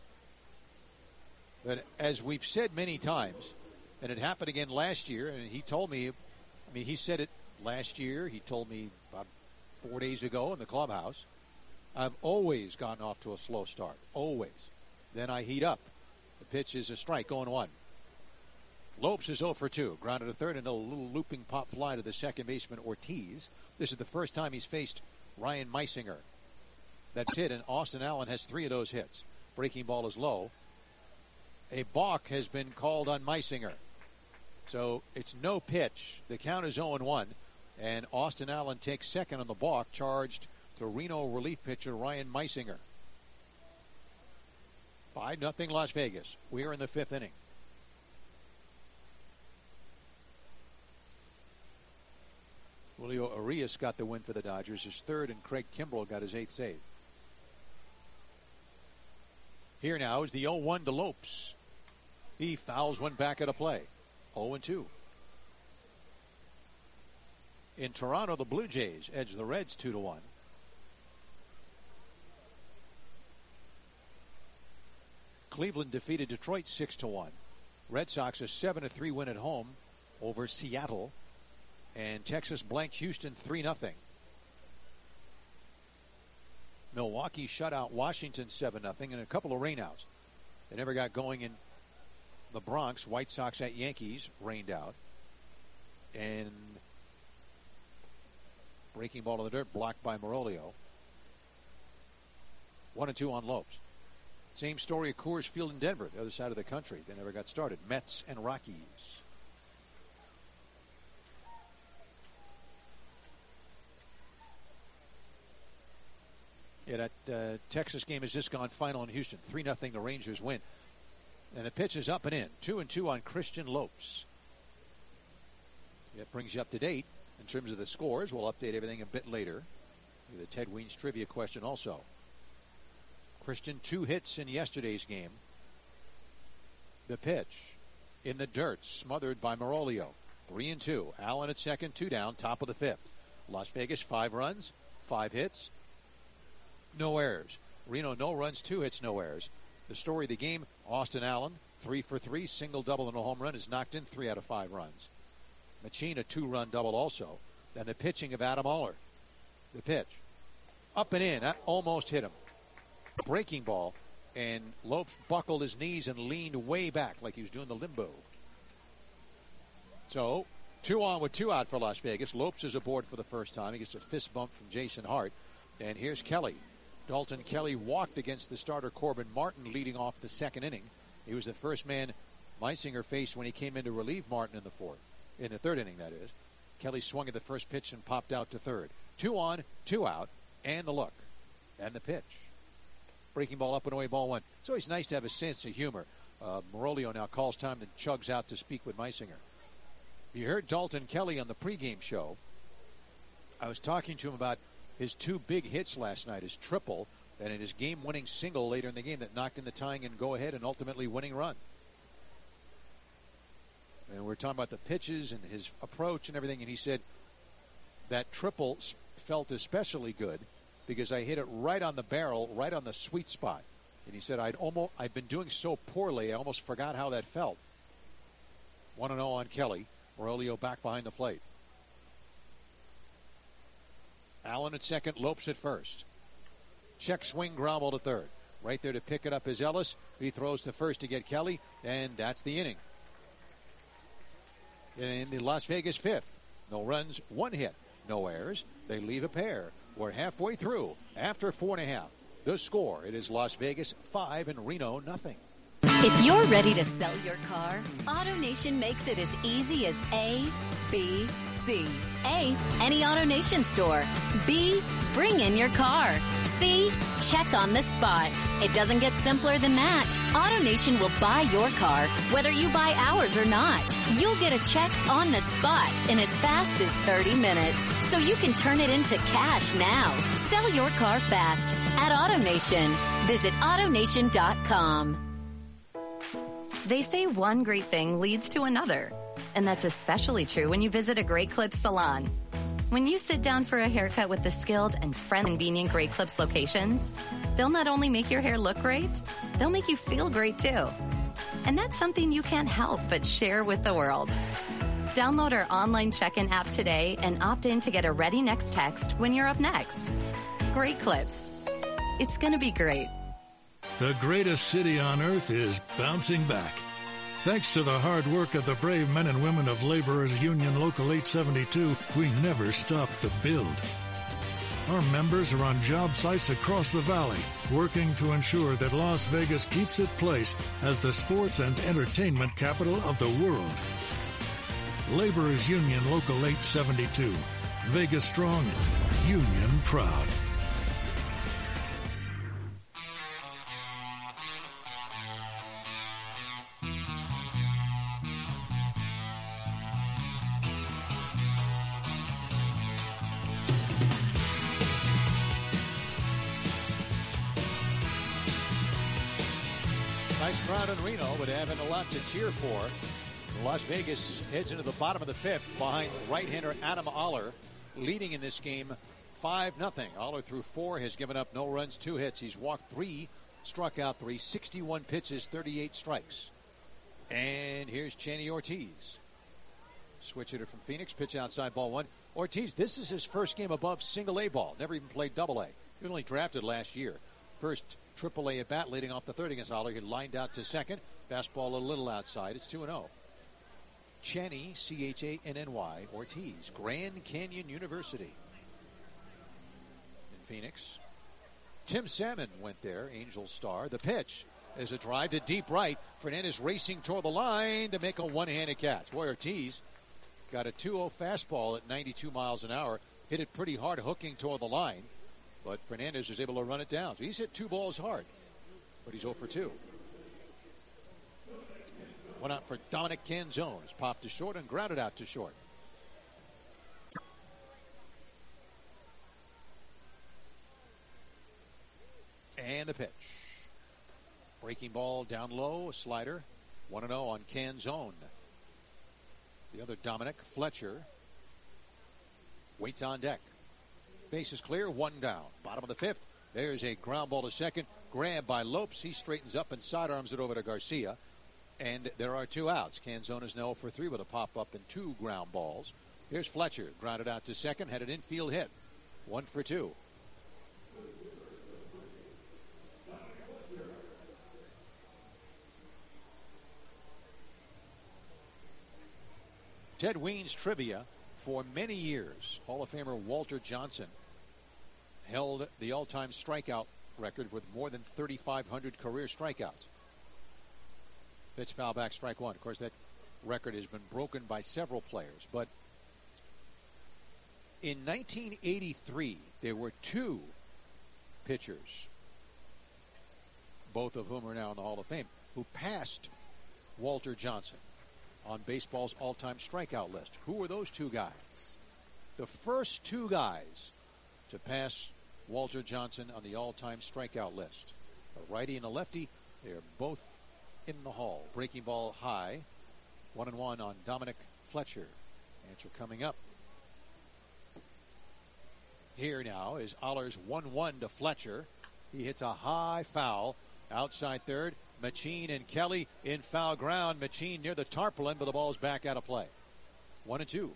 But as we've said many times, and it happened again last year, and he told me, he said it last year. He told me about 4 days ago in the clubhouse. I've always gotten off to a slow start. Always. Then I heat up. The pitch is a strike, 0-1. Lopes is 0 for 2. Grounded to third and a little looping pop fly to the second baseman Ortiz. This is the first time he's faced Ryan Meisinger. That's hit, and Austin Allen has 3 of those hits. Breaking ball is low. A balk has been called on Meisinger. So it's no pitch. The count is 0-1, and Austin Allen takes second on the balk, charged to Reno relief pitcher Ryan Meisinger. 5-0 Las Vegas. We are in the 5th inning. Julio Arias got the win for the Dodgers, his 3rd, and Craig Kimbrell got his 8th save. Here now is the 0-1 to Lopes. He fouls one back at a play. 0-2. In Toronto, the Blue Jays edge the Reds 2-1. Cleveland defeated Detroit 6-1. Red Sox a 7-3 win at home over Seattle. And Texas blanked Houston 3-0. Milwaukee shut out Washington 7-0 and a couple of rainouts. They never got going in the Bronx. White Sox at Yankees rained out. And breaking ball to the dirt blocked by Morolio. 1-2 on Lopes. Same story at Coors Field in Denver, the other side of the country. They never got started. Mets and Rockies. Yeah, that Texas game has just gone final in Houston. 3-0 the Rangers win. And the pitch is up and in. 2-2 on Christian Lopes. That brings you up to date in terms of the scores. We'll update everything a bit later. The Ted Weens trivia question also. Christian 2 hits in yesterday's game. The pitch in the dirt, smothered by Morolio. 3-2. Allen at second, 2 down, top of the 5th. Las Vegas 5 runs, 5 hits. No errors. Reno, no runs, 2 hits, no errors. The story of the game, Austin Allen, 3 for 3, single, double, and a home run, is knocked in 3 out of 5 runs. Machine, a 2-run double also. Then the pitching of Adam Oller. The pitch. Up and in. That almost hit him. Breaking ball. And Lopes buckled his knees and leaned way back like he was doing the limbo. So, 2 on with 2 out for Las Vegas. Lopes is aboard for the first time. He gets a fist bump from Jason Hart. And here's Kelly. Dalton Kelly walked against the starter Corbin Martin leading off the second inning. He was the first man Meisinger faced when he came in to relieve Martin in the third inning, that is. Kelly swung at the first pitch and popped out to third. 2 on, 2 out, and the look. And the pitch. Breaking ball up and away, ball 1. It's always nice to have a sense of humor. Morolio now calls time and chugs out to speak with Meisinger. You heard Dalton Kelly on the pregame show. I was talking to him about his 2 big hits last night, his triple, and in his game-winning single later in the game that knocked in the tying and go-ahead and ultimately winning run. And we're talking about the pitches and his approach and everything, and he said that triple felt especially good because I hit it right on the barrel, right on the sweet spot. And he said, I'd been doing so poorly, I almost forgot how that felt. 1-0 on Kelly. Morolio back behind the plate. Allen at second, Lopes at first. Check swing, ground ball to third. Right there to pick it up is Ellis. He throws to first to get Kelly, and that's the inning. In the Las Vegas fifth, no runs, 1 hit, no errors. They leave a pair. We're halfway through after 4.5. The score, it is Las Vegas 5 and Reno 0. If you're ready to sell your car, AutoNation makes it as easy as A, B, C. A, any AutoNation store. B, bring in your car. C, check on the spot. It doesn't get simpler than that. AutoNation will buy your car, whether you buy ours or not. You'll get a check on the spot in as fast as 30 minutes, so you can turn it into cash now. Sell your car fast at AutoNation. Visit AutoNation.com. They say one great thing leads to another. And that's especially true when you visit a Great Clips salon. When you sit down for a haircut with the skilled and friendly convenient Great Clips locations, they'll not only make your hair look great, they'll make you feel great too. And that's something you can't help but share with the world. Download our online check-in app today and opt in to get a Ready Next text when you're up next. Great Clips. It's gonna be great. The greatest city on earth is bouncing back. Thanks to the hard work of the brave men and women of Laborers Union Local 872, we never stopped the build. Our members are on job sites across the valley, working to ensure that Las Vegas keeps its place as the sports and entertainment capital of the world. Laborers Union Local 872. Vegas strong, union proud. Nice crowd in Reno, but having a lot to cheer for. Las Vegas heads into the bottom of the fifth behind right-hander Adam Oller, leading in this game 5-0. Oller through 4 has given up no runs, 2 hits. He's walked 3, struck out 3, 61 pitches, 38 strikes. And here's Channy Ortiz. Switch hitter from Phoenix, pitch outside, ball 1. Ortiz, this is his first game above single A ball. Never even played double A. He was only drafted last year. First triple A at bat, leading off the third against Oller. He lined out to second. Fastball a little outside. It's 2-0. Channy, Channy, Ortiz, Grand Canyon University in Phoenix. Tim Salmon went there, Angel star. The pitch is a drive to deep right. Fernandez racing toward the line to make a one-handed catch. Boy, Ortiz got a 2-0 fastball at 92 miles an hour. Hit it pretty hard, hooking toward the line. But Fernandez was able to run it down. So he's hit 2 balls hard, but he's 0 for 2. One out for Dominic Canzone. It's popped to short and grounded out to short. And the pitch. Breaking ball down low, a slider. 1-0 on Canzone. The other Dominic, Fletcher, waits on deck. Base is clear, 1 down. Bottom of the fifth. There's a ground ball to second. Grabbed by Lopes. He straightens up and sidearms it over to Garcia. And there are 2 outs. Canzone is now 0 for 3 with a pop-up and 2 ground balls. Here's Fletcher. Grounded out to second. Had an infield hit. 1 for 2. Ted Weins trivia. For many years, Hall of Famer Walter Johnson held the all-time strikeout record with more than 3,500 career strikeouts. Pitch foul back, strike one. Of course, that record has been broken by several players. But in 1983, there were two pitchers, both of whom are now in the Hall of Fame, who passed Walter Johnson on baseball's all-time strikeout list. Who were those two guys? The first two guys to pass Walter Johnson on the all-time strikeout list. A righty and a lefty. They're both in the Hall. Breaking ball high. 1-1 on Dominic Fletcher. Answer coming up. Here now is Oller's 1-1 to Fletcher. He hits a high foul. Outside third. Machine and Kelly in foul ground. Machine near the tarpaulin, but the ball's back out of play. 1-2.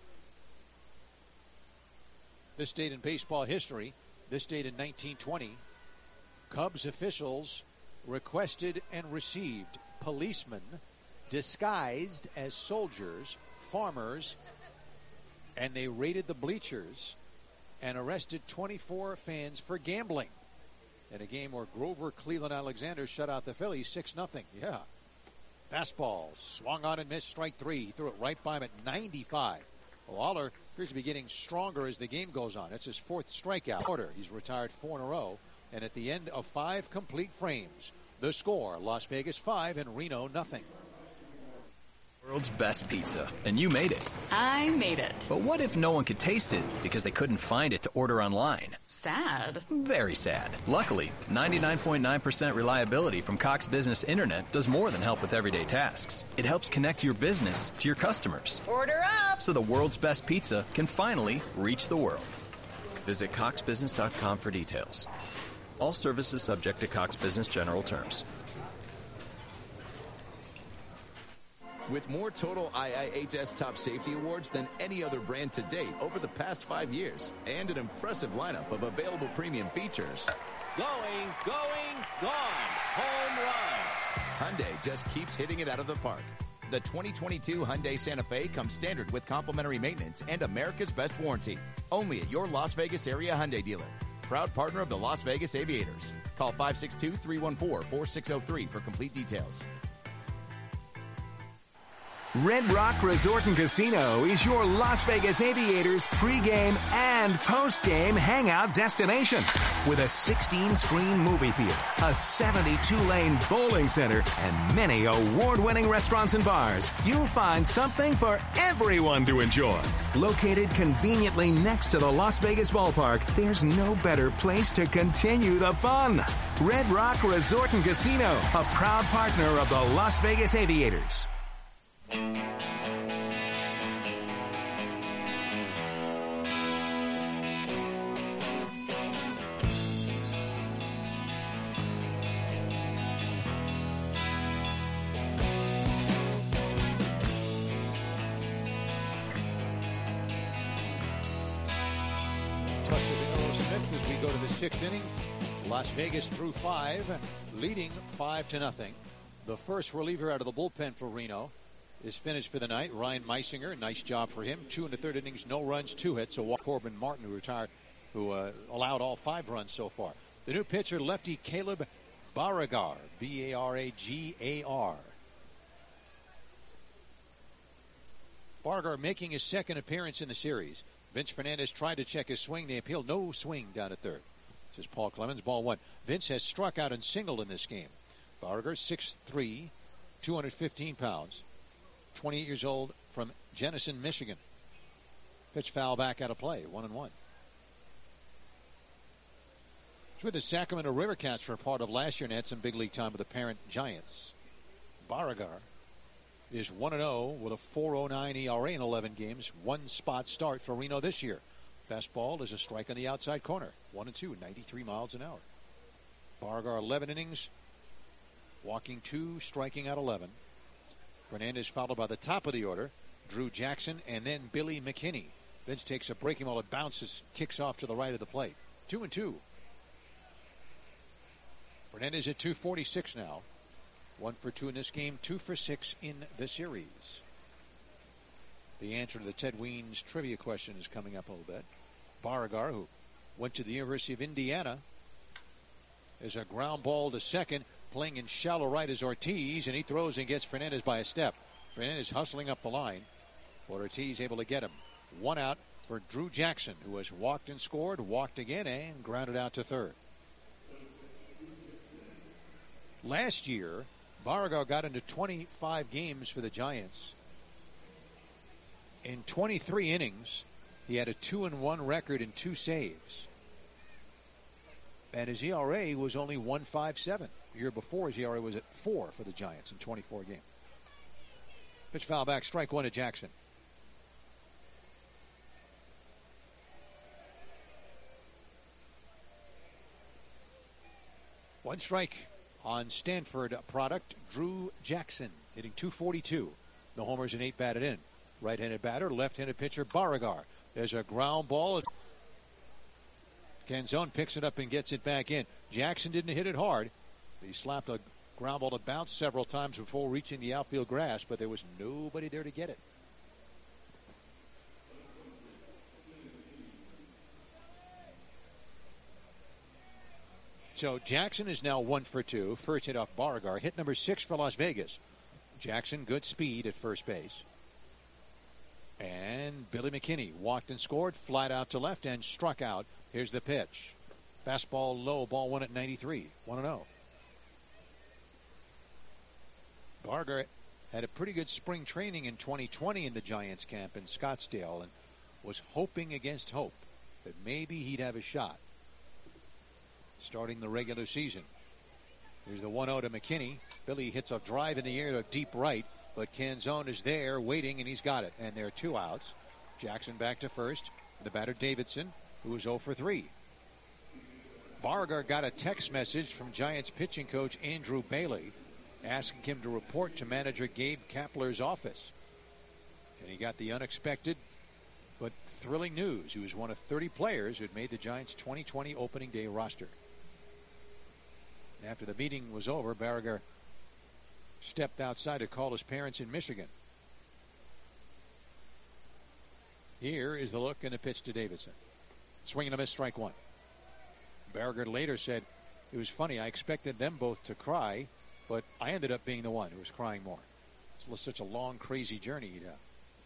This date in baseball history, this date in 1920, Cubs officials requested and received policemen disguised as soldiers, farmers, and they raided the bleachers and arrested 24 fans for gambling. In a game where Grover Cleveland Alexander shut out the Phillies 6-0. Yeah. Fastball swung on and missed, strike three. He threw it right by him at 95. Waller appears to be getting stronger as the game goes on. It's his fourth strikeout. He's retired 4 in a row. And at the end of 5 complete frames, the score, Las Vegas 5 and Reno 0. World's best pizza, and you made it. I made it. But what if no one could taste it because they couldn't find it to order online? Sad. Very sad. Luckily, 99.9% reliability from Cox Business Internet does more than help with everyday tasks. It helps connect your business to your customers. Order up! So the world's best pizza can finally reach the world. Visit coxbusiness.com for details. All services subject to Cox Business General terms. With more total IIHS Top Safety Awards than any other brand to date over the past 5 years, and an impressive lineup of available premium features. Going, gone. Home run. Hyundai just keeps hitting it out of the park. The 2022 Hyundai Santa Fe comes standard with complimentary maintenance and America's best warranty. Only at your Las Vegas area Hyundai dealer. Proud partner of the Las Vegas Aviators. Call 562-314-4603 for complete details. Red Rock Resort and Casino is your Las Vegas Aviators pregame and postgame hangout destination. With a 16-screen movie theater, a 72-lane bowling center, and many award-winning restaurants and bars, you'll find something for everyone to enjoy. Located conveniently next to the Las Vegas ballpark, there's no better place to continue the fun. Red Rock Resort and Casino, a proud partner of the Las Vegas Aviators. As we go to the 6th inning, Las Vegas through 5, leading 5-0. The first reliever out of the bullpen for Reno is finished for the night. Ryan Meisinger, nice job for him. 2 1/3 innings, no runs, 2 hits. So Corbin Martin, who retired, who allowed all 5 runs so far. The new pitcher, lefty Caleb Baragar, B-A-R-A-G-A-R. Baragar making his second appearance in the series. Vince Fernandez tried to check his swing. They appealed. No swing down at third. This is Paul Clemens, ball 1. Vince has struck out and singled in this game. Baragar, 6'3", 215 pounds. 28 years old from Jenison, Michigan. Pitch foul back out of play, 1-1. He's with the Sacramento River Cats for a part of last year and had some big league time with the parent Giants. Baragar is 1-0 with a 4.09 ERA in 11 games. 1 spot start for Reno this year. Fastball is a strike on the outside corner. 1-2, 93 miles an hour. Baragar 11 innings, walking 2, striking out 11. Fernandez followed by the top of the order, Drew Jackson, and then Billy McKinney. Vince takes a breaking ball, it bounces, kicks off to the right of the plate. 2-2. Fernandez at 246 now. 1 for 2 in this game, 2 for 6 in the series. The answer to the Ted Weens trivia question is coming up a little bit. Beauregard, who went to the University of Indiana, is a ground ball to second. Playing in shallow right is Ortiz, and he throws and gets Fernandez by a step. Fernandez hustling up the line, but Ortiz able to get him. One out for Drew Jackson, who has walked and scored, walked again, and grounded out to third. Last year, Beauregard got into 25 games for the Giants. In 23 innings, he had a 2-1 record and 2 saves. And his ERA was only 1.57. The year before, his ERA was at 4 for the Giants in 24 games. Pitch foul back, strike one to Jackson. One strike on Stanford product, Drew Jackson, hitting .242. The homers and 8 batted in. Right-handed batter, left-handed pitcher Beauregard. There's a ground ball. Canzone picks it up and gets it back in. Jackson didn't hit it hard. He slapped a ground ball to bounce several times before reaching the outfield grass, but there was nobody there to get it. So Jackson is now 1 for 2. First hit off Beauregard. Hit number 6 for Las Vegas. Jackson, good speed at first base. And Billy McKinney walked and scored, flat out to left and struck out. Here's the pitch. Fastball low, ball one at 93. 1-0. Beauregard had a pretty good spring training in 2020 in the Giants camp in Scottsdale and was hoping against hope that maybe he'd have a shot starting the regular season. Here's the 1-0 to McKinney. Billy hits a drive in the air to deep right, but Canzone is there waiting, and he's got it. And there are 2 outs. Jackson back to first. The batter Davidson, who was 0 for 3. Beauregard got a text message from Giants pitching coach Andrew Bailey asking him to report to manager Gabe Kapler's office. And he got the unexpected but thrilling news. He was one of 30 players who had made the Giants' 2020 opening day roster. After the meeting was over, Beauregard stepped outside to call his parents in Michigan. Here is the look and the pitch to Davidson. Swing and a miss, strike one. Beauregard later said, it was funny, I expected them both to cry, but I ended up being the one who was crying more. It was such a long, crazy journey he'd have.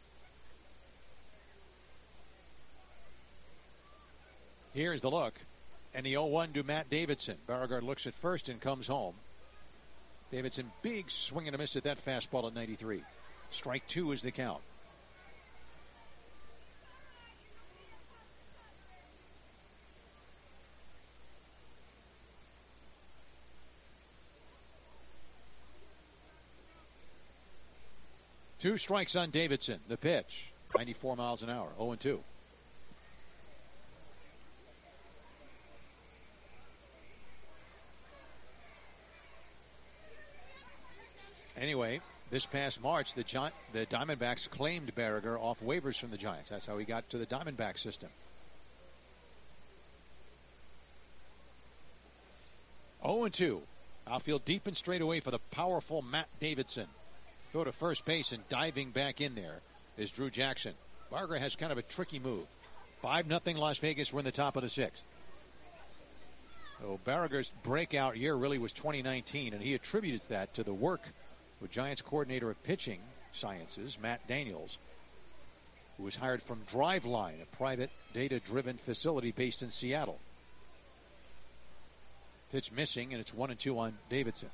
Here's the look. And the 0-1 to Matt Davidson. Beauregard looks at first and comes home. Davidson, big swing and a miss at that fastball at 93. Strike 2 is the count. Two strikes on Davidson. The pitch, 94 miles an hour, 0-2. Anyway, this past March, the Diamondbacks claimed Beauregard off waivers from the Giants. That's how he got to the Diamondback system. 0-2. Outfield deep and straight away for the powerful Matt Davidson. Go to first base and diving back in there is Drew Jackson. Beauregard has kind of a tricky move. 5-0 Las Vegas. We're in the top of the 6th. So Beauregard's breakout year really was 2019, and he attributes that to the work with Giants coordinator of pitching sciences, Matt Daniels, who was hired from Driveline, a private data-driven facility based in Seattle. Pitch missing, and it's 1-2 on Davidson.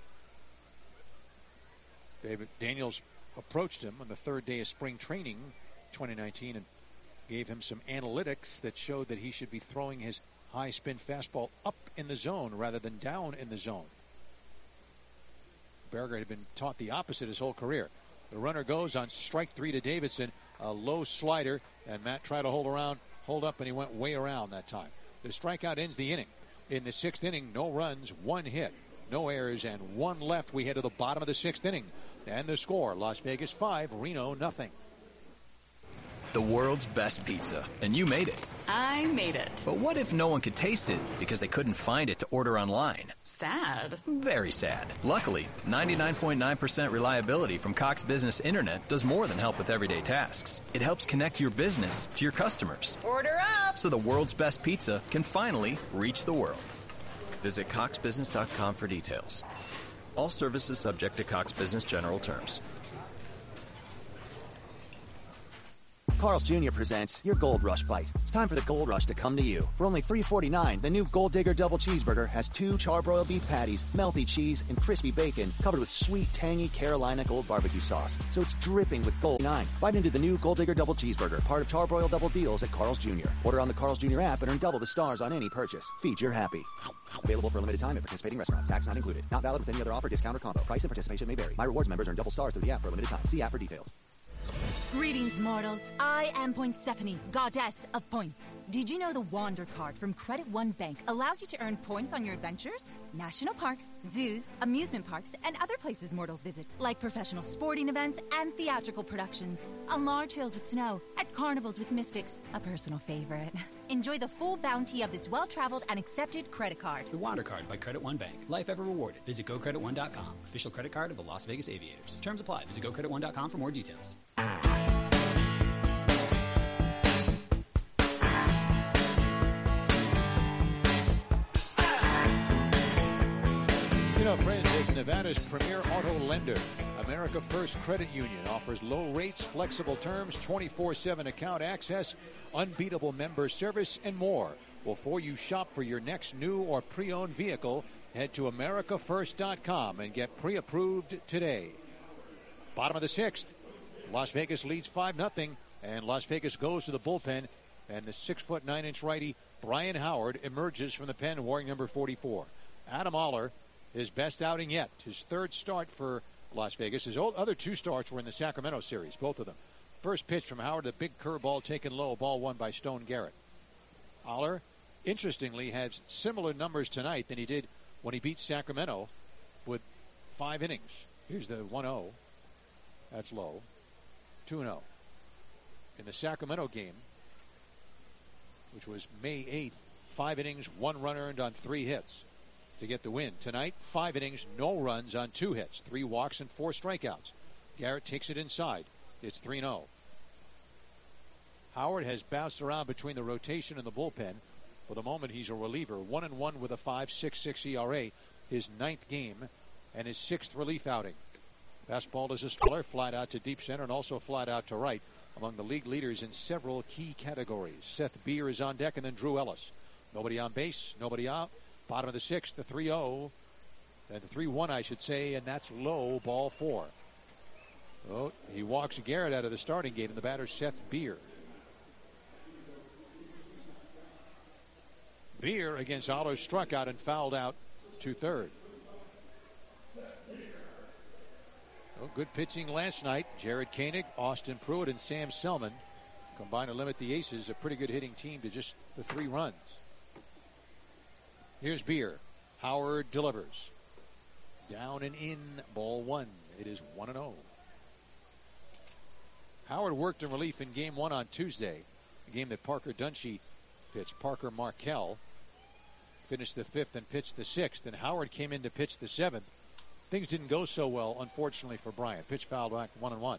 Daniels approached him on the 3rd day of spring training 2019 and gave him some analytics that showed that he should be throwing his high spin fastball up in the zone rather than down in the zone. Beauregard had been taught the opposite his whole career. The runner goes on strike 3 to Davidson, a low slider, and Matt tried to hold up, and he went way around that time. The strikeout ends the inning. In the 6th inning, no runs, 1 hit, no errors, and 1 left. We head to the bottom of the 6th inning. And the score, Las Vegas 5, Reno 0. The world's best pizza. And you made it. I made it. But what if no one could taste it because they couldn't find it to order online? Sad. Very sad. Luckily, 99.9% reliability from Cox Business Internet does more than help with everyday tasks. It helps connect your business to your customers. Order up! So the world's best pizza can finally reach the world. Visit coxbusiness.com for details. All services subject to Cox Business General terms. Carl's Jr. presents your Gold Rush Bite. It's time for the Gold Rush to come to you. For only $3.49, the new Gold Digger Double Cheeseburger has 2 charbroiled beef patties, melty cheese, and crispy bacon covered with sweet, tangy Carolina Gold barbecue sauce. So it's dripping with Gold 9. Bite into the new Gold Digger Double Cheeseburger, part of Charbroiled Double Deals at Carl's Jr. Order on the Carl's Jr. app and earn double the stars on any purchase. Feed your happy. Available for a limited time at participating restaurants. Tax not included. Not valid with any other offer, discount, or combo. Price and participation may vary. My Rewards members earn double stars through the app for a limited time. See app for details. Greetings, mortals. I am Poinsephone, goddess of points. Did you know the Wander card from Credit One Bank allows you to earn points on your adventures? National parks, zoos, amusement parks, and other places mortals visit, like professional sporting events and theatrical productions. On large hills with snow, at carnivals with mystics, a personal favorite. Enjoy the full bounty of this well-traveled and accepted credit card. The Wander card by Credit One Bank. Life ever rewarded. Visit GoCreditOne.com. Official credit card of the Las Vegas Aviators. Terms apply. Visit GoCreditOne.com for more details. You know, friends, as Nevada's premier auto lender, America First Credit Union offers low rates, flexible terms, 24/7 account access, unbeatable member service, and more. Before you shop for your next new or pre-owned vehicle, head to AmericaFirst.com and get pre-approved today. Bottom of the 6th, Las Vegas leads 5-0, and Las Vegas goes to the bullpen, and the 6'9" righty Brian Howard emerges from the pen wearing number 44. Adam Oller, his best outing yet, his third start for Las Vegas. His other 2 starts were in the Sacramento series, both of them. First pitch from Howard, the big curveball taken low, ball 1 by Stone Garrett. Oller, interestingly, has similar numbers tonight than he did when he beat Sacramento with 5 innings. Here's the 1-0. That's low. 2-0. In the Sacramento game, which was May 8th, 5 innings, 1 run earned on 3 hits to get the win. Tonight, 5 innings, no runs on 2 hits, 3 walks and 4 strikeouts. Garrett takes it inside. It's 3-0. Howard has bounced around between the rotation and the bullpen. For the moment, he's a reliever. 1-1 with a 5.66 ERA. His 9th game and his 6th relief outing. Fastball is a spiller, flat out to deep center and also flat out to right. Among the league leaders in several key categories. Seth Beer is on deck and then Drew Ellis. Nobody on base, nobody out. Bottom of the 6th, the 3-0. And the 3-1, I should say, and that's low, ball 4. Oh, he walks Garrett out of the starting gate, and the batter, Seth Beer. Beer against Oller struck out and fouled out to third. Oh, good pitching last night. Jared Koenig, Austin Pruitt, and Sam Selman combined to limit the Aces, a pretty good hitting team, to just the 3 runs. Here's Beer. Howard delivers. Down and in, ball 1. It is 1-0. Howard worked in relief in game 1 on Tuesday, a game that Parker Dunshee pitched. Parker Markell finished the 5th and pitched the 6th, and Howard came in to pitch the 7th. Things didn't go so well, unfortunately, for Bryant. Pitch fouled back 1-1.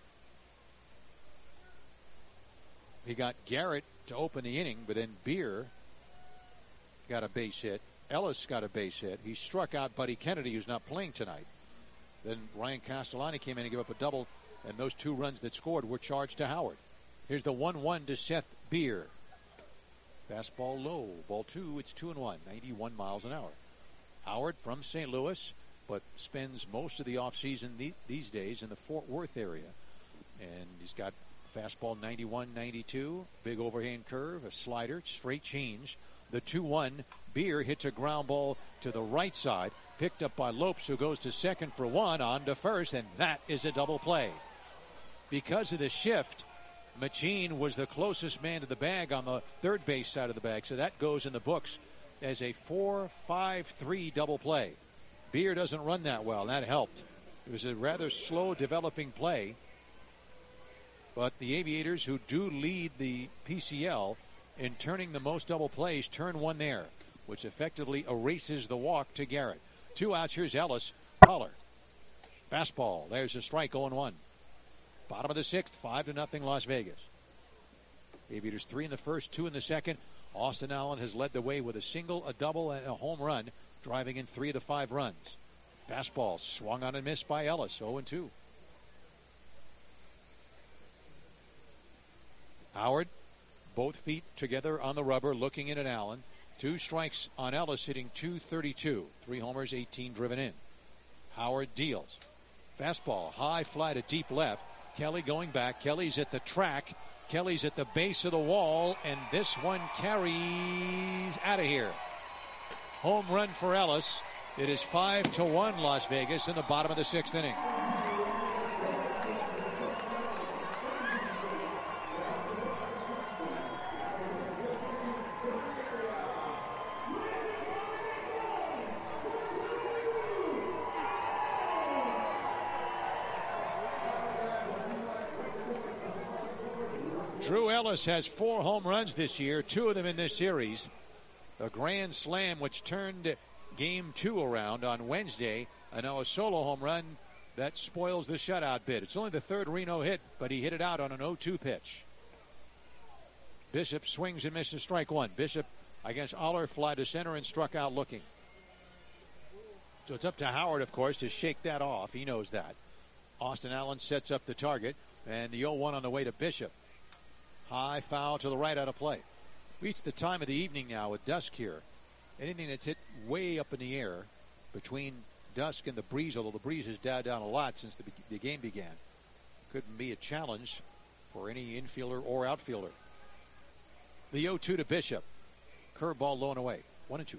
He got Garrett to open the inning, but then Beer got a base hit. Ellis got a base hit. He struck out Buddy Kennedy, who's not playing tonight. Then Ryan Castellani came in and gave up a double, and those 2 runs that scored were charged to Howard. Here's the 1-1 to Seth Beer. Fastball low. Ball 2. It's 2-1. 91 miles an hour. Howard from St. Louis, but spends most of the offseason these days in the Fort Worth area. And he's got fastball 91, 92, big overhand curve, a slider, straight change. The 2-1, Beer hits a ground ball to the right side, picked up by Lopes, who goes to second for 1, on to first, and that is a double play. Because of the shift, Machine was the closest man to the bag on the third base side of the bag, so that goes in the books as a 4-5-3 double play. Beer doesn't run that well, and that helped. It was a rather slow developing play, But the Aviators, who do lead the PCL in turning the most double plays, turn one there, which effectively erases the walk to Garrett. 2 outs. Here's Ellis. Collar. Fastball. There's a strike, 0-1. Bottom of the 6th, 5-0 Las Vegas. Aviators 3 in the first, 2 in the second. Austin Allen has led the way with a single, a double, and a home run, driving in 3 of the 5 runs. Fastball swung on and missed by Ellis, 0-2. Howard, both feet together on the rubber, looking in at Allen. 2 strikes on Ellis, hitting .232. 3 homers, 18 driven in. Howard deals. Fastball, high fly to deep left. Kelly going back. Kelly's at the track. Kelly's at the base of the wall, and this one carries out of here. Home run for Ellis. It is 5-1 Las Vegas in the bottom of the 6th inning. Drew Ellis has 4 home runs this year, 2 of them in this series. A grand slam which turned game 2 around on Wednesday, and now a solo home run that spoils the shutout bid. It's only the 3rd Reno hit, but he hit it out on an 0-2 pitch. Bishop swings and misses, strike 1. Bishop against Aller, fly to center and struck out looking. So it's up to Howard, of course, to shake that off. He knows that. Austin Allen sets up the target, and the 0-1 on the way to Bishop. High foul to the right, out of play. Reached the time of the evening now with dusk here. Anything that's hit way up in the air between dusk and the breeze, although the breeze has died down a lot since the game began, couldn't be a challenge for any infielder or outfielder. The 0-2 to Bishop. Curveball low and away. 1-2.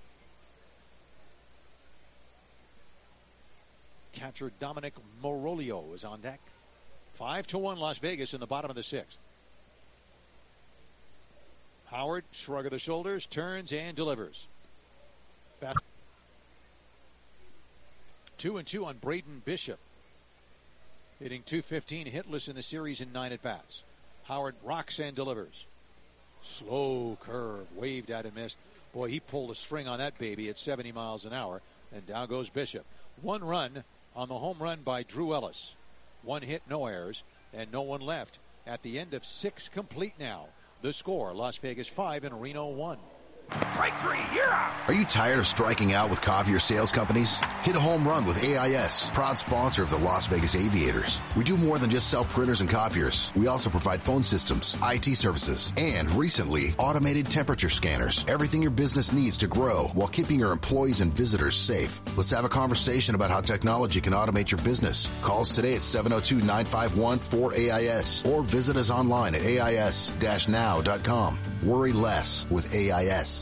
Catcher Dominic Morolio is on deck. 5-1 Las Vegas in the bottom of the 6th. Howard, shrug of the shoulders, turns and delivers. 2-2 on Braden Bishop. Hitting .215, hitless in the series in 9 at-bats. Howard rocks and delivers. Slow curve, waved at and missed. Boy, he pulled a string on that baby at 70 miles an hour. And down goes Bishop. 1 run on the home run by Drew Ellis. 1 hit, no errors, and no one left. At the end of 6 complete now. The score, Las Vegas 5 and Reno 1. Strike 3, you're out. Are you tired of striking out with copier sales companies? Hit a home run with AIS, proud sponsor of the Las Vegas Aviators. We do more than just sell printers and copiers. We also provide phone systems, IT services, and recently, automated temperature scanners. Everything your business needs to grow while keeping your employees and visitors safe. Let's have a conversation about how technology can automate your business. Call us today at 702-951-4AIS or visit us online at ais-now.com. Worry less with AIS.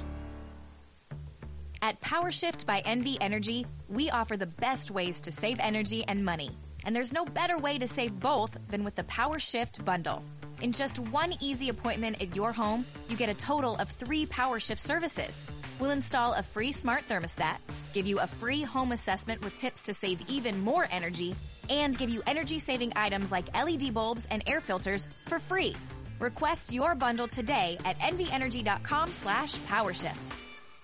At PowerShift by NV Energy, we offer the best ways to save energy and money. And there's no better way to save both than with the PowerShift bundle. In just 1 easy appointment at your home, you get a total of 3 PowerShift services. We'll install a free smart thermostat, give you a free home assessment with tips to save even more energy, and give you energy-saving items like LED bulbs and air filters for free. Request your bundle today at nvenergy.com/PowerShift.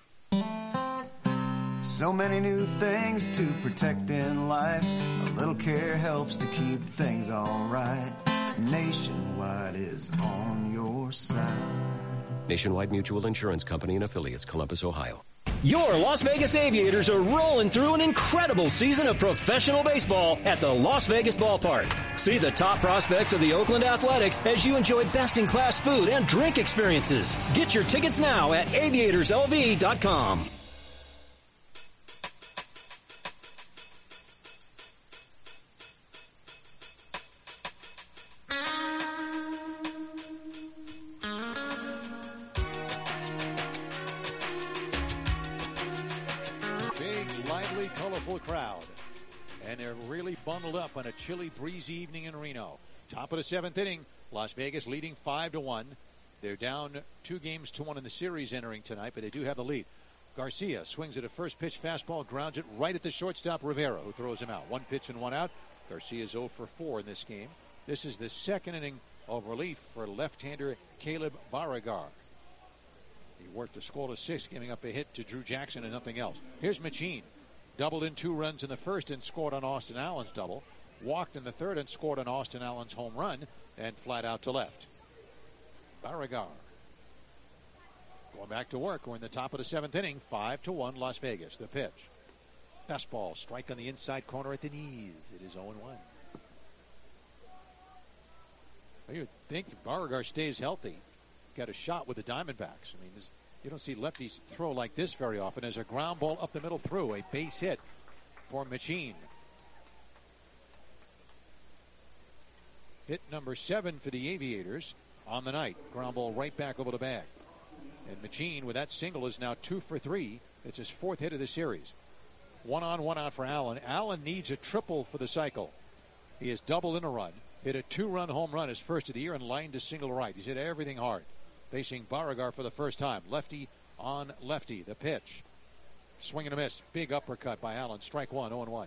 So many new things to protect in life. A little care helps to keep things alright. Nationwide is on your side. Nationwide Mutual Insurance Company and Affiliates, Columbus, Ohio. Your Las Vegas Aviators are rolling through an incredible season of professional baseball at the Las Vegas Ballpark. See the top prospects of the Oakland Athletics as you enjoy best-in-class food and drink experiences. Get your tickets now at aviatorslv.com. Crowd, and they're really bundled up on a chilly, breezy evening in Reno. Top of the 7th inning, Las Vegas leading 5-1. They're down 2-1 in the series entering tonight, but they do have the lead. Garcia swings at a first pitch fastball, grounds it right at the shortstop Rivera, who throws him out. 1 pitch and 1 out. Garcia's 0 for 4 in this game. This is the second inning of relief for left-hander Caleb Beauregard. He worked a scoreless 6, giving up a hit to Drew Jackson and nothing else. Here's Machine. Doubled in 2 runs in the first and scored on Austin Allen's double. Walked in the third and scored on Austin Allen's home run and flat out to left. Beauregard going back to work. We're in the top of the 7th inning. 5-1 Las Vegas. The pitch. Fastball. Strike on the inside corner at the knees. It is 0-1. You would think if Beauregard stays healthy, got a shot with the Diamondbacks. I mean, you don't see lefties throw like this very often. As a ground ball up the middle through, a base hit for Machine. Hit number 7 for the Aviators on the night. Ground ball right back over the bag. And Machine, with that single, is now 2 for 3. It's his 4th hit of the series. 1 on, 1 out for Allen. Allen needs a triple for the cycle. He has doubled in a run. Hit a 2-run home run his first of the year and lined to single right. He's hit everything hard. Facing Beauregard for the first time. Lefty on lefty. The pitch. Swing and a miss. Big uppercut by Allen. Strike 1, 0-1.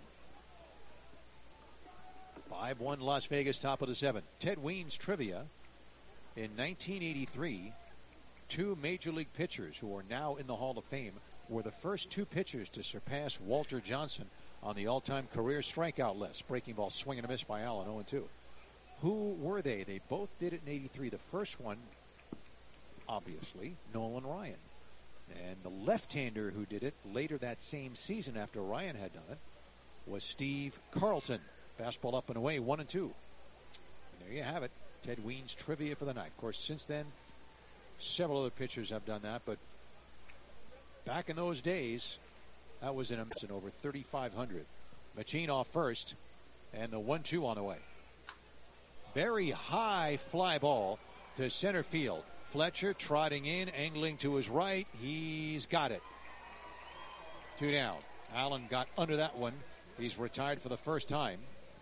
5-1 Las Vegas, top of the 7th. Ted Weins trivia. In 1983, 2 Major League pitchers who are now in the Hall of Fame were the first 2 pitchers to surpass Walter Johnson on the all-time career strikeout list. Breaking ball, swing and a miss by Allen, 0-2. Who were they? They both did it in 83. The first one, obviously, Nolan Ryan. And the left-hander who did it later that same season after Ryan had done it was Steve Carlson. Fastball up and away, 1-2. And there you have it. Ted Weins trivia for the night. Of course, since then, several other pitchers have done that, but back in those days, that was in over 3,500. Machine off first, and the 1-2 on the way. Very high fly ball to center field. Fletcher trotting in, angling to his right. He's got it. 2 down. Allen got under that one. He's retired for the first time.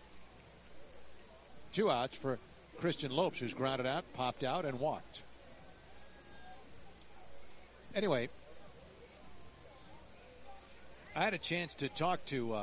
2 outs for Christian Lopes, who's grounded out, popped out, and walked. Anyway, I had a chance to talk to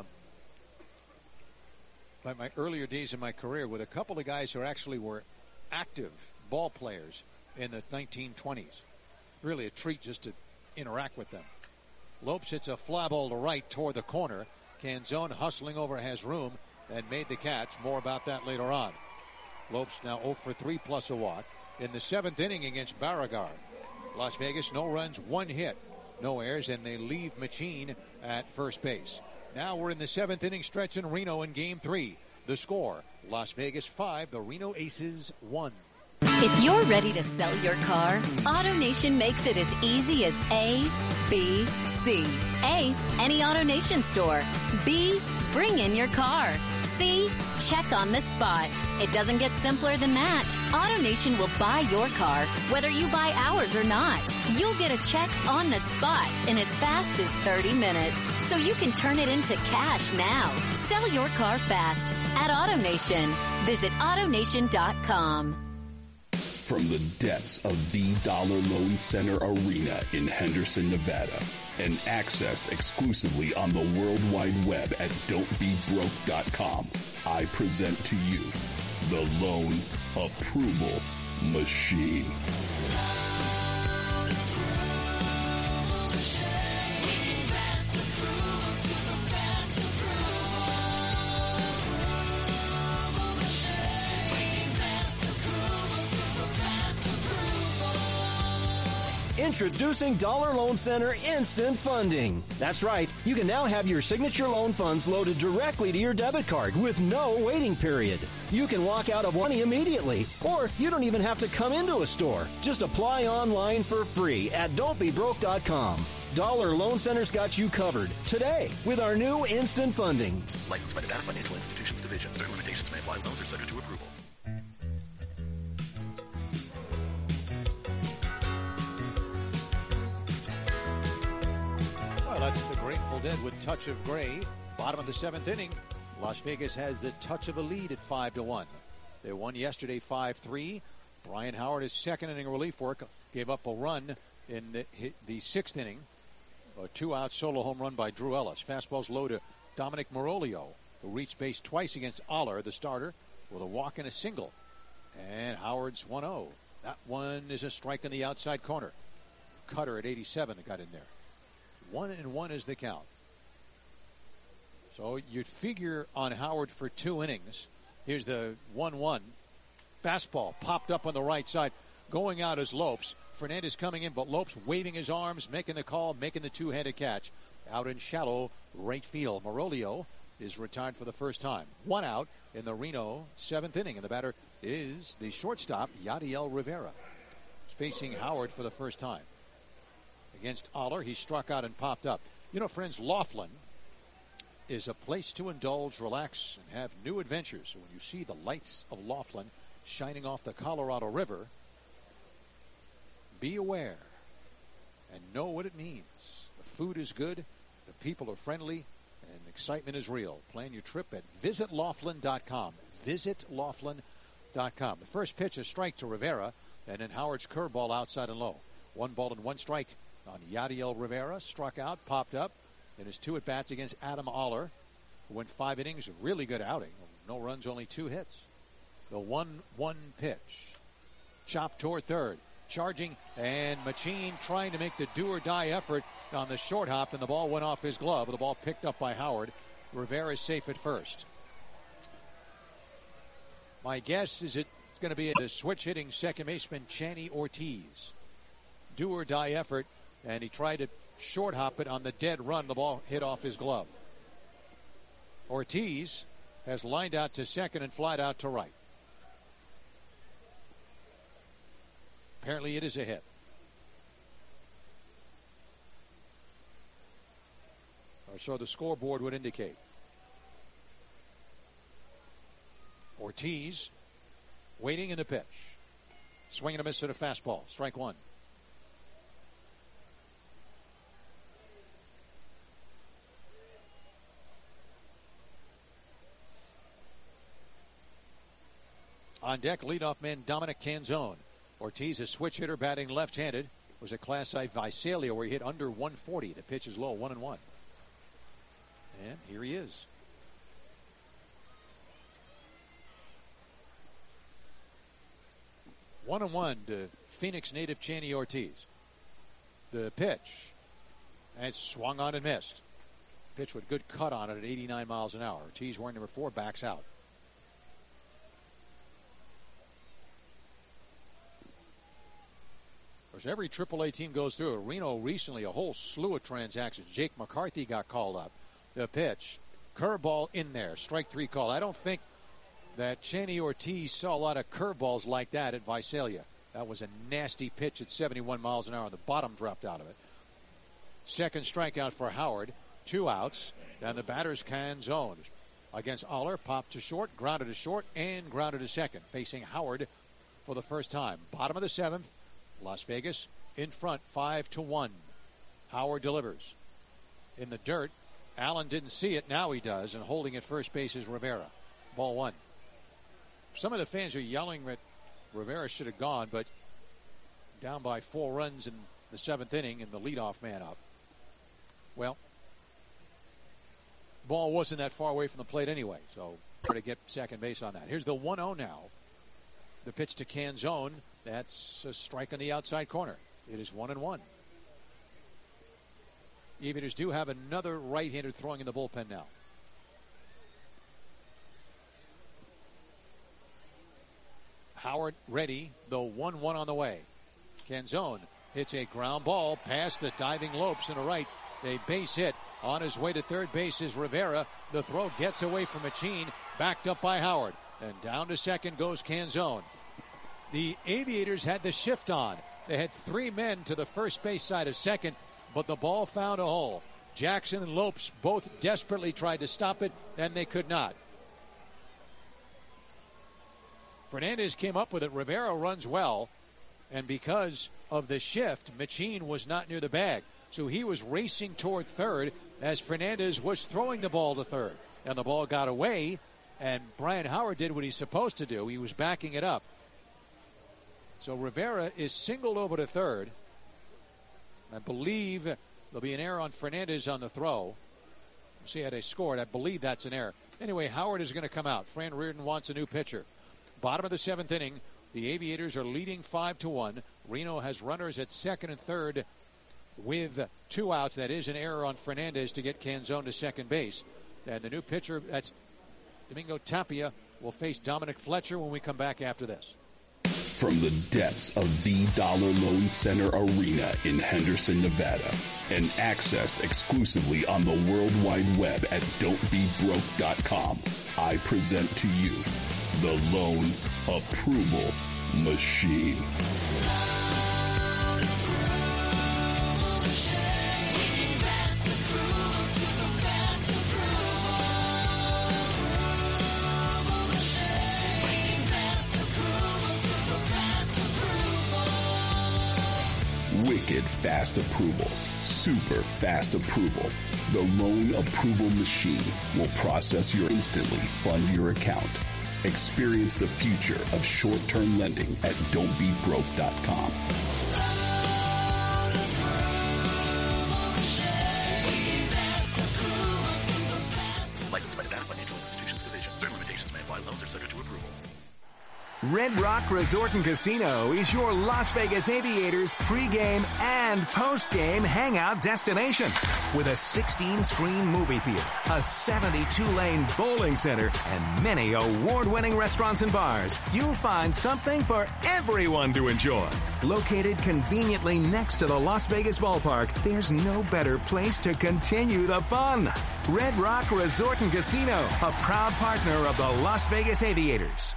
my earlier days in my career with a couple of guys who actually were active ball players in the 1920s. Really a treat just to interact with them. Lopes hits a fly ball to right toward the corner. Canzone hustling over has room and made the catch. More about that later on. Lopes now 0 for 3 plus a walk in the 7th inning against Beauregard. Las Vegas, no runs, 1 hit, no errors, and they leave Machine at first base. Now we're in the 7th inning stretch in Reno in Game 3. The score, Las Vegas 5, the Reno Aces 1. If you're ready to sell your car, AutoNation makes it as easy as A, B, C. A, any AutoNation store. B, bring in your car. C, check on the spot. It doesn't get simpler than that. AutoNation will buy your car, whether you buy ours or not. You'll get a check on the spot in as fast as 30 minutes, so you can turn it into cash now. Sell your car fast at AutoNation. Visit AutoNation.com. From the depths of the Dollar Loan Center Arena in Henderson, Nevada, and accessed exclusively on the World Wide Web at don'tbebroke.com, I present to you the Loan Approval Machine. Introducing Dollar Loan Center Instant Funding. That's right. You can now have your signature loan funds loaded directly to your debit card with no waiting period. You can walk out of money immediately, or you don't even have to come into a store. Just apply online for free at don'tbebroke.com. Dollar Loan Center's got you covered today with our new Instant Funding. Licensed by Nevada Financial Institutions Division. Certain limitations may apply. Loans are subject to approval. That's the Grateful Dead with Touch of Gray. Bottom of the 7th inning. Las Vegas has the touch of a lead at 5-1. They won yesterday 5-3. Brian Howard, his second inning relief work, gave up a run in the 6th inning. A 2-out solo home run by Drew Ellis. Fastball's low to Dominic Marolio, who reached base twice against Aller, the starter. with a walk and a single. And Howard's 1-0. That one is a strike in the outside corner. Cutter at 87 that got in there. 1-1 is the count. So you'd figure on Howard for 2 innings. Here's the 1-1. Fastball popped up on the right side. Going out is Lopes. Fernandez coming in, but Lopes waving his arms, making the call, making the two-handed catch. Out in shallow right field. Marolio is retired for the first time. 1 out in the Reno 7th inning, and the batter is the shortstop, Yadiel Rivera. He's facing Howard for the first time. Against Aller, he struck out and popped up. You know, friends, Laughlin is a place to indulge, relax, and have new adventures. So when you see the lights of Laughlin shining off the Colorado River, be aware and know what it means. The food is good, the people are friendly, and excitement is real. Plan your trip at visitlaughlin.com. Visitlaughlin.com. The first pitch, a strike to Rivera, and then Howard's curveball outside and low. 1 ball and 1 strike on Yadiel Rivera. Struck out, popped up in his 2 at-bats against Adam Aller, who went 5 innings. A really good outing. No runs, only 2 hits. The 1-1 pitch. Chop toward third. Charging, and Machine trying to make the do-or-die effort on the short hop, and the ball went off his glove. The ball picked up by Howard. Rivera is safe at first. My guess is it's going to be the switch-hitting second baseman, Channy Ortiz. Do-or-die effort, and he tried to short hop it on the dead run. The ball hit off his glove. Ortiz has lined out to second and flied out to right. Apparently it is a hit. Or so the scoreboard would indicate. Ortiz waiting in the pitch. Swing and a miss at a fastball. Strike 1. On deck, leadoff man Dominic Canzone. Ortiz, a switch hitter, batting left-handed. Was a Class I Visalia where he hit under 140. The pitch is low, 1-1. And here he is. One and one to Phoenix native Channy Ortiz. The pitch. And it's swung on and missed. Pitch with good cut on it at 89 miles an hour. Ortiz, wearing number 4, backs out. Every AAA team goes through it. Reno recently, a whole slew of transactions. Jake McCarthy got called up. The pitch. Curveball in there. Strike 3 call. I don't think that Channy Ortiz saw a lot of curveballs like that at Visalia. That was a nasty pitch at 71 miles an hour. The bottom dropped out of it. Second strikeout for Howard. 2 outs. And the batter's Canzone. Against Aller. Popped to short. Grounded to short. And grounded to second. Facing Howard for the first time. Bottom of the 7th. Las Vegas in front, 5-1. Howard delivers. In the dirt, Allen didn't see it. Now he does, and holding at first base is Rivera. Ball 1. Some of the fans are yelling that Rivera should have gone, but down by 4 runs in the 7th inning and the leadoff man up. Well, ball wasn't that far away from the plate anyway, so try to get second base on that. Here's the 1-0 now. The pitch to Canzone. That's a strike on the outside corner. It is 1-1. Aviators do have another right-hander throwing in the bullpen now. Howard ready, the 1-1 on the way. Canzone hits a ground ball past the diving Lopes in the right. A base hit. On his way to third base is Rivera. The throw gets away from Machine. Backed up by Howard. And down to second goes Canzone. The Aviators had the shift on. They had 3 men to the first base side of second, but the ball found a hole. Jackson and Lopes both desperately tried to stop it, and they could not. Fernandez came up with it. Rivera runs well, and because of the shift, Machine was not near the bag. So he was racing toward third as Fernandez was throwing the ball to third. And the ball got away, and Brian Howard did what he's supposed to do. He was backing it up. So Rivera is singled over to third. I believe there'll be an error on Fernandez on the throw. See, had I scored, I believe that's an error. Anyway, Howard is going to come out. Fran Reardon wants a new pitcher. Bottom of the 7th inning, the Aviators are leading 5-1. Reno has runners at second and third with 2 outs. That is an error on Fernandez to get Canzone to second base. And the new pitcher, that's Domingo Tapia, will face Dominic Fletcher when we come back after this. From the depths of the Dollar Loan Center Arena in Henderson, Nevada, and accessed exclusively on the World Wide Web at don'tbebroke.com, I present to you the Loan Approval Machine. Wicked fast approval. Super fast approval. The Loan Approval Machine will process your instantly fund your account. Experience the future of short-term lending at don'tbebroke.com. Licensed by Nevada Financial Institutions Division. Certain limitations may apply. Loans are subject to approval. Red Rock Resort and Casino is your Las Vegas Aviators pregame and postgame hangout destination. With a 16-screen movie theater, a 72-lane bowling center, and many award-winning restaurants and bars, you'll find something for everyone to enjoy. Located conveniently next to the Las Vegas ballpark, there's no better place to continue the fun. Red Rock Resort and Casino, a proud partner of the Las Vegas Aviators.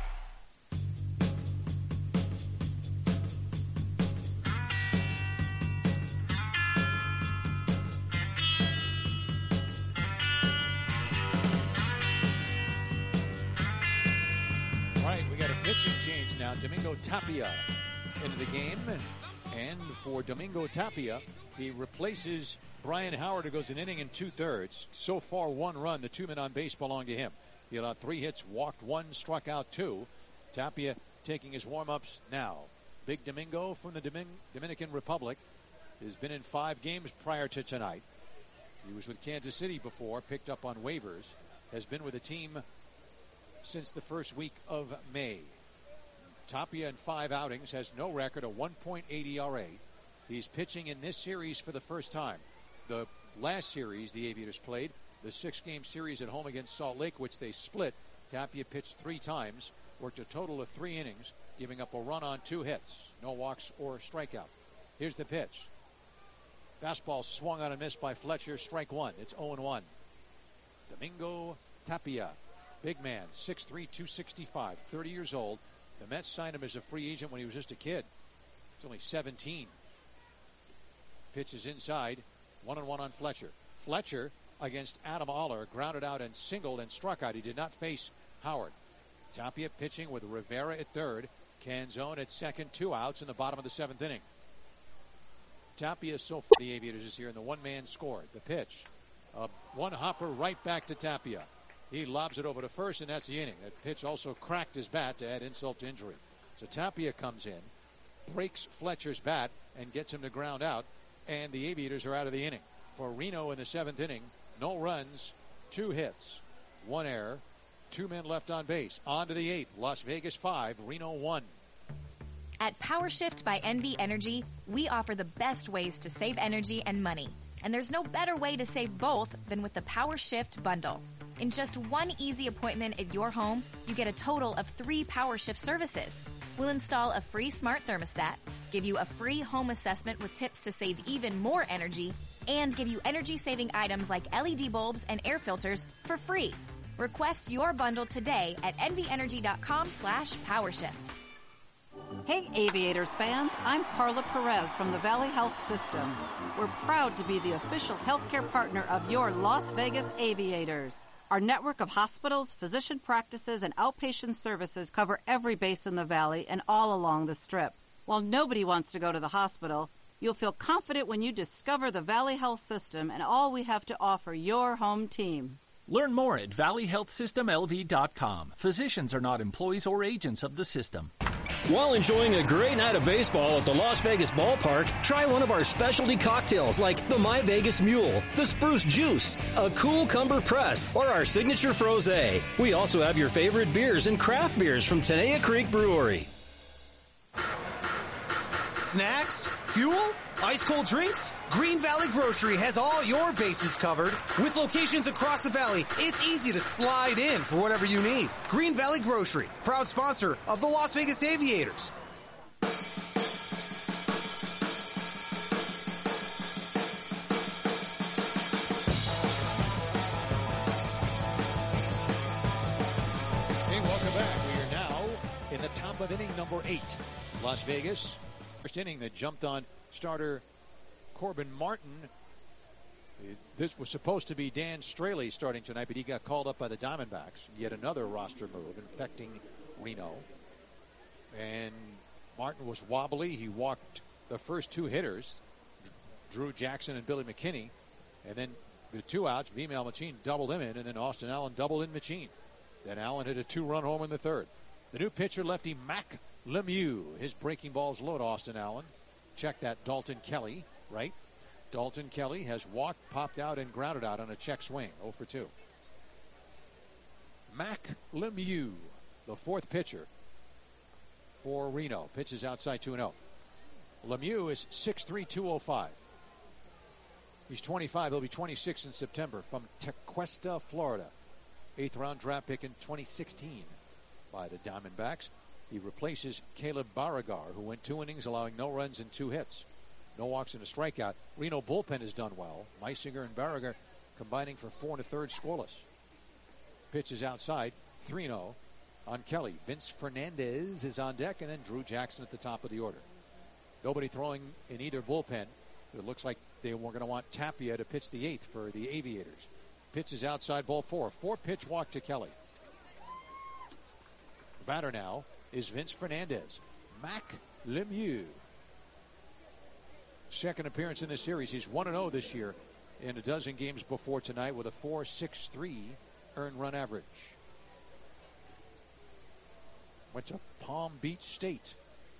Domingo Tapia into the game. And for Domingo Tapia, he replaces Brian Howard, who goes an inning and 2/3. So far, 1 run. The 2 men on base belong to him. He allowed 3 hits, walked 1, struck out 2. Tapia taking his warm-ups now. Big Domingo from the Dominican Republic has been in 5 games prior to tonight. He was with Kansas City before, picked up on waivers, has been with the team since the first week of May. Tapia in 5 outings has no record, a 1.8 ERA. He's pitching in this series for the first time. The last series the Aviators played, the 6-game series at home against Salt Lake, which they split, Tapia pitched 3 times, worked a total of 3 innings, giving up a run on 2 hits, no walks or strikeout. Here's the pitch. Fastball swung on and missed by Fletcher, strike 1. It's 0-1. Domingo Tapia, big man, 6'3", 265, 30 years old. The Mets signed him as a free agent when he was just a kid. He's only 17. Pitches inside. 1-1 on Fletcher. Fletcher against Adam Oller, grounded out and singled and struck out. He did not face Howard. Tapia pitching with Rivera at third. Canzone at second. 2 outs in the bottom of the 7th inning. Tapia so far the Aviators is here in the 1-man score. The pitch. One hopper right back to Tapia. He lobs it over to first, and that's the inning. That pitch also cracked his bat to add insult to injury. So Tapia comes in, breaks Fletcher's bat, and gets him to ground out, and the Aviators are out of the inning. For Reno in the 7th inning, no runs, 2 hits, 1 error, 2 men left on base. On to the 8th, Las Vegas 5, Reno 1. At PowerShift by NV Energy, we offer the best ways to save energy and money. And there's no better way to save both than with the PowerShift bundle. In just 1 easy appointment at your home, you get a total of 3 PowerShift services. We'll install a free smart thermostat, give you a free home assessment with tips to save even more energy, and give you energy-saving items like LED bulbs and air filters for free. Request your bundle today at nvenergy.com/PowerShift. Hey Aviators fans, I'm Carla Perez from the Valley Health System. We're proud to be the official healthcare partner of your Las Vegas Aviators. Our network of hospitals, physician practices, and outpatient services cover every base in the Valley and all along the Strip. While nobody wants to go to the hospital, you'll feel confident when you discover the Valley Health System and all we have to offer your home team. Learn more at valleyhealthsystemlv.com. Physicians are not employees or agents of the system. While enjoying a great night of baseball at the Las Vegas Ballpark, try one of our specialty cocktails like the My Vegas Mule, the Spruce Juice, a Cool Cumber Press, or our signature Frosé. We also have your favorite beers and craft beers from Tenaya Creek Brewery. Snacks? Fuel? Ice-cold drinks? Green Valley Grocery has all your bases covered. With locations across the valley, it's easy to slide in for whatever you need. Green Valley Grocery, proud sponsor of the Las Vegas Aviators. Hey, welcome back. We are now in the top of inning number 8. Las Vegas. First inning that jumped on starter Corbin Martin. This was supposed to be Dan Straley starting tonight, but he got called up by the Diamondbacks. Yet another roster move infecting Reno. And Martin was wobbly. He walked the first 2 hitters, Drew Jackson and Billy McKinney. And then the 2 outs, Vimael Machin doubled him in, and then Austin Allen doubled in Machin. Then Allen hit a 2-run home in the 3rd. The new pitcher, lefty Mac Lemieux. His breaking ball's low to Austin Allen. Check that, Dalton Kelly, right? Dalton Kelly has walked, popped out, and grounded out on a check swing, 0 for 2. Mac Lemieux, the 4th pitcher for Reno. Pitches outside 2-0. Lemieux is 6'3", 205. He's 25. He'll be 26 in September. From Tequesta, Florida. 8th-round draft pick in 2016 by the Diamondbacks. He replaces Caleb Beauregard, who went 2 innings, allowing no runs and 2 hits. No walks and a strikeout. Reno bullpen has done well. Meisinger and Beauregard combining for 4 1/3 scoreless. Pitch is outside, 3-0 on Kelly. Vince Fernandez is on deck, and then Drew Jackson at the top of the order. Nobody throwing in either bullpen. It looks like they were going to want Tapia to pitch the 8th for the Aviators. Pitch is outside, ball 4. 4-pitch walk to Kelly. The batter now is Vince Fernandez. Mac Lemieux. Second appearance in this series. He's 1-0 this year in a dozen games before tonight with a 4.63 earned run average. Went to Palm Beach State.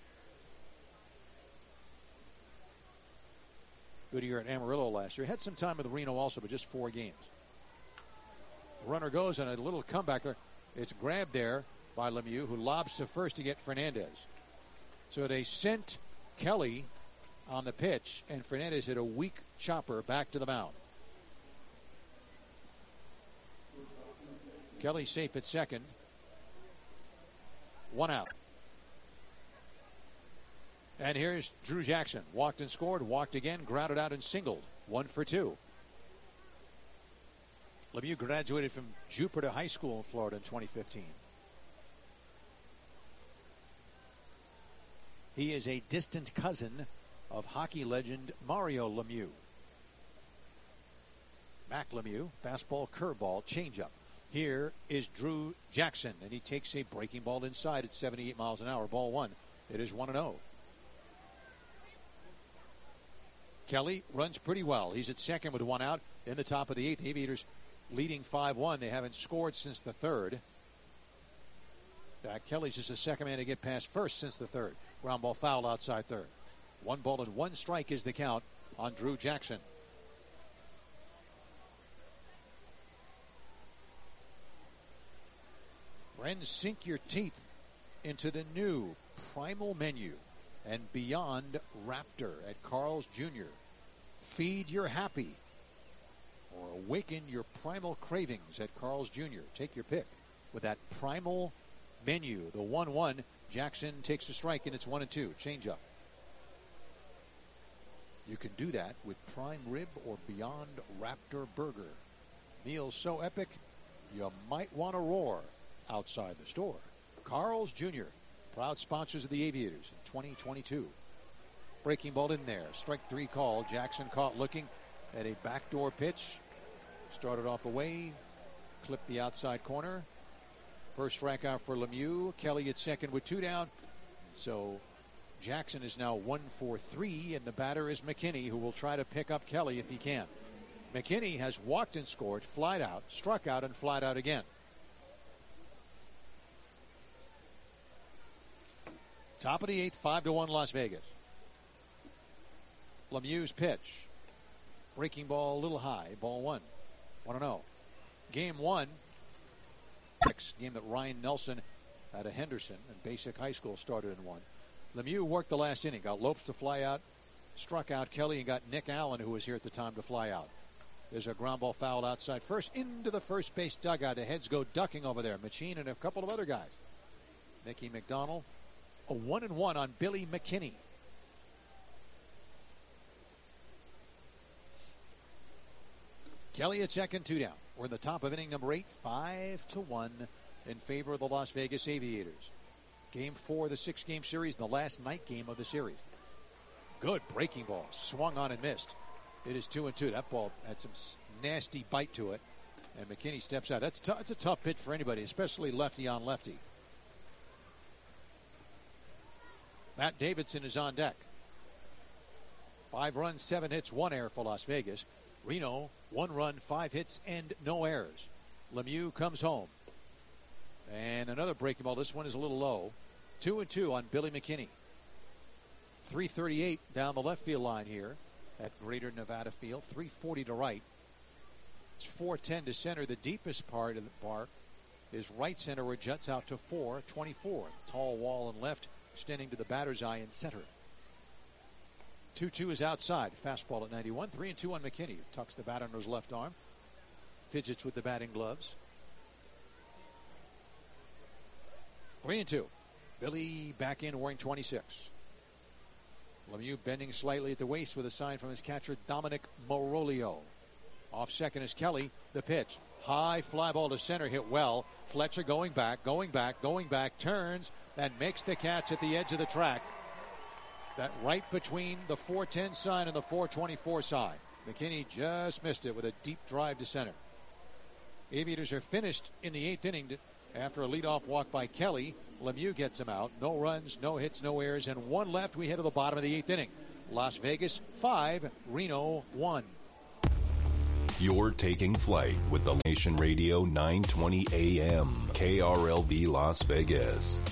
Good year at Amarillo last year. Had some time with Reno also, but just 4 games. Runner goes and a little comeback there. It's grabbed there by Lemieux, who lobs to first to get Fernandez. So they sent Kelly on the pitch, and Fernandez hit a weak chopper back to the mound. Kelly safe at second. 1 out. And here's Drew Jackson. Walked and scored, walked again, grounded out and singled. 1 for 2. Lemieux graduated from Jupiter High School in Florida in 2015. He is a distant cousin of hockey legend Mario Lemieux. Mac Lemieux, fastball, curveball, changeup. Here is Drew Jackson, and he takes a breaking ball inside at 78 miles an hour. Ball 1. It is 1-0. Kelly runs pretty well. He's at second with 1 out in the top of the 8th. Aviators leading 5-1. They haven't scored since the 3rd. Kelly's just the second man to get past first since the 3rd. Ground ball foul outside 3rd. 1 ball and 1 strike is the count on Drew Jackson. Friends, sink your teeth into the new Primal Menu and Beyond Raptor at Carl's Jr. Feed your happy or awaken your primal cravings at Carl's Jr. Take your pick with that Primal Menu. The 1-1. Jackson takes a strike, and it's 1-2. Change up. You can do that with prime rib or Beyond Raptor burger. Meals so epic, you might want to roar outside the store. Carl's Jr., proud sponsors of the Aviators in 2022. Breaking ball in there. Strike 3 call. Jackson caught looking at a backdoor pitch. Started off away. Clipped the outside corner. First strikeout for Lemieux. Kelly at second with 2 down. So Jackson is now 1 for 3, and the batter is McKinney, who will try to pick up Kelly if he can. McKinney has walked and scored, flied out, struck out, and flied out again. Top of the 8th, 5-1 Las Vegas. Lemieux's pitch. Breaking ball a little high. Ball 1. 1-0. Game 1. Game that Ryan Nelson out of Henderson and Basic High School started in 1. Lemieux worked the last inning. Got Lopes to fly out. Struck out Kelly and got Nick Allen, who was here at the time, to fly out. There's a ground ball foul outside first into the first base dugout. The heads go ducking over there. Machine and a couple of other guys. Mickey McDonald. A 1-1 on Billy McKinney. Kelly at second, 2 down. We're in the top of inning number 8, 5-1 in favor of the Las Vegas Aviators. Game 4 of the 6-game series, the last night game of the series. Good breaking ball. Swung on and missed. It is 2-2. That ball had some nasty bite to it. And McKinney steps out. That's a tough pitch for anybody, especially lefty on lefty. Matt Davidson is on deck. 5 runs, 7 hits, 1 error for Las Vegas. Reno, 1 run, 5 hits, and no errors. Lemieux comes home. And another breaking ball. This one is a little low. 2-2 on Billy McKinney. 338 down the left field line here at Greater Nevada Field. 340 to right. It's 410 to center. The deepest part of the park is right center, where it juts out to 424. Tall wall and left, extending to the batter's eye in center. 2-2 is outside. Fastball at 91. 3-2 on McKinney. Tucks the bat under his left arm. Fidgets with the batting gloves. 3-2. Billy back in wearing 26. Lemieux bending slightly at the waist with a sign from his catcher, Dominic Morolio. Off second is Kelly. The pitch. High fly ball to center, hit well. Fletcher going back, turns, and makes the catch at the edge of the track. That right between the 410 sign and the 424 sign. McKinney just missed it with a deep drive to center. Aviators are finished in the 8th inning after a leadoff walk by Kelly. Lemieux gets him out. No runs, no hits, no errors, and 1 left. We head to the bottom of the 8th inning. Las Vegas 5, Reno 1. You're taking flight with the Nation Radio 920 AM, KRLV Las Vegas.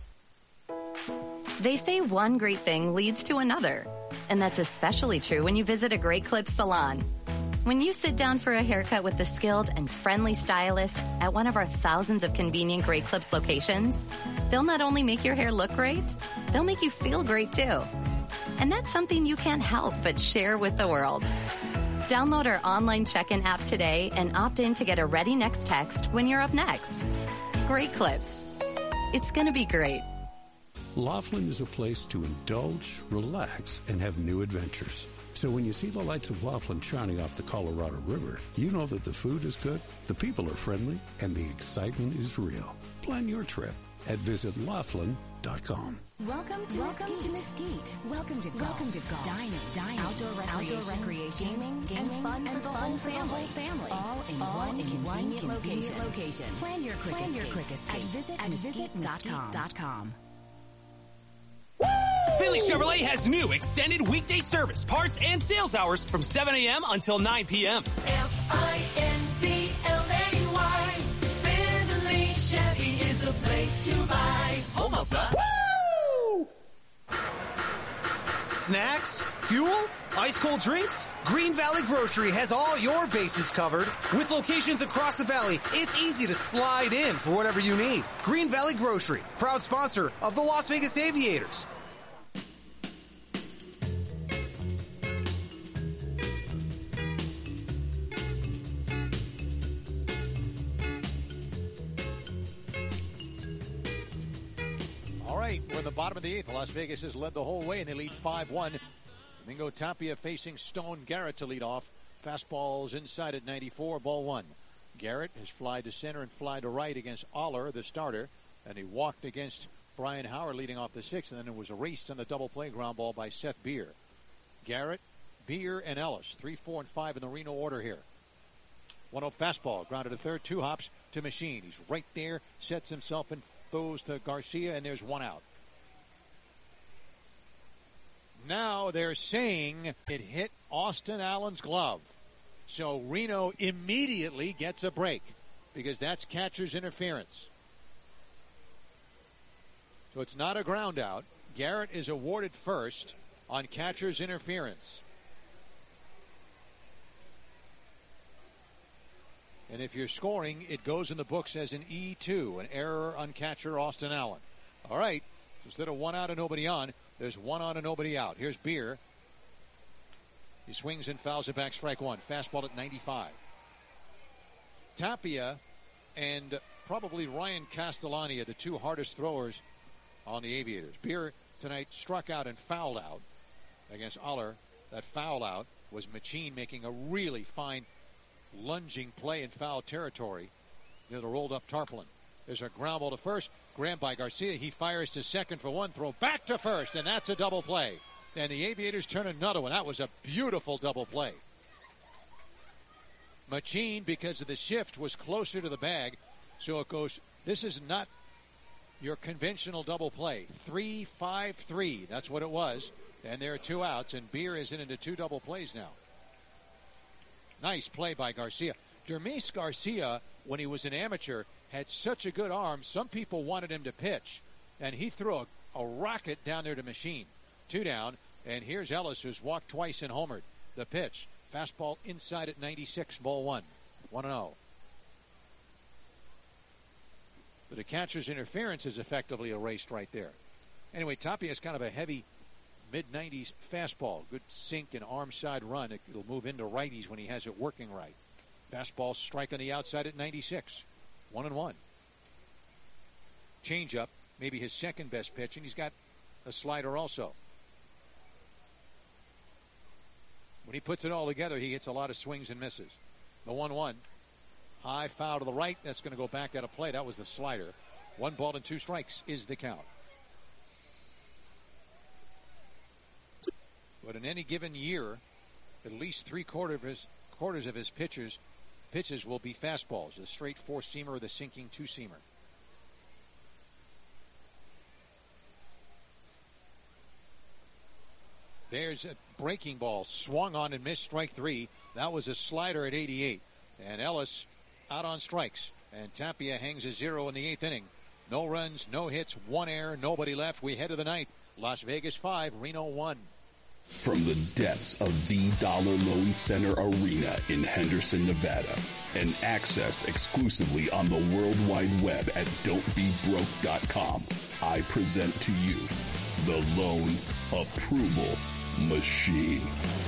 They say one great thing leads to another. And that's especially true when you visit a Great Clips salon. When you sit down for a haircut with the skilled and friendly stylist at one of our thousands of convenient Great Clips locations, they'll not only make your hair look great, they'll make you feel great too. And that's something you can't help but share with the world. Download our online check-in app today and opt in to get a ready next text when you're up next. Great Clips. It's gonna be great. Laughlin is a place to indulge, relax, and have new adventures. So when you see the lights of Laughlin shining off the Colorado River, you know that the food is good, the people are friendly, and the excitement is real. Plan your trip at visitlaughlin.com. Welcome to Mesquite. Welcome to golf. Dining, outdoor recreation, gaming, and fun for the whole family. All in one convenient location. Plan your quick escape at visitmesquite.com. Finley Chevrolet has new extended weekday service, parts, and sales hours from 7 a.m. until 9 p.m. Findlay. Finley Chevy is a place to buy. Home of the... Woo! Snacks? Fuel? Ice-cold drinks? Green Valley Grocery has all your bases covered. With locations across the valley, it's easy to slide in for whatever you need. Green Valley Grocery, proud sponsor of the Las Vegas Aviators. We're in the bottom of the 8th. Las Vegas has led the whole way, and they lead 5-1. Domingo Tapia facing Stone Garrett to lead off. Fastballs inside at 94, ball 1. Garrett has fly to center and fly to right against Aller, the starter, and he walked against Brian Howard leading off the 6th, and then it was erased on the double play ground ball by Seth Beer. Garrett, Beer, and Ellis, 3, 4, and 5 in the Reno order here. 1-0 fastball, grounded to third, 2 hops to Machine. He's right there, sets himself and throws to Garcia, and there's 1 out. Now they're saying it hit Austin Allen's glove. So Reno immediately gets a break because that's catcher's interference. So it's not a ground out. Garrett is awarded first on catcher's interference. And if you're scoring, it goes in the books as an E2, an error on catcher Austin Allen. All right, so instead of 1 out and nobody on, there's 1 on and nobody out. Here's Beer. He swings and fouls it back, strike one. Fastball at 95. Tapia and probably Ryan Castellani are the two hardest throwers on the Aviators. Beer tonight struck out and fouled out against Aller. That foul out was Machine making a really fine lunging play in foul territory near the rolled up tarpaulin. There's a ground ball to first, grabbed by Garcia. He fires to second for one, throw back to first, and that's a double play. And the Aviators turn another one. That was a beautiful double play. Machine, because of the shift, was closer to the bag, so it goes. This is not your conventional double play. 3-5-3, that's what it was. And there are 2 outs, and Beer is into 2 double plays now. Nice play by Garcia. Dermis Garcia, when he was an amateur, had such a good arm, some people wanted him to pitch. And he threw a rocket down there to Machine. 2 down, and here's Ellis, who's walked twice and homered. The pitch, fastball inside at 96, ball 1. 1-0. But the catcher's interference is effectively erased right there. Anyway, Tapia has kind of a heavy mid-90s fastball. Good sink and arm side run. It'll move into righties when he has it working right. Fastball strike on the outside at 96. 1-1. Changeup, maybe his second best pitch, and he's got a slider also. When he puts it all together, he hits a lot of swings and misses. The 1-1. High foul to the right. That's going to go back out of play. That was the slider. 1 ball and 2 strikes is the count. But in any given year, at least 3/4 of his pitches will be fastballs. The straight 4-seamer or the sinking 2-seamer. There's a breaking ball. Swung on and missed, strike 3. That was a slider at 88. And Ellis out on strikes. And Tapia hangs a 0 in the 8th inning. No runs, no hits, 1 error, nobody left. We head to the 9th. Las Vegas 5, Reno 1. From the depths of the Dollar Loan Center Arena in Henderson, Nevada, and accessed exclusively on the World Wide Web at don'tbebroke.com, I present to you the Loan Approval Machine.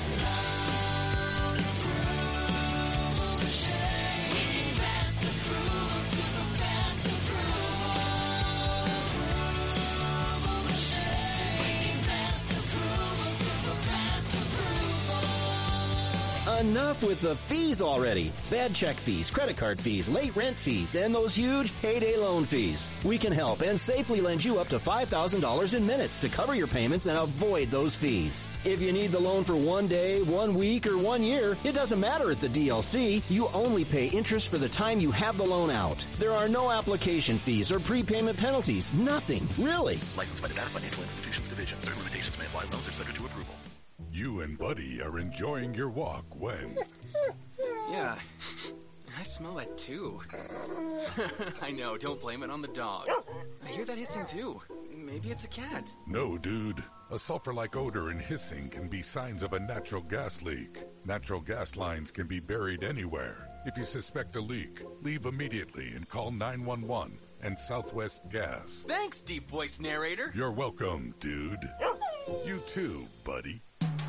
Enough with the fees already. Bad check fees, credit card fees, late rent fees, and those huge payday loan fees. We can help and safely lend you up to $5,000 in minutes to cover your payments and avoid those fees. If you need the loan for 1 day, 1 week, or 1 year, it doesn't matter at the DLC. You only pay interest for the time you have the loan out. There are no application fees or prepayment penalties. Nothing, really. Licensed by the Nevada Financial Institutions Division. Certain limitations may apply. Loans are subject to approval. You and Buddy are enjoying your walk when... Yeah, I smell that too. I know, don't blame it on the dog. I hear that hissing too. Maybe it's a cat. No, dude. A sulfur-like odor and hissing can be signs of a natural gas leak. Natural gas lines can be buried anywhere. If you suspect a leak, leave immediately and call 911 and Southwest Gas. Thanks, deep voice narrator. You're welcome, dude. You too, buddy.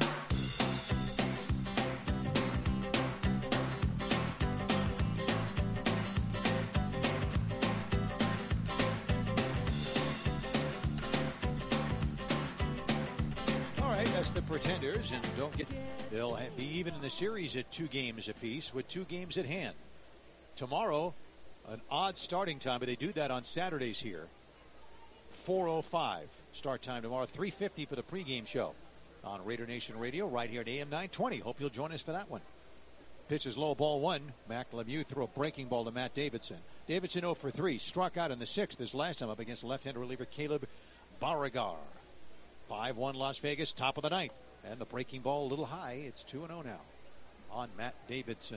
The Pretenders, and they'll be even in the series at 2 games apiece with 2 games at hand. Tomorrow, an odd starting time, but they do that on Saturdays here. 4:05 start time tomorrow, 3:50 for the pregame show on Raider Nation Radio right here at AM 920. Hope you'll join us for that one. Pitches low, ball 1. Mac Lemieux threw a breaking ball to Matt Davidson. Davidson 0 for 3, struck out in the 6th his last time up against left-handed reliever Caleb Beauregard. 5-1 Las Vegas, top of the 9th. And the breaking ball a little high. It's 2-0 now on Matt Davidson.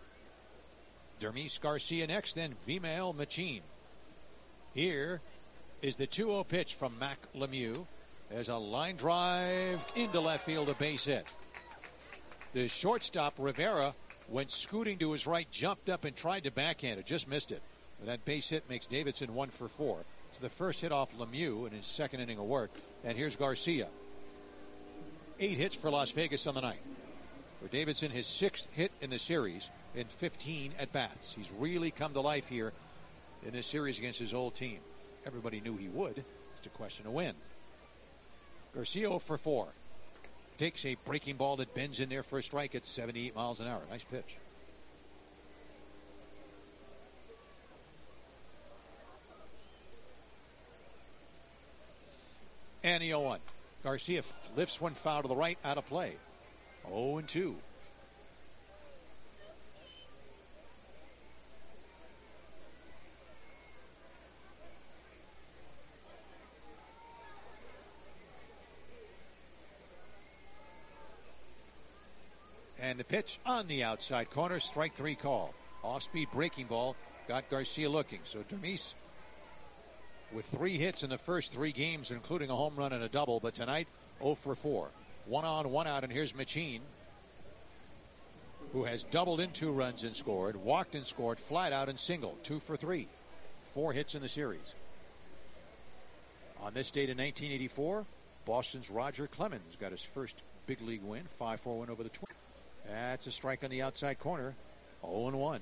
Dermis Garcia next, then Vimael Machine. Here is the 2-0 pitch from Mac Lemieux. There's a line drive into left field, a base hit. The shortstop, Rivera, went scooting to his right, jumped up and tried to backhand it, just missed it. But that base hit makes Davidson 1 for 4. It's the first hit off Lemieux in his second inning of work. And here's Garcia. 8 hits for Las Vegas on the night. For Davidson, his 6th hit in the series in 15 at-bats. He's really come to life here in this series against his old team. Everybody knew he would. It's a question of when. Garcia 0 for 4. Takes a breaking ball that bends in there for a strike at 78 miles an hour. Nice pitch. And the 0-1. Garcia lifts one foul to the right, out of play. 0-2. And the pitch on the outside corner, strike 3 call. Off-speed breaking ball got Garcia looking. So Dermis with 3 hits in the first 3 games, including a home run and a double. But tonight, 0 for 4. 1 on, 1 out, and here's Machin, who has doubled in 2 runs and scored, walked and scored, flat out and singled. 2 for 3. 4 hits in the series. On this date in 1984, Boston's Roger Clemens got his first big league win, 5-4 win over the Twins. That's a strike on the outside corner. 0-1.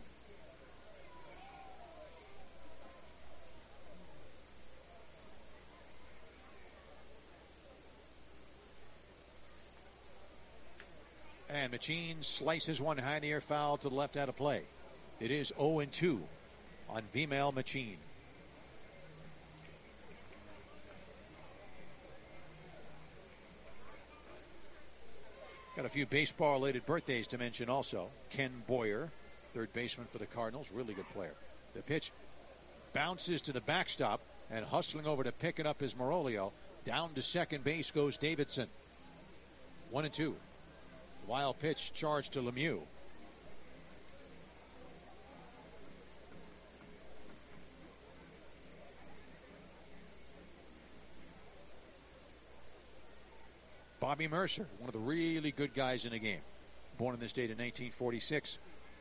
And Machin slices one high in the air, foul to the left, out of play. It is 0-2 on Vimael Machin. Got a few baseball-related birthdays to mention also. Ken Boyer, third baseman for the Cardinals, really good player. The pitch bounces to the backstop, and hustling over to pick it up is Morolio. Down to second base goes Davidson. 1-2. Wild pitch charged to Lemieux. Bobby Mercer, one of the really good guys in the game. Born on this date in 1946.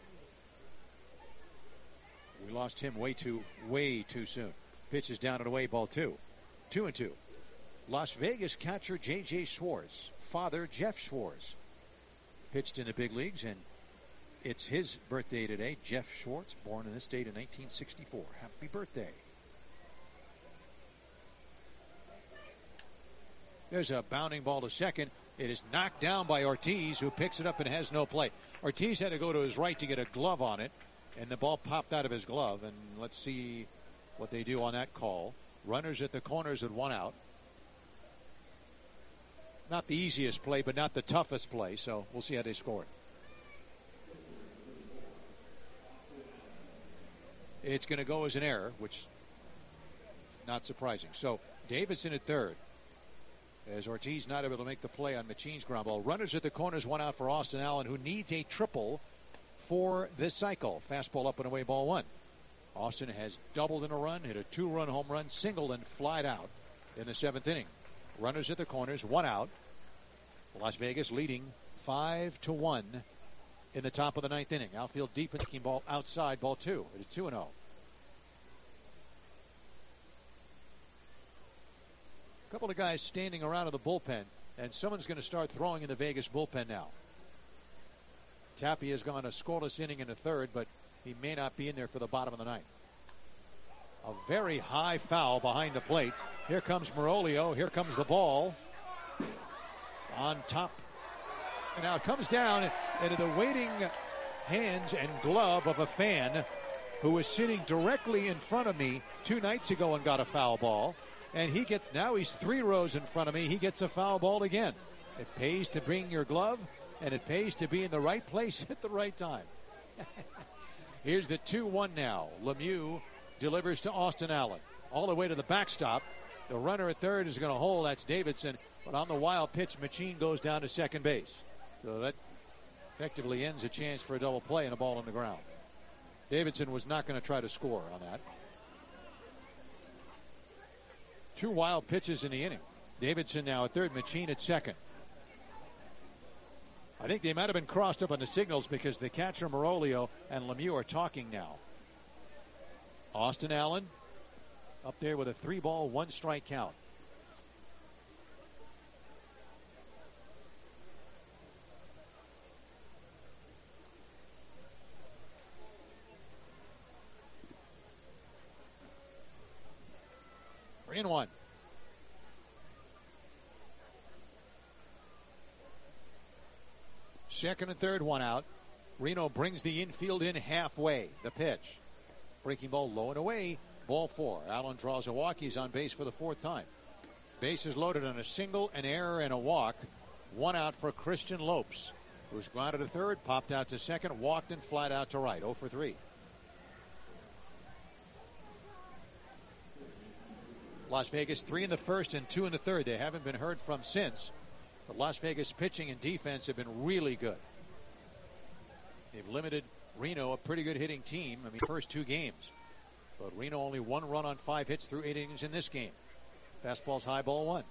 We lost him way too soon. Pitch is down and away, ball 2. 2-2. Las Vegas catcher J.J. Schwartz. Father Jeff Schwartz. Pitched in the big leagues, and it's his birthday today. Jeff Schwartz, born on this date in 1964. Happy birthday. There's a bounding ball to second. It is knocked down by Ortiz, who picks it up and has no play. Ortiz had to go to his right to get a glove on it, and the ball popped out of his glove. And let's see what they do on that call. Runners at the corners at 1 out. Not the easiest play, but not the toughest play, so we'll see how they score it. It's going to go as an error, which not surprising. So Davidson at third, as Ortiz not able to make the play on Machin's ground ball. Runners at the corners, 1 out for Austin Allen, who needs a triple for this cycle. Fastball up and away, ball 1. Austin has doubled in a run, hit a 2-run home run, singled and flied out in the 7th inning. Runners at the corners, 1 out. Las Vegas leading 5-1 in the top of the 9th inning. Outfield deep and kicking ball outside, ball 2. It is 2-0. A couple of guys standing around in the bullpen, and someone's going to start throwing in the Vegas bullpen now. Tapia has gone a scoreless inning in the 3rd, but he may not be in there for the bottom of the 9th. A very high foul behind the plate. Here comes Morolio. Here comes the ball. On top. And now it comes down into the waiting hands and glove of a fan who was sitting directly in front of me 2 nights ago and got a foul ball. And now he's 3 rows in front of me. He gets a foul ball again. It pays to bring your glove, and it pays to be in the right place at the right time. Here's the 2-1 now. Lemieux delivers to Austin Allen. All the way to the backstop. The runner at third is going to hold. That's Davidson. But on the wild pitch, Machin goes down to second base. So that effectively ends a chance for a double play and a ball on the ground. Davidson was not going to try to score on that. Two wild pitches in the inning. Davidson now at third, Machine at second. I think they might have been crossed up on the signals because the catcher Morolio and Lemieux are talking now. Austin Allen up there with a 3-ball, 1-strike count. In one. Second and third, one out. Reno brings the infield in halfway. The pitch. Breaking ball low and away. Ball 4. Allen draws a walk. He's on base for the 4th time. Bases loaded on a single, an error, and a walk. One out for Christian Lopes, who's grounded to third, popped out to second, walked and flat out to right. 0 for 3. Las Vegas 3 in the first and 2 in the third. They haven't been heard from since. But Las Vegas pitching and defense have been really good. They've limited Reno, a pretty good hitting team. I mean, first 2 games. But Reno only 1 run on 5 hits through 8 innings in this game. Fastball's high, ball 1.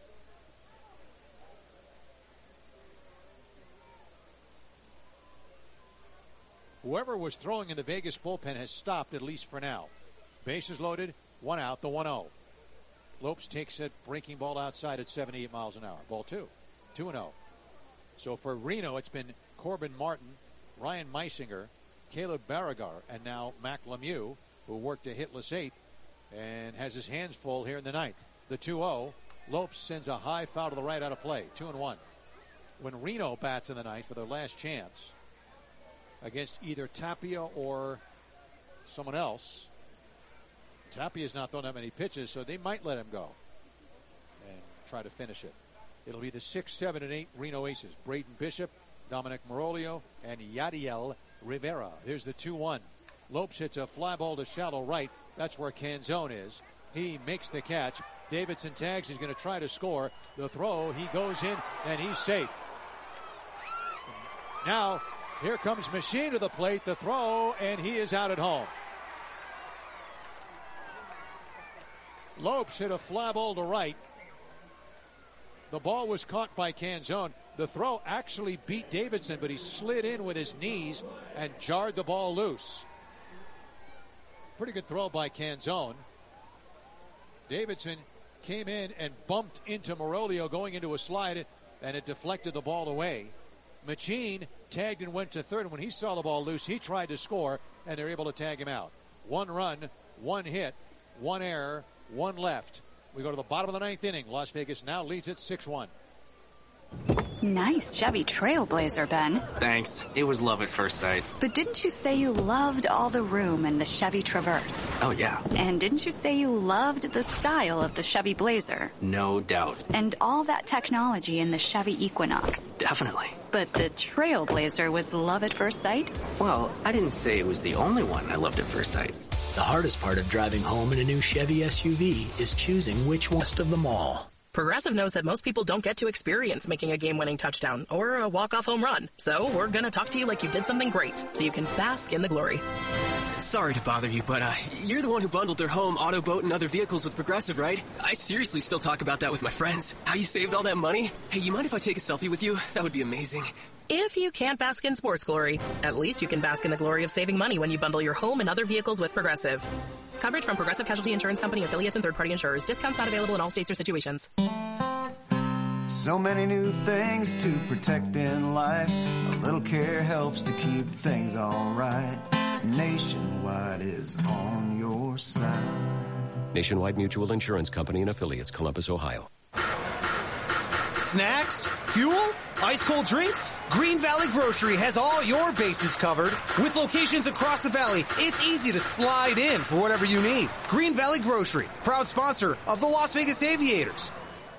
Whoever was throwing in the Vegas bullpen has stopped, at least for now. Bases loaded, 1 out, the 1-0. Lopes takes a breaking ball outside at 78 miles an hour. Ball 2. 2-0. So for Reno, it's been Corbin Martin, Ryan Meisinger, Caleb Barragar, and now Mac Lemieux, who worked a hitless 8th and has his hands full here in the 9th. The 2-0. Lopes sends a high foul to the right out of play. 2-1. When Reno bats in the 9th for their last chance against either Tapia or someone else, Tapia's not thrown that many pitches, so they might let him go and try to finish it. It'll be the 6, 7, and 8 Reno Aces. Braden Bishop, Dominic Morolio, and Yadiel Rivera. Here's the 2-1. Lopes hits a fly ball to shallow right. That's where Canzone is. He makes the catch. Davidson tags. He's going to try to score. The throw, he goes in, and he's safe. Now, here comes Machine to the plate. The throw, and he is out at home. Lopes hit a fly ball to right. The ball was caught by Canzone. The throw actually beat Davidson, but he slid in with his knees and jarred the ball loose. Pretty good throw by Canzone. Davidson came in and bumped into Morolio going into a slide, and it deflected the ball away. Machine tagged and went to third, and when he saw the ball loose, he tried to score, and they're able to tag him out. 1 run, 1 hit, 1 error, 1 left. We go to the bottom of the 9th inning. Las Vegas now leads it 6-1. Nice Chevy Trailblazer, Ben. Thanks. It was love at first sight. But didn't you say you loved all the room in the Chevy Traverse? Oh, yeah. And didn't you say you loved the style of the Chevy Blazer? No doubt. And all that technology in the Chevy Equinox? Definitely. But the Trailblazer was love at first sight? Well, I didn't say it was the only one I loved at first sight. The hardest part of driving home in a new Chevy SUV is choosing which one of them all. Progressive knows that most people don't get to experience making a game-winning touchdown or a walk-off home run. So we're going to talk to you like you did something great so you can bask in the glory. Sorry to bother you, but you're the one who bundled their home, auto, boat, and other vehicles with Progressive, right? I seriously still talk about that with my friends. How you saved all that money? Hey, you mind if I take a selfie with you? That would be amazing. If you can't bask in sports glory, at least you can bask in the glory of saving money when you bundle your home and other vehicles with Progressive. Coverage from Progressive Casualty Insurance Company, affiliates, and third-party insurers. Discounts not available in all states or situations. So many new things to protect in life. A little care helps to keep things all right. Nationwide is on your side. Nationwide Mutual Insurance Company and affiliates, Columbus, Ohio. Snacks? Fuel? Ice-cold drinks? Green Valley Grocery has all your bases covered. With locations across the valley, it's easy to slide in for whatever you need. Green Valley Grocery, proud sponsor of the Las Vegas Aviators.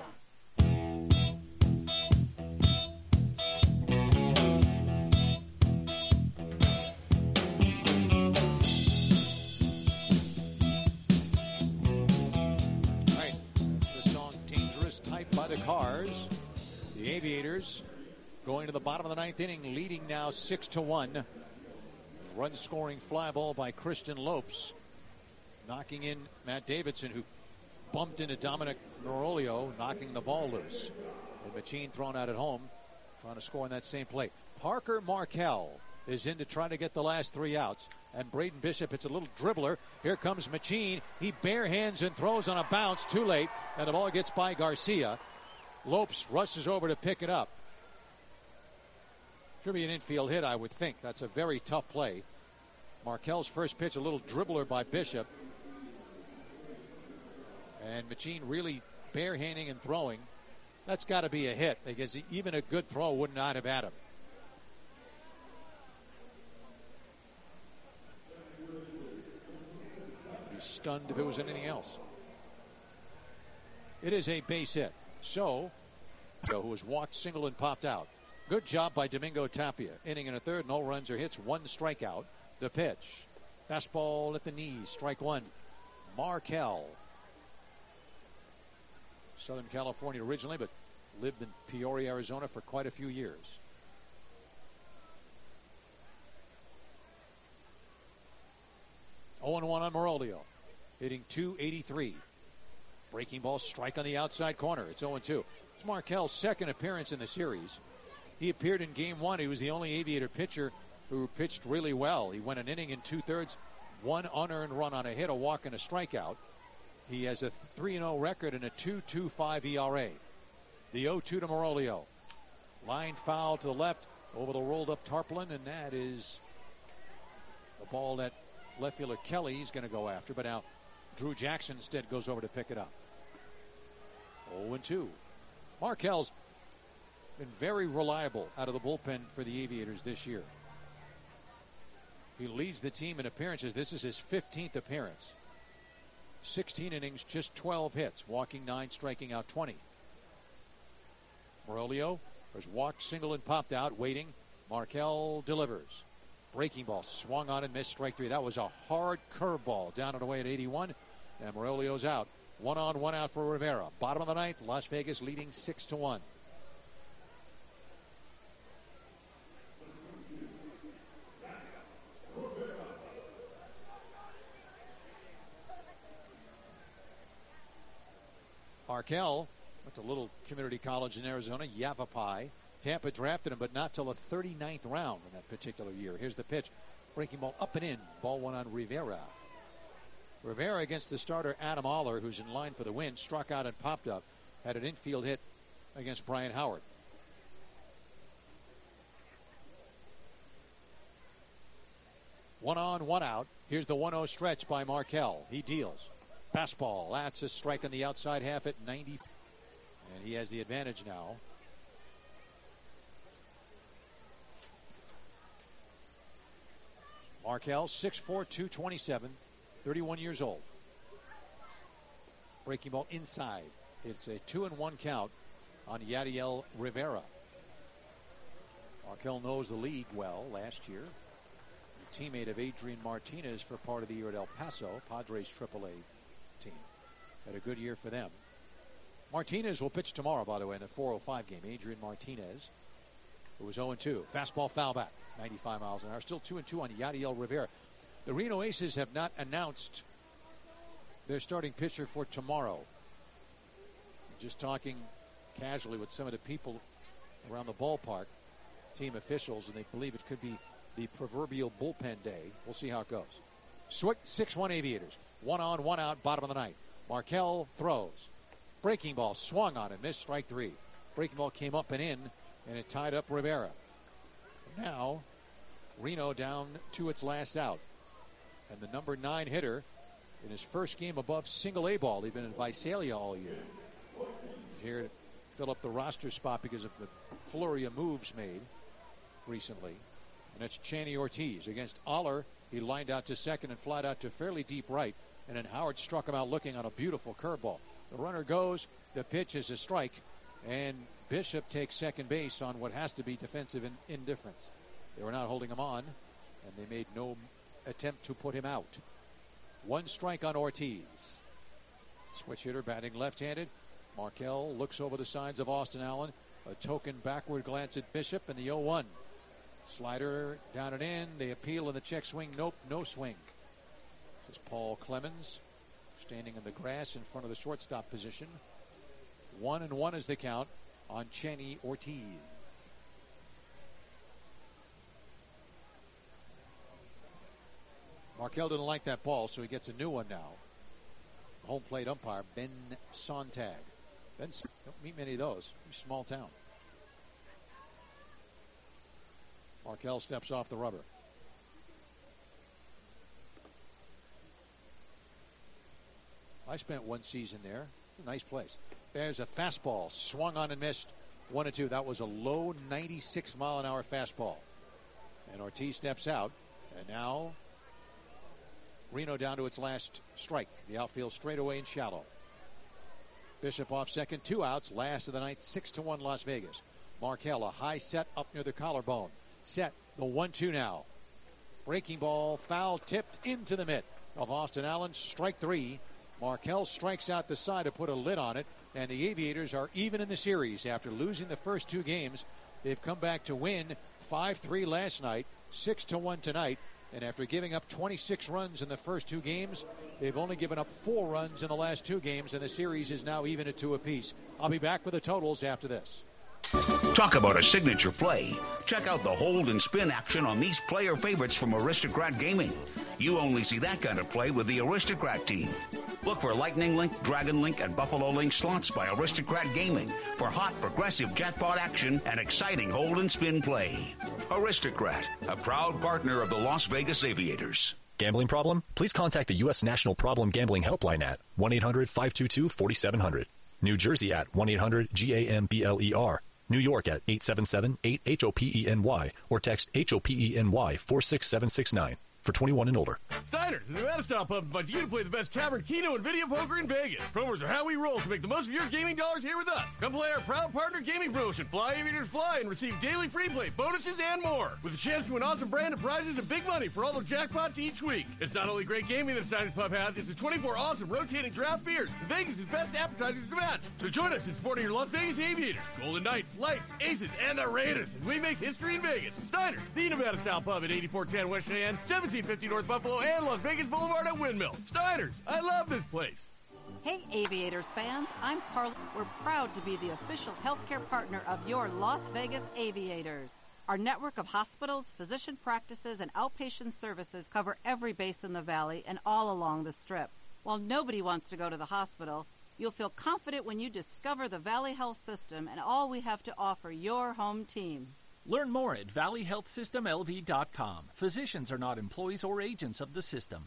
Cars. The Aviators going to the bottom of the 9th inning, leading now 6-1. Run scoring fly ball by Christian Lopes, knocking in Matt Davidson, who bumped into Dominic Morolio, knocking the ball loose. And Machine thrown out at home, trying to score on that same play. Parker Markell is in to try to get the last 3 outs. And Braden Bishop hits a little dribbler. Here comes Machine. He bare hands and throws on a bounce. Too late. And the ball gets by Garcia. Lopes rushes over to pick it up. Should be an infield hit, I would think. That's a very tough play. Markell's first pitch, a little dribbler by Bishop. And Machine really barehanding and throwing. That's got to be a hit because even a good throw would not have had him. Be stunned if it was anything else. It is a base hit. So, who was walked, single, and popped out. Good job by Domingo Tapia. Inning and a third, no runs or hits, 1 strikeout. The pitch. Fastball at the knees, strike 1. Markell. Southern California originally, but lived in Peoria, Arizona for quite a few years. (0-1) on Morolio. Hitting .283. Breaking ball, strike on the outside corner. It's 0-2. It's Markell's second appearance in the series. He appeared in Game 1. He was the only Aviator pitcher who pitched really well. He went an inning in 2/3, 1 unearned run on a hit, a walk, and a strikeout. He has a 3-0 record and a 2.25 ERA. The 0-2 to Morolio. Line foul to the left over the rolled up Tarpaulin, and that is the ball that left fielder Kelly is going to go after, but now Drew Jackson instead goes over to pick it up. 0-2. Markell's been very reliable out of the bullpen for the Aviators this year. He leads the team in appearances. This is his 15th appearance. 16 innings, just 12 hits, walking 9, striking out 20. Morolio was walked, single, and popped out, waiting. Markell delivers. Breaking ball, swung on and missed, strike 3. That was a hard curveball down and away at 81, and Morolio's out. 1 on, 1 out for Rivera. Bottom of the ninth, Las Vegas leading 6-1. Markell went to a little community college in Arizona, Yavapai. Tampa drafted him, but not till the 39th round in that particular year. Here's the pitch. Breaking ball up and in. Ball 1 on Rivera. Rivera against the starter Adam Oller, who's in line for the win, struck out and popped up. Had an infield hit against Brian Howard. One on, 1 out. Here's the 1-0 stretch by Markell. He deals. Fastball. That's a strike on the outside half at 90. And he has the advantage now. Markell, 6'4", 227, 31 years old. Breaking ball inside. It's a 2-1 count on Yadiel Rivera. Markell knows the league well last year. A teammate of Adrian Martinez for part of the year at El Paso, Padres AAA team. Had a good year for them. Martinez will pitch tomorrow, by the way, in the 4:05 game. Adrian Martinez, who was 0-2. Fastball foul back, 95 miles an hour. Still 2-2 on Yadiel Rivera. The Reno Aces have not announced their starting pitcher for tomorrow. Just talking casually with some of the people around the ballpark, team officials, and they believe it could be the proverbial bullpen day. We'll see how it goes. 6-1 Aviators. 1 on, 1 out, bottom of the ninth. Markell throws. Breaking ball swung on and missed, strike 3. Breaking ball came up and in, and it tied up Rivera. Now, Reno down to its last out. And the number 9 hitter in his first game above single A ball. He's been in Visalia all year. He's here to fill up the roster spot because of the flurry of moves made recently. And it's Channy Ortiz against Oller. He lined out to second and flied out to fairly deep right. And then Howard struck him out looking on a beautiful curveball. The runner goes. The pitch is a strike. And Bishop takes second base on what has to be defensive indifference. They were not holding him on. And they made no attempt to put him out. 1 strike on Ortiz. Switch hitter batting left-handed. Markell looks over the sides of Austin Allen. A token backward glance at Bishop and the 0-1. Slider down and in. They appeal in the check swing. Nope, no swing. This is Paul Clemens. standing in the grass in front of the shortstop position. 1-1 is the count on Chenny Ortiz. Markell didn't like that ball, so he gets a new one now. Home plate umpire, Ben Sontag. Don't meet many of those. Small town. Markell steps off the rubber. I spent one season there. A nice place. There's a fastball. Swung on and missed. 1-2. That was a low 96-mile-an-hour fastball. And Ortiz steps out. And now Reno down to its last strike. The outfield straightaway and shallow. Bishop off second. 2 outs. Last of the ninth. 6-1 Las Vegas. Markell, a high set up near the collarbone. Set. The 1-2 now. Breaking ball. Foul tipped into the mitt of Austin Allen. Strike 3. Markell strikes out the side to put a lid on it. And the Aviators are even in the series after losing the first 2 games. They've come back to win 5-3 last night. 6-1 tonight. And after giving up 26 runs in the first 2 games, they've only given up 4 runs in the last 2 games, and the series is now even at 2 apiece. I'll be back with the totals after this. Talk about a signature play. Check out the hold and spin action on these player favorites from Aristocrat Gaming. You only see that kind of play with the Aristocrat team. Look for Lightning Link, Dragon Link, and Buffalo Link slots by Aristocrat Gaming for hot, progressive jackpot action and exciting hold and spin play. Aristocrat, a proud partner of the Las Vegas Aviators. Gambling problem? Please contact the U.S. National Problem Gambling Helpline at 1-800-522-4700. New Jersey at 1-800-GAMBLER. New York at 877-8-HOPENY or text HOPENY 46769 for 21 and older. Steiner's, the Nevada Style Pub invites you to play the best tavern, keno, and video poker in Vegas. Promos are how we roll to make the most of your gaming dollars here with us. Come play our proud partner gaming promotion, Fly Aviators Fly, and receive daily free play, bonuses, and more. With a chance to win awesome brand of prizes and big money for all the jackpots each week. It's not only great gaming that Steiner's Pub has, it's the 24 awesome rotating draft beers and Vegas' best appetizers to match. So join us in supporting your Las Vegas Aviators, Golden Knights, Lights, Aces, and the Raiders as we make history in Vegas. Steiner's, the Nevada Style Pub at 8410 West Cheyenne, 1750 North Buffalo, and Las Vegas Boulevard at Windmill. Steiner's, I love this place. Hey, Aviators fans, I'm Carla. We're proud to be the official healthcare partner of your Las Vegas Aviators. Our network of hospitals, physician practices, and outpatient services cover every base in the valley and all along the Strip. While nobody wants to go to the hospital, you'll feel confident when you discover the Valley Health System and all we have to offer your home team. Learn more at valleyhealthsystemlv.com. Physicians are not employees or agents of the system.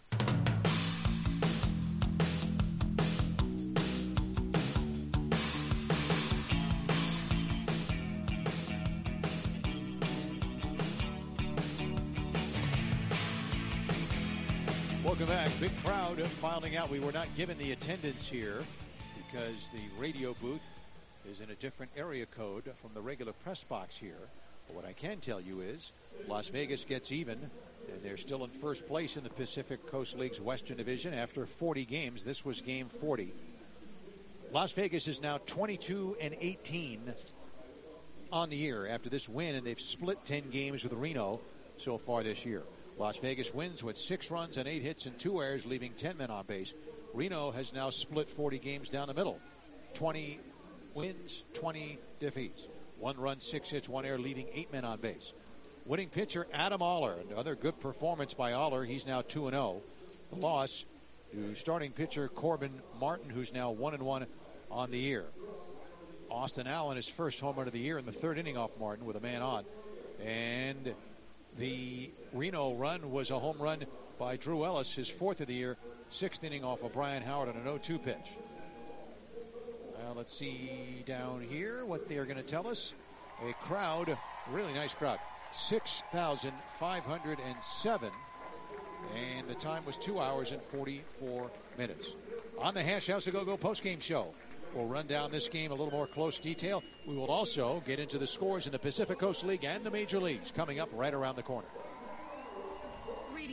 Welcome back. Big crowd filing out. We were not given the attendance here because the radio booth is in a different area code from the regular press box here. But what I can tell you is Las Vegas gets even, and they're still in first place in the Pacific Coast League's Western Division after 40 games. This was game 40. Las Vegas is now 22-18 on the year after this win, and they've split 10 games with Reno so far this year. Las Vegas wins with 6 runs and 8 hits and 2 errors, leaving 10 men on base. Reno has now split 40 games down the middle. 20 wins, 20 defeats. 1 run, 6 hits, 1 error, leaving 8 men on base. Winning pitcher Adam Oller. Another good performance by Oller. He's now 2-0. The loss to starting pitcher Corbin Martin, who's now 1-1 on the year. Austin Allen, his first home run of the year in the 3rd inning off Martin with a man on. And the Reno run was a home run by Drew Ellis, his 4th of the year, 6th inning off of Brian Howard on an 0-2 pitch. Well, let's see down here what they are going to tell us. A crowd, really nice crowd, 6,507, and the time was 2 hours and 44 minutes. On the Hash House of Go-Go postgame show, we'll run down this game a little more close detail. We will also get into the scores in the Pacific Coast League and the Major Leagues coming up right around the corner. Radio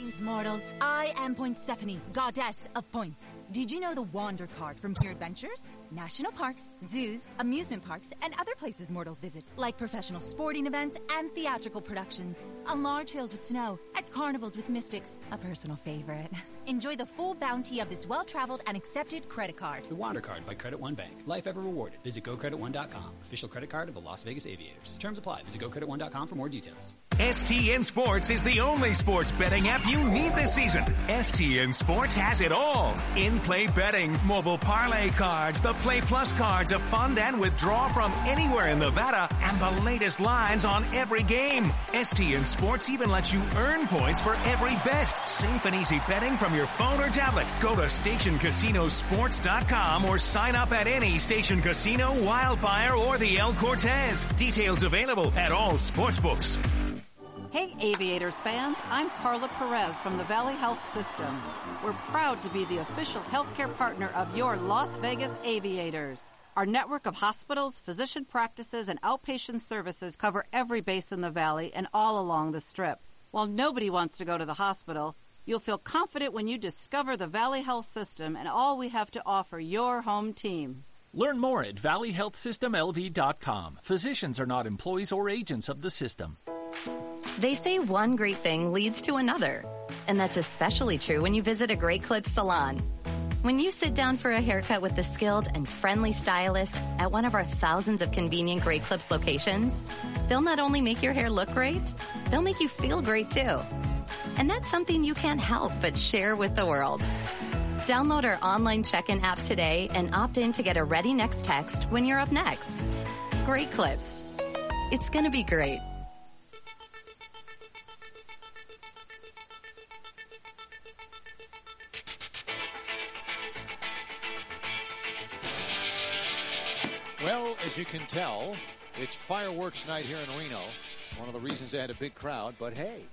Greetings, mortals. I am Poinsephone, goddess of points. Did you know the Wander card from Your Adventures? National parks, zoos, amusement parks, and other places mortals visit, like professional sporting events and theatrical productions. On large hills with snow, at carnivals with mystics, a personal favorite. Enjoy the full bounty of this well-traveled and accepted credit card. The Wander card by Credit One Bank. Life ever rewarded. Visit GoCredit1.com. Official credit card of the Las Vegas Aviators. Terms apply. Visit GoCredit1.com for more details. STN Sports is the only sports betting app you need this season. STN Sports has it all. In-play betting, mobile parlay cards, the Play Plus card to fund and withdraw from anywhere in Nevada, and the latest lines on every game. STN Sports even lets you earn points for every bet. Safe and easy betting from your phone or tablet. Go to StationCasinoSports.com or sign up at any Station Casino, Wildfire, or the El Cortez. Details available at all sportsbooks. Hey, Aviators fans, I'm Carla Perez from the Valley Health System. We're proud to be the official healthcare partner of your Las Vegas Aviators. Our network of hospitals, physician practices, and outpatient services cover every base in the Valley and all along the Strip. While nobody wants to go to the hospital, you'll feel confident when you discover the Valley Health System and all we have to offer your home team. Learn more at valleyhealthsystemlv.com. Physicians are not employees or agents of the system. They say one great thing leads to another, and that's especially true when you visit a Great Clips salon. When you sit down for a haircut with the skilled and friendly stylist at one of our thousands of convenient Great Clips locations, they'll not only make your hair look great, they'll make you feel great too. And that's something you can't help but share with the world. Download our online check-in app today and opt in to get a Ready Next text when you're up next. Great Clips. It's going to be great. Well, as you can tell, it's fireworks night here in Reno. One of the reasons they had a big crowd, but hey,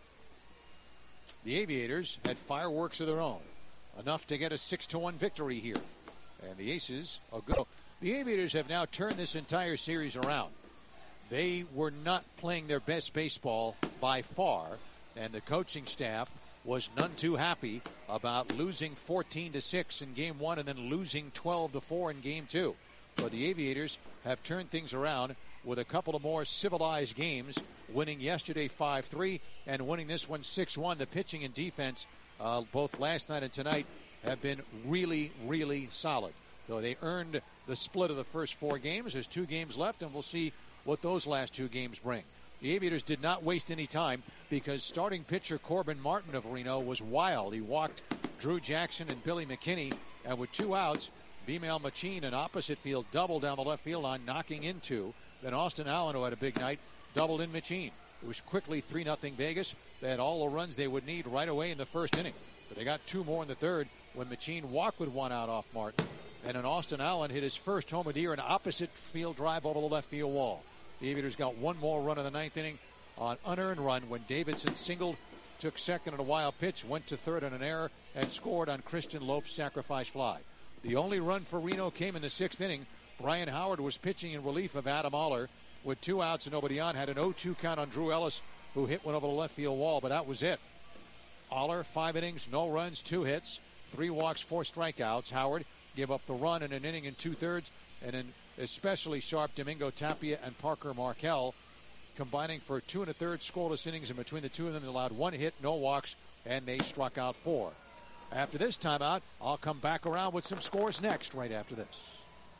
the Aviators had fireworks of their own. Enough to get a 6-1 victory here. And the Aces are good. The Aviators have now turned this entire series around. They were not playing their best baseball by far, and the coaching staff was none too happy about losing 14-6 in game one and then losing 12-4 in game two. But the Aviators have turned things around with a couple of more civilized games, winning yesterday 5-3 and winning this one 6-1. The pitching and defense, both last night and tonight, have been really, really solid. So they earned the split of the first four games. There's 2 games left, and we'll see what those last 2 games bring. The Aviators did not waste any time because starting pitcher Corbin Martin of Reno was wild. He walked Drew Jackson and Billy McKinney, and with 2 outs, Bimael Machin, an opposite field double down the left field line, knocking in 2. Then Austin Allen, who had a big night, doubled in Machin. It was quickly 3-0 Vegas. They had all the runs they would need right away in the first inning. But they got 2 more in the third when Machin walked with 1 out off Martin. And then Austin Allen hit his first home of the year, an opposite field drive over the left field wall. The Aviators got 1 more run in the 9th inning on unearned run when Davidson singled, took second on a wild pitch, went to third on an error, and scored on Christian Lope's sacrifice fly. The only run for Reno came in the 6th inning. Brian Howard was pitching in relief of Adam Aller with 2 outs and nobody on. Had an 0-2 count on Drew Ellis, who hit one over the left field wall, but that was it. Aller, 5 innings, no runs, 2 hits, 3 walks, 4 strikeouts. Howard gave up the run in an inning and 2/3, and an especially sharp Domingo Tapia and Parker Markell, combining for 2 1/3 scoreless innings, and between the two of them they allowed 1 hit, no walks, and they struck out 4. After this timeout, I'll come back around with some scores next, right after this.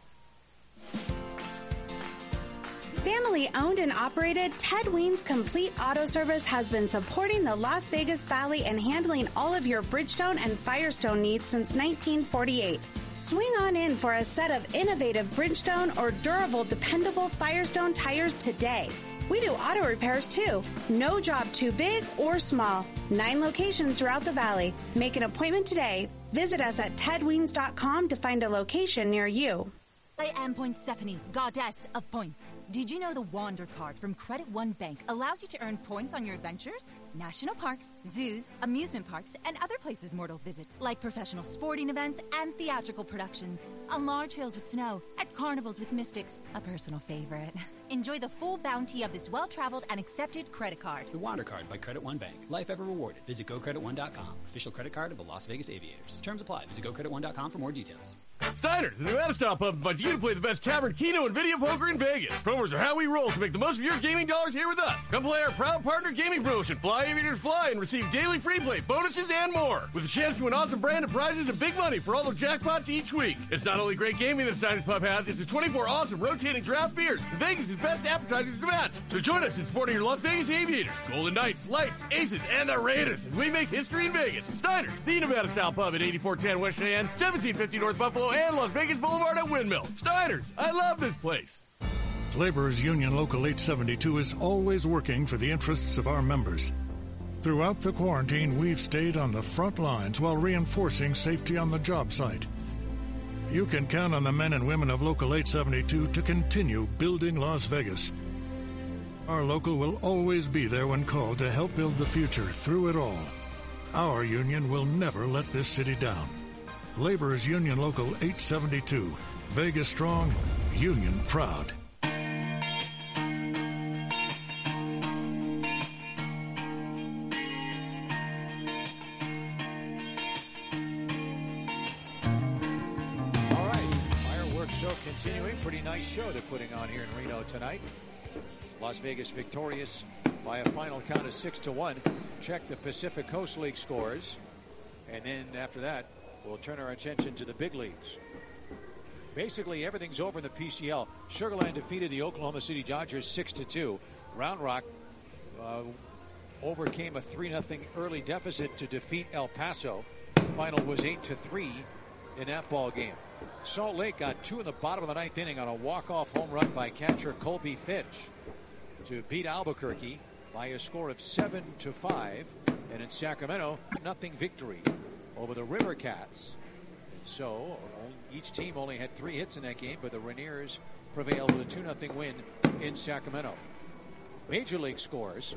Family owned and operated, Ted Weens Complete Auto Service has been supporting the Las Vegas Valley and handling all of your Bridgestone and Firestone needs since 1948. Swing on in for a set of innovative Bridgestone or durable, dependable Firestone tires today. We do auto repairs too. No job too big or small. 9 locations throughout the valley. Make an appointment today. Visit us at tedweens.com to find a location near you. I am Poinsephone, goddess of points. Did you know the Wander card from Credit One Bank allows you to earn points on your adventures? National parks, zoos, amusement parks, and other places mortals visit, like professional sporting events and theatrical productions. On large hills with snow, at carnivals with mystics, a personal favorite. enjoy the full bounty of this well-traveled and accepted credit card. The Wander Card by Credit One Bank. Life ever rewarded. Visit GoCredit1.com. Official credit card of the Las Vegas Aviators. Terms apply. Visit GoCredit1.com for more details. Steiner's, the Nevada style pub, invites you to play the best tavern, keno, and video poker in Vegas. Promos are how we roll to make the most of your gaming dollars here with us. Come play our proud partner gaming promotion, Fly Aviators Fly, and receive daily free play, bonuses, and more. With a chance to win awesome brand of prizes and big money for all the jackpots each week. It's not only great gaming that Steiner's Pub has, it's the 24 awesome rotating draft beers and Vegas' best appetizers to match. So join us in supporting your Las Vegas Aviators, Golden Knights, Lights, Aces, and the Raiders as we make history in Vegas. Steiner's, the Nevada style pub at 8410 West Cheyenne, 1750 North Buffalo, and Las Vegas Boulevard at Windmill. Steiner's, I love this place. Laborers Union Local 872 is always working for the interests of our members. Throughout the quarantine, we've stayed on the front lines while reinforcing safety on the job site. You can count on the men and women of Local 872 to continue building Las Vegas. Our local will always be there when called to help build the future through it all. Our union will never let this city down. Laborers Union Local 872. Vegas strong, union proud. Continuing, pretty nice show they're putting on here in Reno tonight. Las Vegas victorious by a final count of 6-1. Check the Pacific Coast League scores, and then after that we'll turn our attention to the big leagues. Basically everything's over in the PCL. Sugar Land defeated the Oklahoma City Dodgers 6-2. Round Rock overcame a 3-0 early deficit to defeat El Paso. Final was 8-3 in that ball game. Salt Lake got 2 in the bottom of the 9th inning on a walk-off home run by catcher Colby Fitch to beat Albuquerque by a score of 7-5. And in Sacramento, nothing victory over the River Cats. So each team only had 3 hits in that game, but the Rainiers prevailed with a 2-0 win in Sacramento. Major League scores.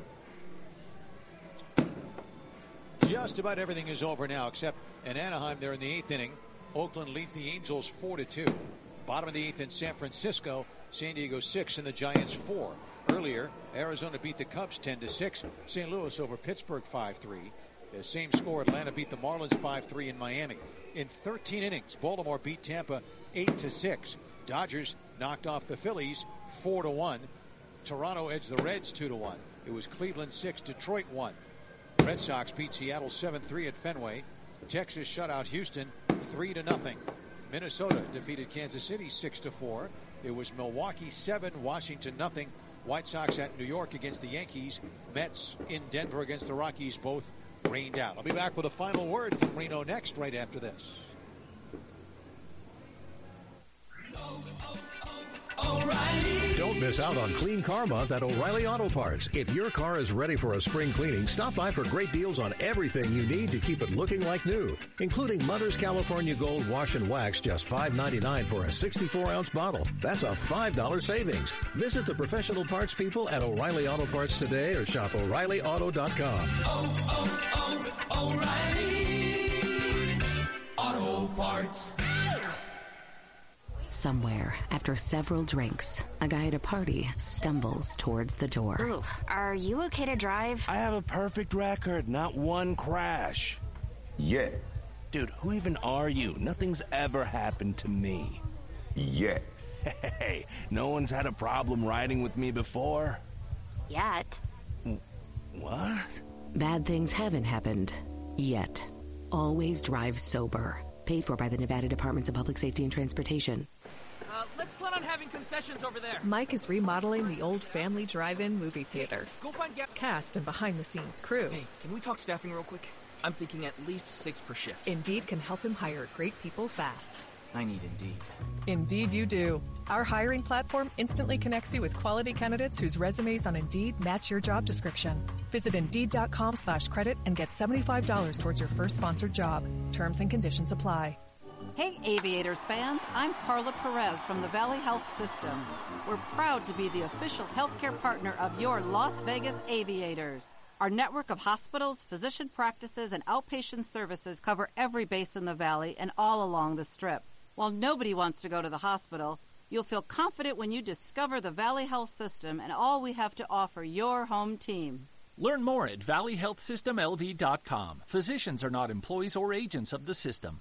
Just about everything is over now, except in Anaheim, they're in the 8th inning. Oakland leads the Angels 4-2. Bottom of the 8th in San Francisco. San Diego 6 and the Giants 4. Earlier, Arizona beat the Cubs 10-6. St. Louis over Pittsburgh 5-3. The same score, Atlanta beat the Marlins 5-3 in Miami. In 13 innings, Baltimore beat Tampa 8-6. Dodgers knocked off the Phillies 4-1. Toronto edged the Reds 2-1. It was Cleveland 6, Detroit 1. Red Sox beat Seattle 7-3 at Fenway. Texas shut out Houston 3-0. Minnesota defeated Kansas City 6-4. It was Milwaukee 7, Washington 0. White Sox at New York against the Yankees. Mets in Denver against the Rockies, both rained out. I'll be back with a final word from Reno next, right after this. Don't miss out on Clean Car Month at O'Reilly Auto Parts. If your car is ready for a spring cleaning, stop by for great deals on everything you need to keep it looking like new, including Mother's California Gold Wash and Wax, just $5.99 for a 64-ounce bottle. That's a $5 savings. Visit the professional parts people at O'Reilly Auto Parts today or shop O'ReillyAuto.com. O'Reilly Auto Parts. Somewhere, after several drinks, a guy at a party stumbles towards the door. Ooh, are you okay to drive? I have a perfect record, not one crash. Yeah. Dude, who even are you? Nothing's ever happened to me. Yeah. Hey, no one's had a problem riding with me before? Yet. What? Bad things haven't happened. Yet. Always drive sober. Paid for by the Nevada Departments of Public Safety and Transportation. Let's plan on having concessions over there. Mike is remodeling the old family drive-in movie theater. Go find gas. Cast and behind-the-scenes crew. Hey, can we talk staffing real quick? I'm thinking at least 6 per shift. Indeed can help him hire great people fast. I need Indeed. Indeed you do. Our hiring platform instantly connects you with quality candidates whose resumes on Indeed match your job description. Visit Indeed.com/credit and get $75 towards your first sponsored job. Terms and conditions apply. Hey, Aviators fans, I'm Carla Perez from the Valley Health System. We're proud to be the official healthcare partner of your Las Vegas Aviators. Our network of hospitals, physician practices, and outpatient services cover every base in the valley and all along the Strip. While nobody wants to go to the hospital, You'll feel confident when you discover the Valley Health System and all we have to offer your home team. Learn more at valleyhealthsystemlv.com. Physicians are not employees or agents of the system.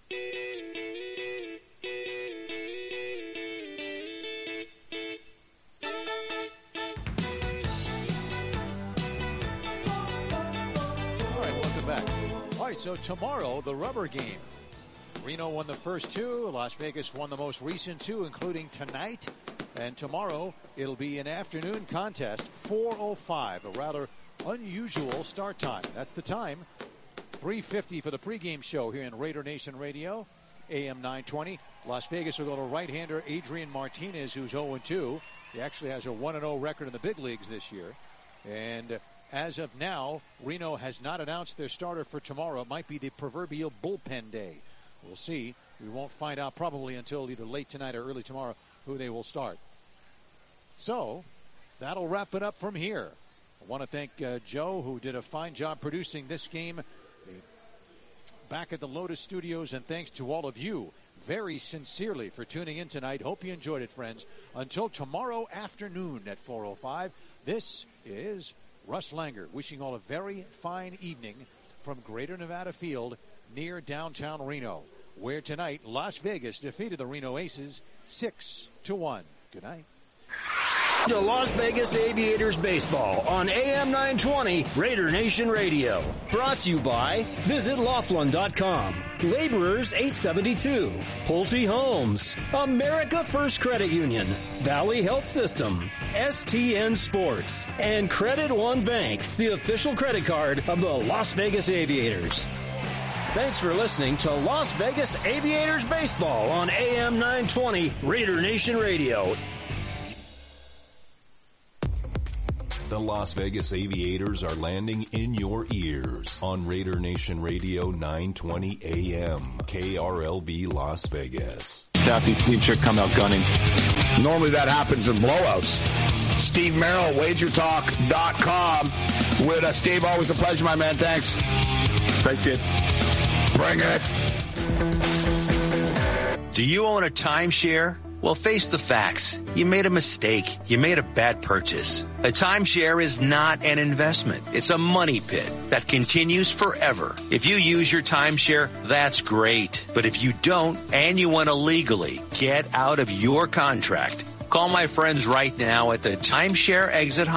All right, so tomorrow, the rubber game. Reno won the first two. Las Vegas won the most recent two, including tonight. And tomorrow, it'll be an afternoon contest, 4:05, a rather unusual start time. That's the time, 3:50 for the pregame show here in Raider Nation Radio, AM 920. Las Vegas will go to right-hander Adrian Martinez, who's 0-2. He actually has a 1-0 record in the big leagues this year. And as of now, Reno has not announced their starter for tomorrow. It might be the proverbial bullpen day. We'll see. We won't find out probably until either late tonight or early tomorrow who they will start. So that'll wrap it up from here. I want to thank Joe, who did a fine job producing this game back at the Lotus Studios, and thanks to all of you very sincerely for tuning in tonight. Hope you enjoyed it, friends. Until tomorrow afternoon at 4:05, this is Russ Langer wishing all a very fine evening from Greater Nevada Field near downtown Reno, where tonight Las Vegas defeated the Reno Aces 6-1. Good night. To Las Vegas Aviators Baseball on AM 920 Raider Nation Radio. Brought to you by Visit Laughlin.com, Laborers 872, Pulte Homes, America First Credit Union, Valley Health System, STN Sports, and Credit One Bank, the official credit card of the Las Vegas Aviators. Thanks for listening to Las Vegas Aviators Baseball on AM 920 Raider Nation Radio. The Las Vegas Aviators are landing in your ears on Raider Nation Radio 920 AM, KRLB Las Vegas. Southeast team should come out gunning. Normally that happens in blowouts. Steve Merrill, WagerTalk.com. With Steve, always a pleasure, my man. Thanks. Thank you. Bring it. Do you own a timeshare? Well, face the facts. You made a mistake. You made a bad purchase. A timeshare is not an investment. It's a money pit that continues forever. If you use your timeshare, that's great. But if you don't, and you want to legally get out of your contract, call my friends right now at the Timeshare Exit